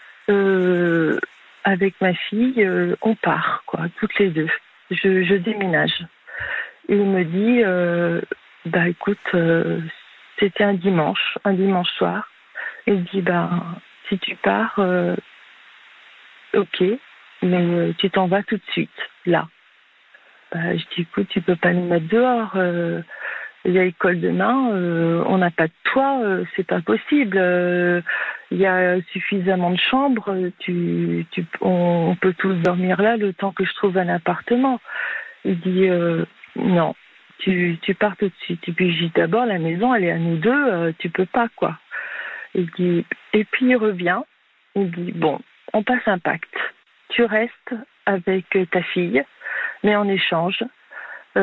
Avec ma fille, on part, quoi, toutes les 2. Je déménage. Et il me dit, écoute, c'était un dimanche soir. Il dit, si tu pars, ok, mais tu t'en vas tout de suite, là. Je dis, écoute, tu peux pas nous mettre dehors. Il y a école demain, on n'a pas de toit, c'est pas possible. Il y a suffisamment de chambres, on peut tous dormir là le temps que je trouve un appartement. Il dit, non, tu pars tout de suite. Et puis je dis, d'abord, la maison, elle est à nous 2, tu peux pas, quoi. Il dit, et puis il revient, il dit, bon, on passe un pacte. Tu restes avec ta fille, mais en échange, il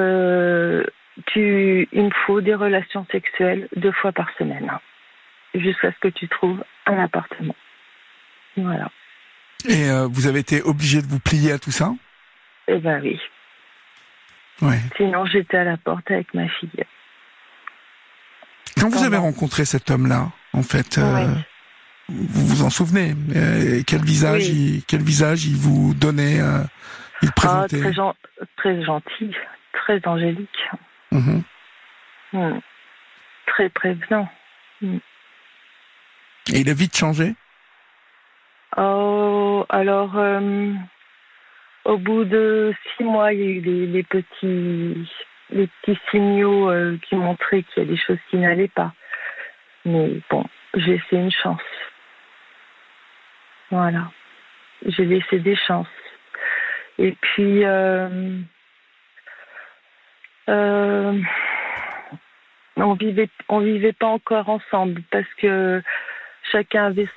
me faut des relations sexuelles 2 fois par semaine, jusqu'à ce que tu trouves un appartement. Voilà. Et vous avez été obligé de vous plier à tout ça? Eh ben oui. Ouais. Sinon, j'étais à la porte avec ma fille. Quand vous avez rencontré cet homme-là, en fait, vous vous en souvenez? Quel visage il vous donnait? Il présentait... Très gentil, très angélique. Très prévenant. Et il a vite changé? Oh, alors, au bout de 6 mois, il y a eu les petits signaux qui montraient qu'il y a des choses qui n'allaient pas. Mais bon, j'ai laissé une chance. Voilà. J'ai laissé des chances. Et puis, on vivait pas encore ensemble parce que chacun avait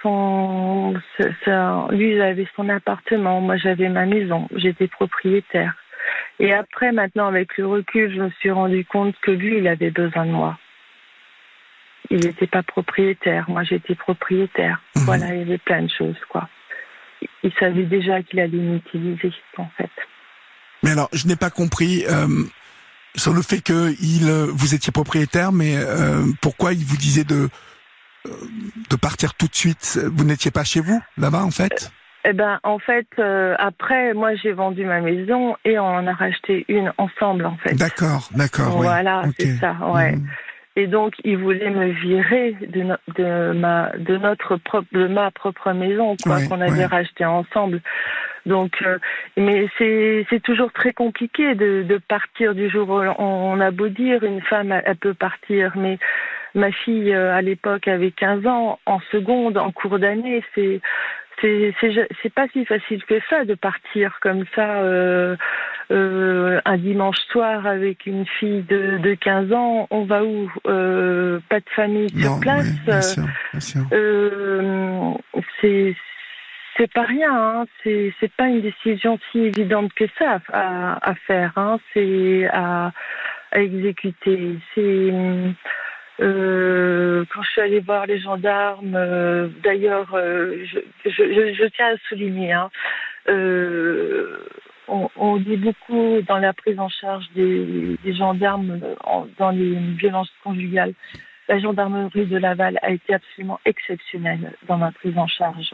lui il avait son appartement, moi j'avais ma maison, j'étais propriétaire. Et après, maintenant, avec le recul, je me suis rendu compte que lui, il avait besoin de moi. Il n'était pas propriétaire, moi j'étais propriétaire. Voilà, il y avait plein de choses, quoi. Il savait déjà qu'il allait m'utiliser, en fait. Mais alors, je n'ai pas compris sur le fait que vous étiez propriétaire, mais pourquoi il vous disait de partir tout de suite? Vous n'étiez pas chez vous, là-bas, en fait? En fait, après, moi, j'ai vendu ma maison et on en a racheté une ensemble, en fait. D'accord. Voilà, oui. C'est ça, ouais. Et donc, il voulait me virer de ma propre maison, quoi, qu'on avait racheté ensemble. Donc, mais c'est toujours très compliqué de partir du jour au lendemain. On a beau dire, une femme, elle peut partir, mais ma fille, à l'époque, avait 15 ans, en seconde, en cours d'année, c'est pas si facile que ça de partir comme ça un dimanche soir avec une fille de 15 ans. On va où? Pas de famille sur place. Oui, bien sûr. C'est pas rien, hein. C'est pas une décision si évidente que ça à faire, hein. C'est à exécuter. Quand je suis allée voir les gendarmes, d'ailleurs, je tiens à souligner, hein, on dit beaucoup dans la prise en charge des gendarmes dans les violences conjugales. La gendarmerie de Laval a été absolument exceptionnelle dans ma prise en charge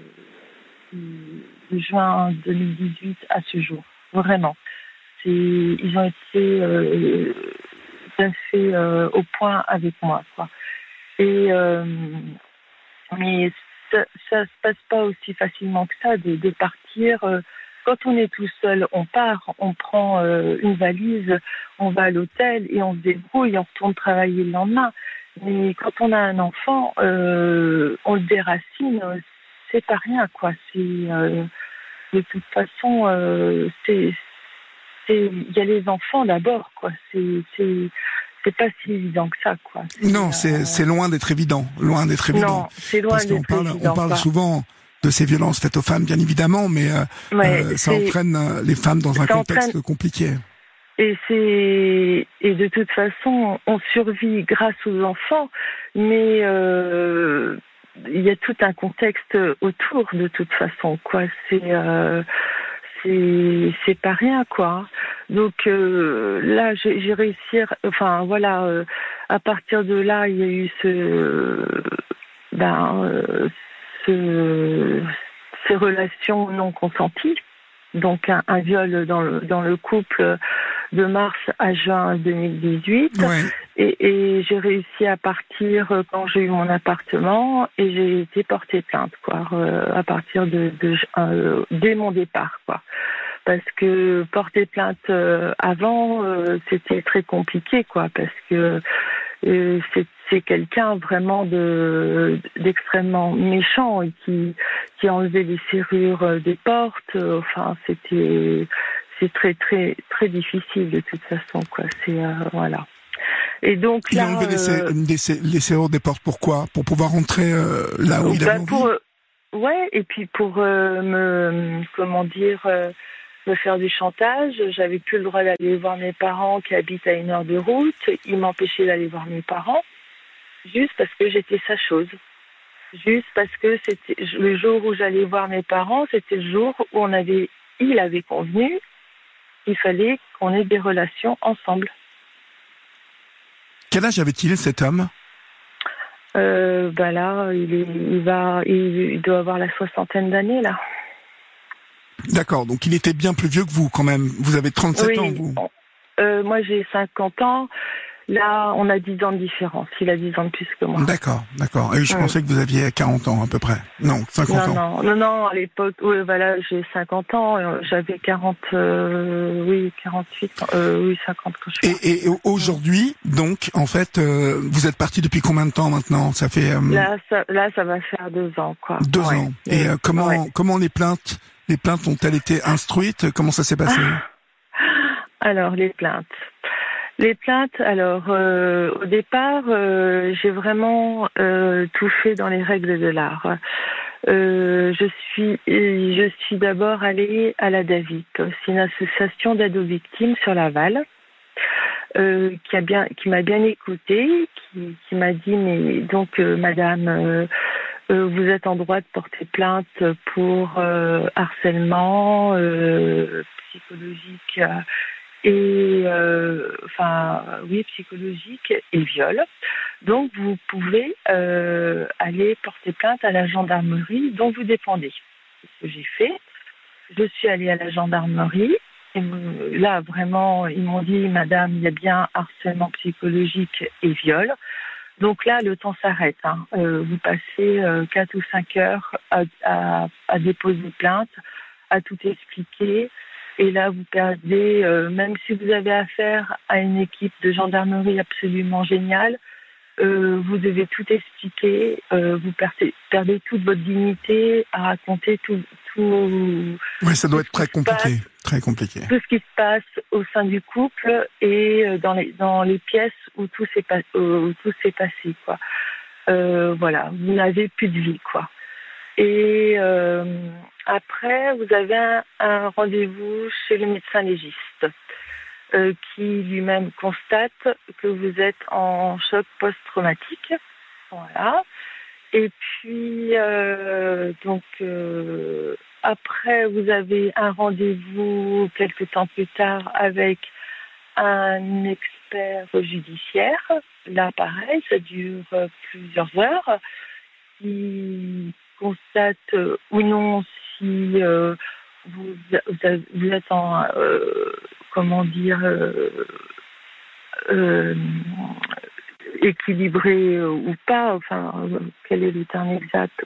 de juin 2018 à ce jour. Vraiment. Ils ont été tout à fait au point avec moi, quoi. Et mais ça se passe pas aussi facilement que ça de partir. Quand on est tout seul, on part, on prend une valise, on va à l'hôtel et on se débrouille, on retourne travailler le lendemain. Mais quand on a un enfant, on le déracine, c'est pas rien, quoi. De toute façon, il y a les enfants d'abord, quoi. C'est pas si évident que ça, quoi. Non, c'est loin d'être évident. Non, c'est loin d'être évident. On parle souvent de ces violences faites aux femmes, bien évidemment, mais ça entraîne les femmes dans un contexte compliqué. Et de toute façon, on survit grâce aux enfants, mais il y a tout un contexte autour, de toute façon, quoi. C'est pas rien, quoi. Donc là, j'ai réussi. Enfin voilà, à partir de là, il y a eu ces relations non consenties. Donc un viol dans le couple de mars à juin 2018. Ouais. Et j'ai réussi à partir quand j'ai eu mon appartement et j'ai été portée plainte, quoi, à partir dès mon départ, quoi. Parce que porter plainte avant, c'était très compliqué, quoi, parce que c'est quelqu'un vraiment d'extrêmement méchant et qui enlevait les serrures des portes. Enfin, c'est très très très difficile de toute façon, quoi. Voilà. Et donc là, il a enlevé les serrures des portes. Pourquoi? Pour pouvoir rentrer là où il avait envie. Ouais, et puis pour me faire du chantage. J'avais plus le droit d'aller voir mes parents qui habitent à 1 heure de route. Ils m'empêchaient d'aller voir mes parents juste parce que j'étais sa chose. Juste parce que c'était le jour où j'allais voir mes parents, c'était le jour où il avait convenu qu'il fallait qu'on ait des relations ensemble. Quel âge avait-il, cet homme? Là, il doit avoir la 60aine d'années, là. D'accord, donc il était bien plus vieux que vous quand même. Vous avez 37 ans, vous. Moi j'ai 50 ans. Là, on a 10 ans de différence. Il a 10 ans de plus que moi. D'accord. Et je pensais que vous aviez 40 ans à peu près. Non, 50 ans. Non, à l'époque, voilà, j'ai 50 ans, j'avais 48, 50 quand je suis. Et aujourd'hui, donc, en fait, vous êtes parti depuis combien de temps maintenant? Ça fait... Là, ça va faire 2 ans, quoi. 2 ans. Et comment les plaintes ont-elles été instruites? Comment ça s'est passé? Alors, les plaintes, au départ, j'ai vraiment tout fait dans les règles de l'art. Je suis d'abord allée à la DAVIC, c'est une association d'aide aux victimes sur Laval, qui m'a bien écoutée, qui m'a dit mais donc madame, vous êtes en droit de porter plainte pour harcèlement psychologique. Psychologique et viol. Donc, vous pouvez aller porter plainte à la gendarmerie dont vous dépendez. C'est ce que j'ai fait. Je suis allée à la gendarmerie. Et là, vraiment, ils m'ont dit, madame, il y a bien harcèlement psychologique et viol. Donc là, le temps s'arrête. Vous passez 4 ou 5 heures à déposer plainte, à tout expliquer. Et là, vous perdez, même si vous avez affaire à une équipe de gendarmerie absolument géniale, vous devez tout expliquer, vous perdez toute votre dignité à raconter tout. Oui, ça doit être très compliqué. Tout ce qui se passe au sein du couple et dans les pièces où tout s'est passé, quoi. Voilà, vous n'avez plus de vie, quoi. Et après, vous avez un rendez-vous chez le médecin légiste qui lui-même constate que vous êtes en choc post-traumatique. Voilà. Et puis, après, vous avez un rendez-vous quelques temps plus tard avec un expert judiciaire. Là, pareil, ça dure plusieurs heures. Qui constate ou non si vous êtes en équilibré ou pas, enfin quel est le terme exact,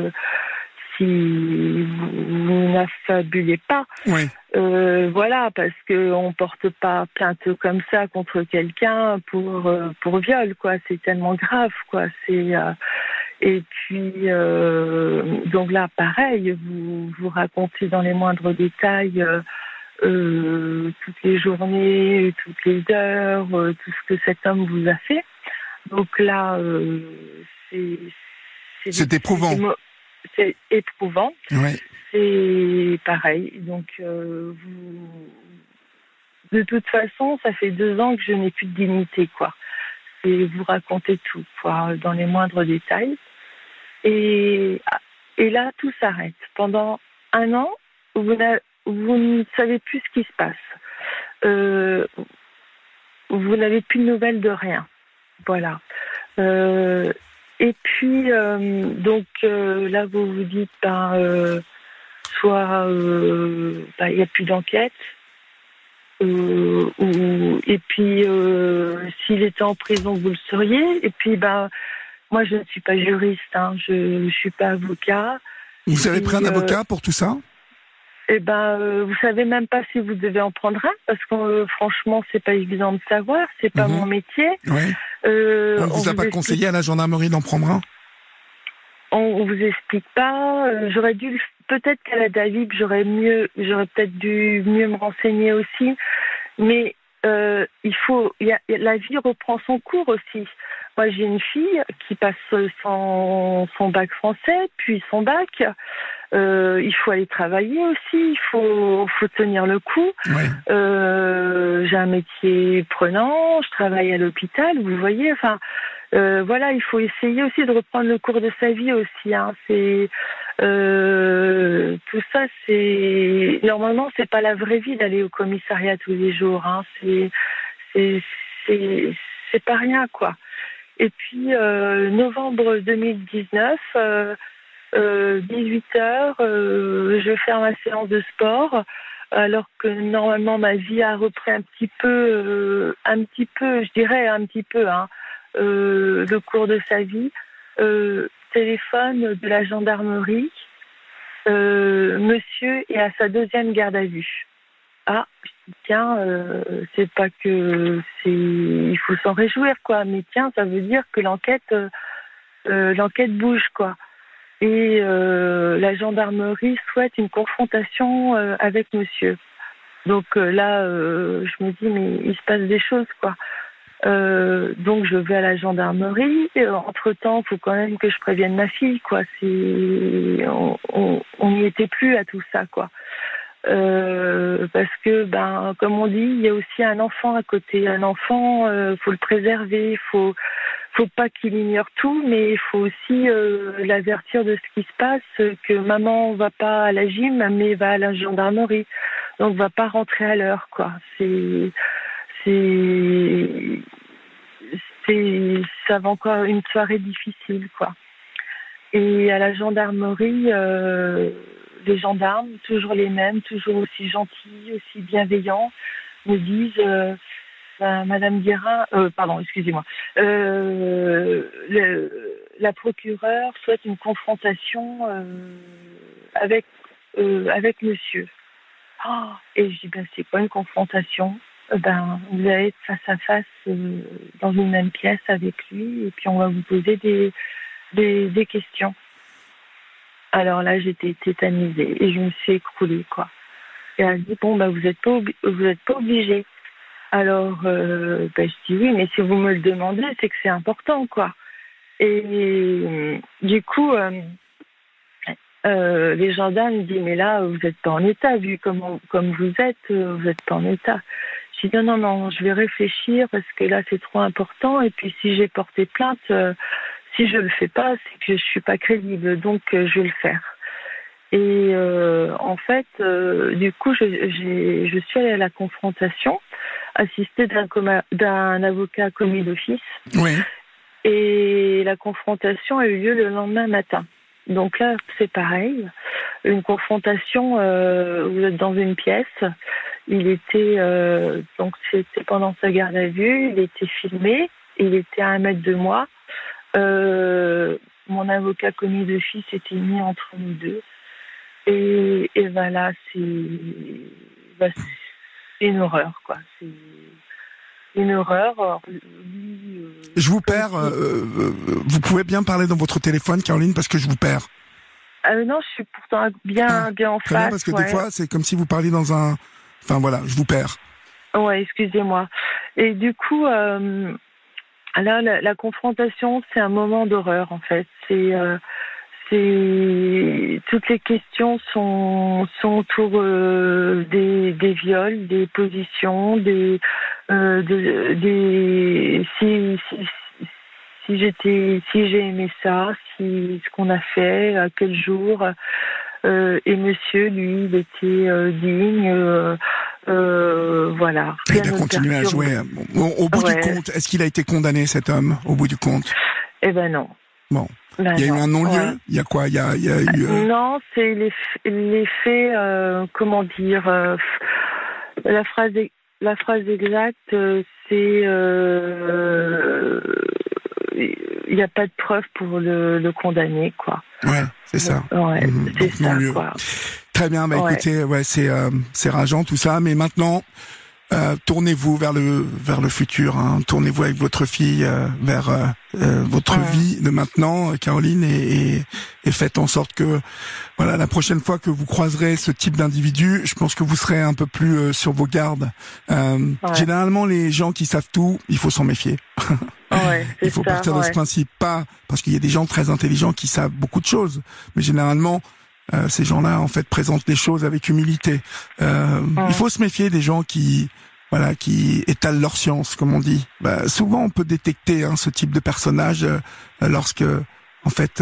si vous n'affabulez pas. Oui. Voilà, parce que on porte pas plainte comme ça contre quelqu'un pour viol, quoi. C'est tellement grave, quoi. Et puis, donc là, pareil, vous racontez dans les moindres détails toutes les journées, toutes les heures, tout ce que cet homme vous a fait. Donc là, c'est éprouvant. C'est éprouvant. Ouais. C'est pareil. Donc, de toute façon, ça fait 2 ans que je n'ai plus de dignité, quoi. Et vous racontez tout, quoi, dans les moindres détails. Et là, tout s'arrête. Pendant 1 an, vous ne savez plus ce qui se passe. Vous n'avez plus de nouvelles de rien. Voilà. Et puis, là, vous vous dites, soit il n'y a plus d'enquête, et puis s'il était en prison, vous le sauriez. Et puis, moi, je ne suis pas juriste, je ne suis pas avocat. Vous avez pris un avocat pour tout ça ? Vous savez même pas si vous devez en prendre un, parce que franchement, c'est pas évident de savoir, c'est pas mon métier. Ouais. On ne vous a pas conseillé à la gendarmerie d'en prendre un ? On vous explique pas. J'aurais dû, peut-être qu'à la DAVIC, j'aurais peut-être dû mieux me renseigner aussi. Mais la vie reprend son cours aussi. Moi, j'ai une fille qui passe son bac français, puis son bac. Il faut aller travailler aussi, il faut tenir le coup. Ouais. J'ai un métier prenant, je travaille à l'hôpital, vous voyez. Enfin, voilà, il faut essayer aussi de reprendre le cours de sa vie aussi. C'est tout ça, c'est normalement c'est pas la vraie vie d'aller au commissariat tous les jours. C'est pas rien, quoi. Et puis novembre 2019. 18h, je vais faire ma séance de sport, alors que normalement ma vie a repris un petit peu, je dirais un petit peu, le cours de sa vie. Téléphone de la gendarmerie, monsieur est à sa 2e garde à vue. Ah, je dis, tiens, c'est pas que il faut s'en réjouir, quoi, mais tiens, ça veut dire que l'enquête bouge, quoi. Et la gendarmerie souhaite une confrontation avec monsieur. Donc là, je me dis, mais il se passe des choses, quoi. Donc je vais à la gendarmerie. Entre-temps, il faut quand même que je prévienne ma fille, quoi. On n'y était plus à tout ça, quoi. Parce que, comme on dit, il y a aussi un enfant à côté. Un enfant, faut le préserver, faut pas qu'il ignore tout, mais il faut aussi l'avertir de ce qui se passe, que maman va pas à la gym, mais va à la gendarmerie, donc va pas rentrer à l'heure, quoi. Ça va encore une soirée difficile, quoi. Et à la gendarmerie, les gendarmes, toujours les mêmes, toujours aussi gentils, aussi bienveillants, me disent Madame Guérin, excusez-moi, la procureure souhaite une confrontation avec monsieur. Oh, et je dis, c'est quoi une confrontation? Vous allez être face à face dans une même pièce avec lui, et puis on va vous poser des questions. Alors là, j'étais tétanisée et je me suis écroulée, quoi. Et elle dit, vous êtes pas obligé. Alors, je dis oui, mais si vous me le demandez, c'est que c'est important, quoi. Et du coup, les gendarmes me disent, mais là, vous n'êtes pas en état, vu comme vous êtes pas en état. Je dis non, je vais réfléchir parce que là, c'est trop important. Et puis, si j'ai porté plainte, si je le fais pas, c'est que je suis pas crédible. Donc, je vais le faire. Et en fait, du coup, je suis allée à la confrontation, assistée d'un avocat commis d'office. Oui. Et la confrontation a eu lieu le lendemain matin. Donc là, c'est pareil. Une confrontation, vous êtes dans une pièce. Il était, donc c'était pendant sa garde à vue, il était filmé, il était à 1 mètre de moi. Mon avocat commis d'office était mis entre nous deux. Et voilà, c'est une horreur, quoi. C'est une horreur. Alors, je vous perds. Vous pouvez bien parler dans votre téléphone, Caroline, parce que je vous perds. Non, je suis pourtant bien en très face. Bien, parce que des fois, c'est comme si vous parliez dans un... Enfin voilà, je vous perds. Ouais, excusez-moi. Et du coup, là, la confrontation, c'est un moment d'horreur, en fait. Toutes les questions sont autour des viols, des positions, si j'ai aimé ça, ce qu'on a fait, à quel jour. Et monsieur, lui, il était digne. Voilà. Il a continué à jouer. Au bout du compte, est-ce qu'il a été condamné, cet homme, au bout du compte? Eh ben non. Bon. Il y a eu un non-lieu. Ouais. Il y a quoi? Il y a eu. Non, c'est les faits. Comment dire? La phrase exacte, c'est il n'y a pas de preuve pour le condamner, quoi. Ouais, c'est ça. Ouais, c'est ça, non-lieu. quoi. Très bien. Écoutez, c'est rageant tout ça, mais maintenant. Tournez-vous vers le futur, hein. Tournez-vous avec votre fille vers votre vie de maintenant, Caroline, et faites en sorte que voilà, la prochaine fois que vous croiserez ce type d'individu, je pense que vous serez un peu plus sur vos gardes. Généralement, les gens qui savent tout, il faut s'en méfier. Il faut partir de ce principe, pas parce qu'il y a des gens très intelligents qui savent beaucoup de choses, mais généralement ces gens-là, en fait, présentent les choses avec humilité. Il faut se méfier des gens qui étalent leur science, comme on dit. Souvent, on peut détecter ce type de personnage lorsque, en fait,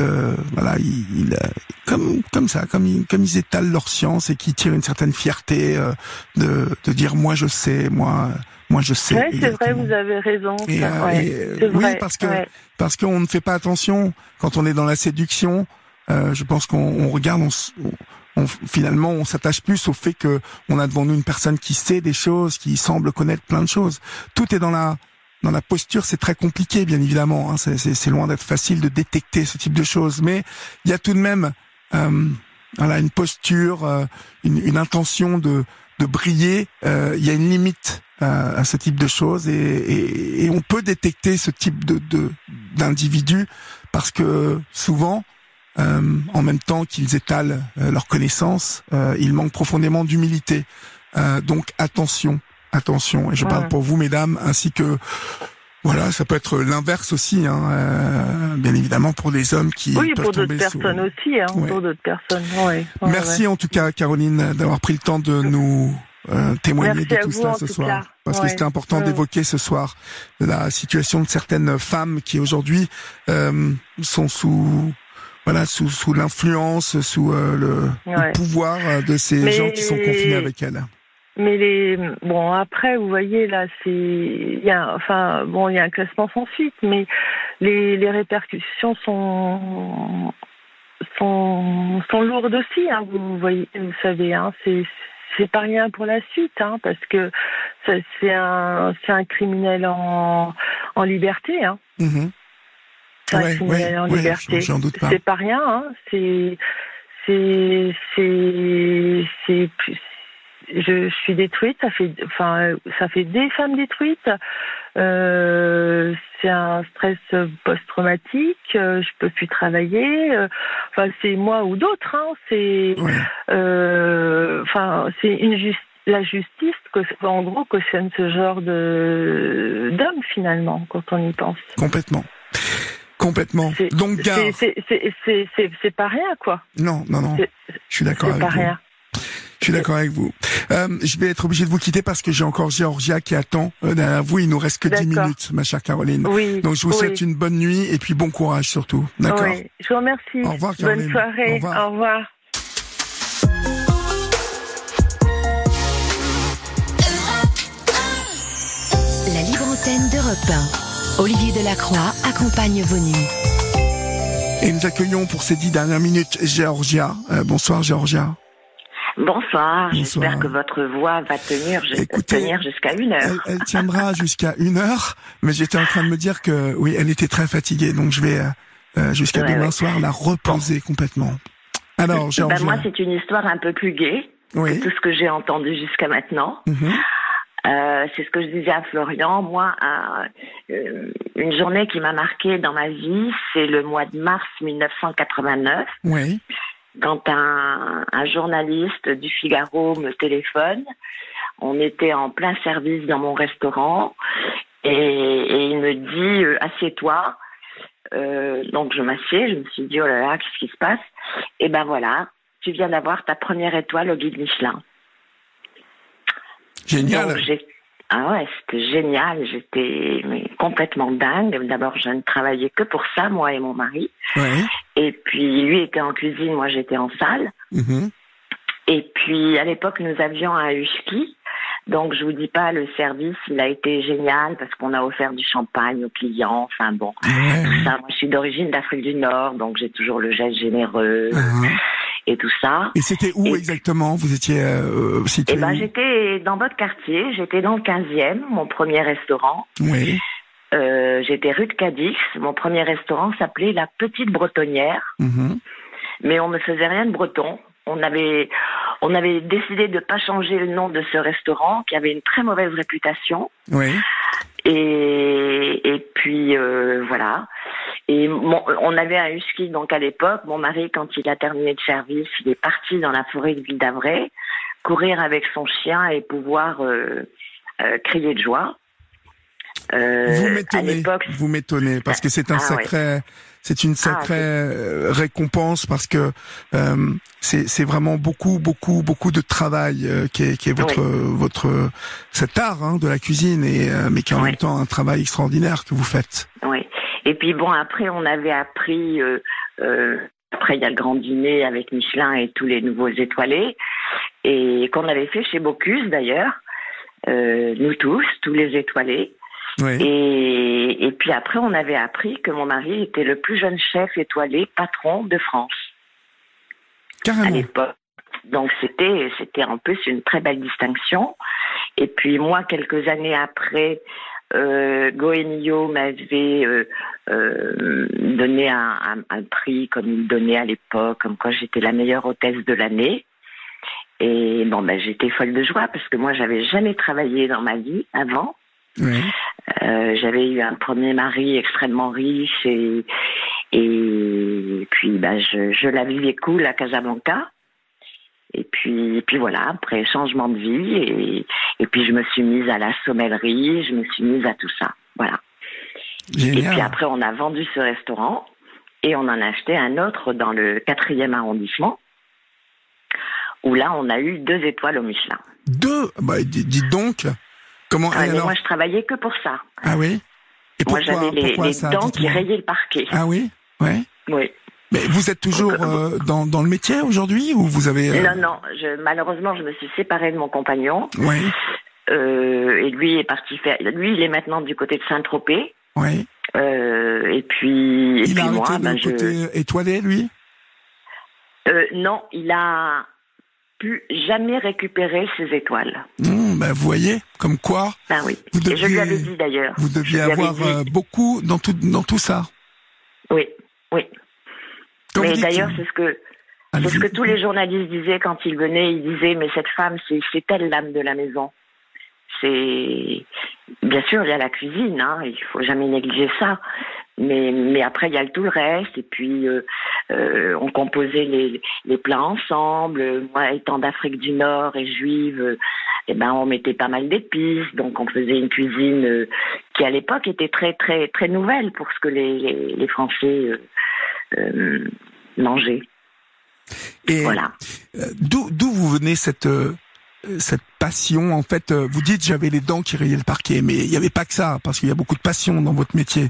comme ils étalent leur science et qui tirent une certaine fierté de dire moi je sais, moi je sais. Ouais, c'est vrai, vous avez raison. Oui, parce qu'on ne fait pas attention quand on est dans la séduction. Je pense qu'on regarde, finalement, on s'attache plus au fait que on a devant nous une personne qui sait des choses, qui semble connaître plein de choses. Tout est dans la posture. C'est très compliqué, bien évidemment. Hein. C'est loin d'être facile de détecter ce type de choses, mais il y a tout de même une posture, une intention de briller. Il y a une limite à ce type de choses et on peut détecter ce type d'individus parce que souvent, en même temps qu'ils étalent leurs connaissances, ils manquent profondément d'humilité. Donc attention. Et je parle pour vous, mesdames, ainsi que voilà, ça peut être l'inverse aussi, hein, bien évidemment pour les hommes qui peuvent tomber aussi, pour d'autres personnes. Ouais. Merci en tout cas, Caroline, d'avoir pris le temps de nous témoigner de tout ça ce soir, parce que c'était important d'évoquer ce soir la situation de certaines femmes qui aujourd'hui sont sous l'influence, sous le pouvoir de ces gens qui sont confinés avec elles. Mais après, vous voyez, là, il y a un classement sans suite, mais les répercussions sont lourdes aussi, hein, vous savez, hein, c'est pas rien pour la suite, hein, parce que c'est un criminel en liberté, hein. Mm-hmm. C'est un criminel en liberté. J'en doute pas. C'est pas rien, hein, je suis détruite, ça fait des femmes détruites. C'est un stress post-traumatique. Je peux plus travailler. C'est moi ou d'autres. Hein. C'est la justice en gros cautionne ce genre d'homme finalement quand on y pense. Complètement. Donc gare. C'est pas rien quoi. Non. Je suis d'accord avec vous. C'est pas rien. Je suis d'accord avec vous. Je vais être obligé de vous quitter parce que j'ai encore Georgia qui attend derrière vous. Il nous reste que 10 minutes, ma chère Caroline. Oui, donc je vous souhaite une bonne nuit et puis bon courage surtout. D'accord. Oui, je vous remercie. Au revoir, Caroline. Bonne soirée. Au revoir. Au revoir. La libre antenne d'Europe 1. Olivier Delacroix accompagne vos nuits. Et nous accueillons pour ces 10 dernières minutes Georgia. Bonsoir Georgia. Bonsoir, j'espère que votre voix va tenir jusqu'à 1h. Elle tiendra jusqu'à 1h, mais j'étais en train de me dire que oui, elle était très fatiguée, donc je vais jusqu'à demain soir la reposer complètement. Alors, Georgia. Moi, c'est une histoire un peu plus gaie que tout ce que j'ai entendu jusqu'à maintenant. Mm-hmm. C'est ce que je disais à Florian. Moi, une journée qui m'a marquée dans ma vie, c'est le mois de mars 1989. Oui. Quand un journaliste du Figaro me téléphone, on était en plein service dans mon restaurant et il me dit assieds-toi. Donc je m'assieds, je me suis dit oh là là, qu'est-ce qui se passe? Et ben voilà, tu viens d'avoir ta première étoile au guide Michelin. Génial. Donc, c'était génial. J'étais complètement dingue. D'abord, je ne travaillais que pour ça, moi et mon mari. Ouais. Et puis, lui était en cuisine, moi j'étais en salle. Mm-hmm. Et puis, à l'époque, nous avions un husky. Donc, je vous dis pas, le service, il a été génial parce qu'on a offert du champagne aux clients. Enfin bon, tout ça. Moi, je suis d'origine d'Afrique du Nord, donc j'ai toujours le geste généreux. Et tout ça. Et c'était où exactement? Vous étiez situé? J'étais dans votre quartier, j'étais dans le 15e, mon premier restaurant. Oui. J'étais rue de Cadix, mon premier restaurant s'appelait La Petite Bretonnière. Mm-hmm. Mais on ne faisait rien de breton. On avait décidé de pas changer le nom de ce restaurant qui avait une très mauvaise réputation. Oui. Et puis voilà. Et on avait un husky, donc à l'époque, mon mari, quand il a terminé de service, il est parti dans la forêt de Ville d'Avray, courir avec son chien et pouvoir crier de joie. Vous m'étonnez, parce que c'est une sacrée récompense, parce que c'est vraiment beaucoup de travail qui est votre cet art de la cuisine mais qui est en même temps un travail extraordinaire que vous faites. Oui. Et puis bon, après on avait appris après il y a le grand dîner avec Michelin et tous les nouveaux étoilés et qu'on avait fait chez Bocuse d'ailleurs, nous tous les étoilés. Oui. Et puis après, on avait appris que mon mari était le plus jeune chef étoilé patron de France. Carrément. à l'époque. Donc c'était en plus une très belle distinction. Et puis moi, quelques années après, Goemio m'avait donné un prix comme il donnait à l'époque, comme quoi j'étais la meilleure hôtesse de l'année. Et bon, j'étais folle de joie parce que moi, j'avais jamais travaillé dans ma vie avant. Oui. J'avais eu un premier mari extrêmement riche et puis je la vivais cool à Casablanca. Et puis voilà, après changement de vie et puis je me suis mise à la sommellerie, je me suis mise à tout ça, voilà. Génial. Et puis après on a vendu ce restaurant et on en a acheté un autre dans le 4e arrondissement où là on a eu 2 étoiles au Michelin. 2 ? Dites donc. Comment mais alors... moi je travaillais que pour ça. Ah oui ? Et moi j'avais les ça, dents qui rayaient le parquet. Ah oui ? Ouais. Oui. Mais vous êtes toujours dans le métier aujourd'hui ou vous avez... Non, malheureusement, je me suis séparée de mon compagnon. Oui. Et lui est parti faire... Lui, il est maintenant du côté de Saint-Tropez. Oui. Et puis il a moi... arrêté le côté étoilé, lui ? Non, il a pu jamais récupérer ses étoiles. Vous voyez, comme quoi... Oui. Et je lui avais dit d'ailleurs. Vous deviez avoir beaucoup dans tout ça. Oui. Mais d'ailleurs, c'est ce que tous les journalistes disaient quand ils venaient. Ils disaient, mais cette femme, c'est elle l'âme de la maison. Bien sûr, il y a la cuisine, il faut jamais négliger ça. Mais après, il y a tout le reste. Et puis, on composait les plats ensemble. Moi, étant d'Afrique du Nord et juive, on mettait pas mal d'épices. Donc, on faisait une cuisine qui, à l'époque, était très, très, très nouvelle pour ce que les Français mangeaient. Et voilà. D'où vous venez cette passion? En fait, vous dites j'avais les dents qui rayaient le parquet, mais il n'y avait pas que ça, parce qu'il y a beaucoup de passion dans votre métier.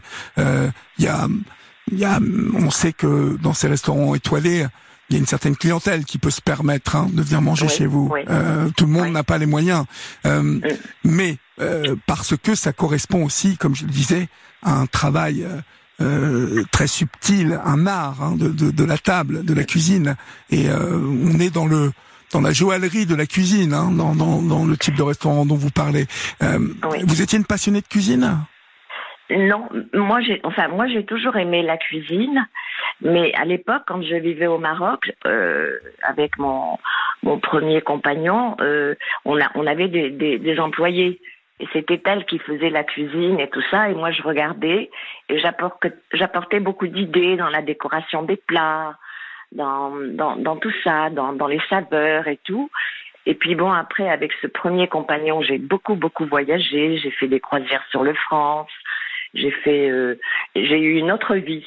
On sait que dans ces restaurants étoilés, il y a une certaine clientèle qui peut se permettre de venir manger chez vous. Oui. Tout le monde n'a pas les moyens, mais parce que ça correspond aussi, comme je le disais, à un travail très subtil, un art de la table, de la cuisine, et on est dans la joaillerie de la cuisine, dans le type de restaurant dont vous parlez. Vous étiez une passionnée de cuisine? Non, moi j'ai toujours aimé la cuisine, mais à l'époque quand je vivais au Maroc avec mon premier compagnon, on avait des employés et c'était elle qui faisait la cuisine et tout ça, et moi je regardais et j'apportais beaucoup d'idées dans la décoration des plats, dans tout ça, dans les saveurs et tout. Et puis bon, après, avec ce premier compagnon, j'ai beaucoup voyagé. J'ai fait des croisières sur le France. J'ai eu une autre vie.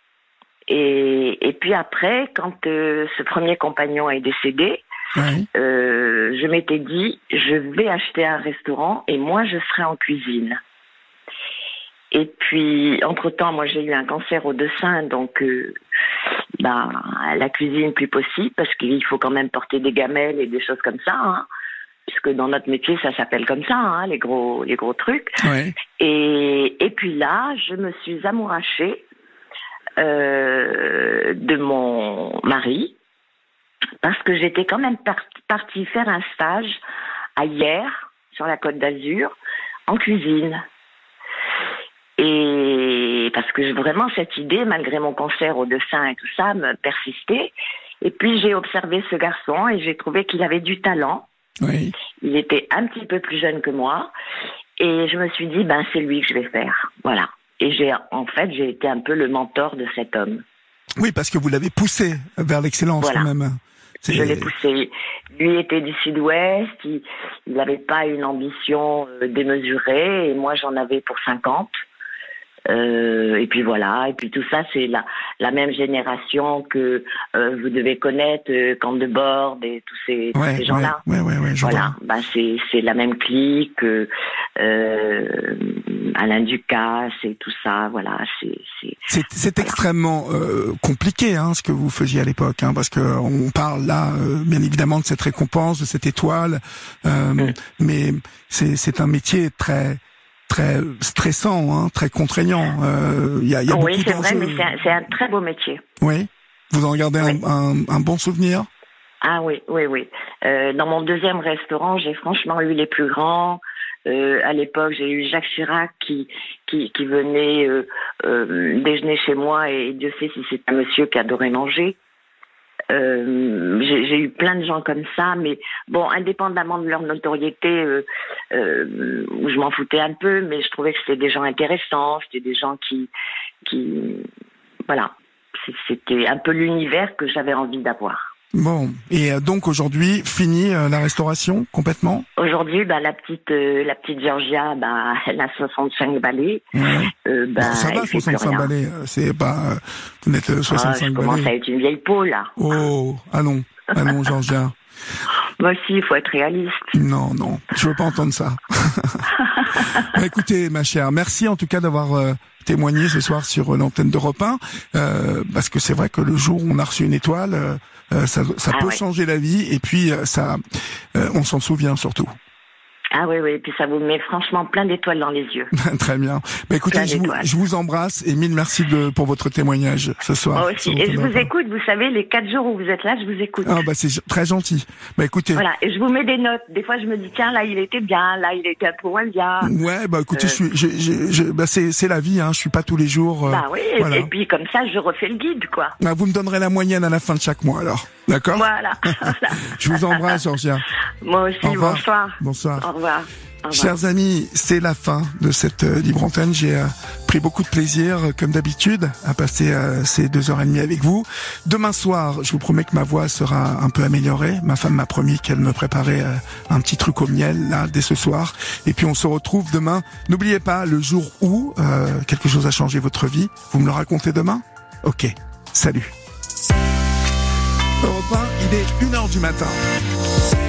Et puis après, quand ce premier compagnon est décédé, je m'étais dit, je vais acheter un restaurant et moi, je serai en cuisine. Et puis, entre-temps, moi, j'ai eu un cancer aux 2 seins, donc la cuisine plus possible, parce qu'il faut quand même porter des gamelles et des choses comme ça, puisque dans notre métier, ça s'appelle comme ça, les gros trucs. Ouais. Et puis là, je me suis amourachée de mon mari, parce que j'étais quand même partie faire un stage à Hyères, sur la Côte d'Azur, en cuisine. Et parce que vraiment cette idée, malgré mon cancer aux 2 seins et tout ça, me persistait. Et puis j'ai observé ce garçon et j'ai trouvé qu'il avait du talent. Oui. Il était un petit peu plus jeune que moi. Et je me suis dit, c'est lui que je vais faire. Voilà. Et j'ai été un peu le mentor de cet homme. Oui, parce que vous l'avez poussé vers l'excellence quand même. Je l'ai poussé. Lui était du Sud-Ouest, il n'avait pas une ambition démesurée, et moi j'en avais pour 50. Et puis voilà, et puis tout ça c'est la même génération que vous devez connaître, Candebord et tous ces gens-là. Voilà, c'est la même clique, Alain Ducasse et tout ça, voilà. C'est extrêmement compliqué ce que vous faisiez à l'époque, parce que on parle là bien évidemment de cette récompense, de cette étoile, mais c'est un métier très stressant, très contraignant. Y a oui, beaucoup c'est vrai, d'enjeux. mais c'est un très beau métier. Oui. Vous en gardez un bon souvenir? Ah oui. Dans mon deuxième restaurant, j'ai franchement eu les plus grands. À l'époque, j'ai eu Jacques Chirac qui venait déjeuner chez moi, et Dieu sait si c'est un monsieur qui adorait manger. J'ai eu plein de gens comme ça, mais bon, indépendamment de leur notoriété, je m'en foutais un peu, mais je trouvais que c'était des gens intéressants, c'était des gens qui voilà, c'était un peu l'univers que j'avais envie d'avoir. Bon, et donc aujourd'hui, fini la restauration complètement? Aujourd'hui, la petite Georgia, elle a 65 balais. Ouais. Ça va, 65 balais, c'est pas... vous n'êtes 65 balais. Je commence à être une vieille peau, là. Oh, allons, Georgia. Moi aussi, il faut être réaliste. Non, je veux pas entendre ça. Écoutez, ma chère, merci en tout cas d'avoir témoigné ce soir sur l'antenne d'Europe 1, parce que c'est vrai que le jour où on a reçu une étoile, ça peut changer la vie, et puis on s'en souvient surtout. Ah oui, et puis ça vous met franchement plein d'étoiles dans les yeux. Très bien. Écoutez, je vous embrasse et mille merci pour votre témoignage ce soir. Moi aussi. Et je vous écoute, vous savez, les 4 jours où vous êtes là, je vous écoute. Ah c'est très gentil. Écoutez. Voilà, et je vous mets des notes. Des fois, je me dis, tiens, là, il était bien, là, il était un peu moins bien. Ouais, écoutez, c'est la vie, je suis pas tous les jours. Oui, voilà. Et puis comme ça, je refais le guide, quoi. Vous me donnerez la moyenne à la fin de chaque mois, alors. D'accord? Voilà. Je vous embrasse, Georgia. Moi aussi, bonsoir. Bonsoir. Au revoir. Chers amis, c'est la fin de cette libre antenne. J'ai pris beaucoup de plaisir, comme d'habitude, à passer ces 2h30 avec vous. Demain soir, je vous promets que ma voix sera un peu améliorée. Ma femme m'a promis qu'elle me préparait un petit truc au miel, là, dès ce soir. Et puis on se retrouve demain. N'oubliez pas, le jour où quelque chose a changé votre vie, vous me le racontez demain? Ok, salut. Europe 1, il est 1h du matin.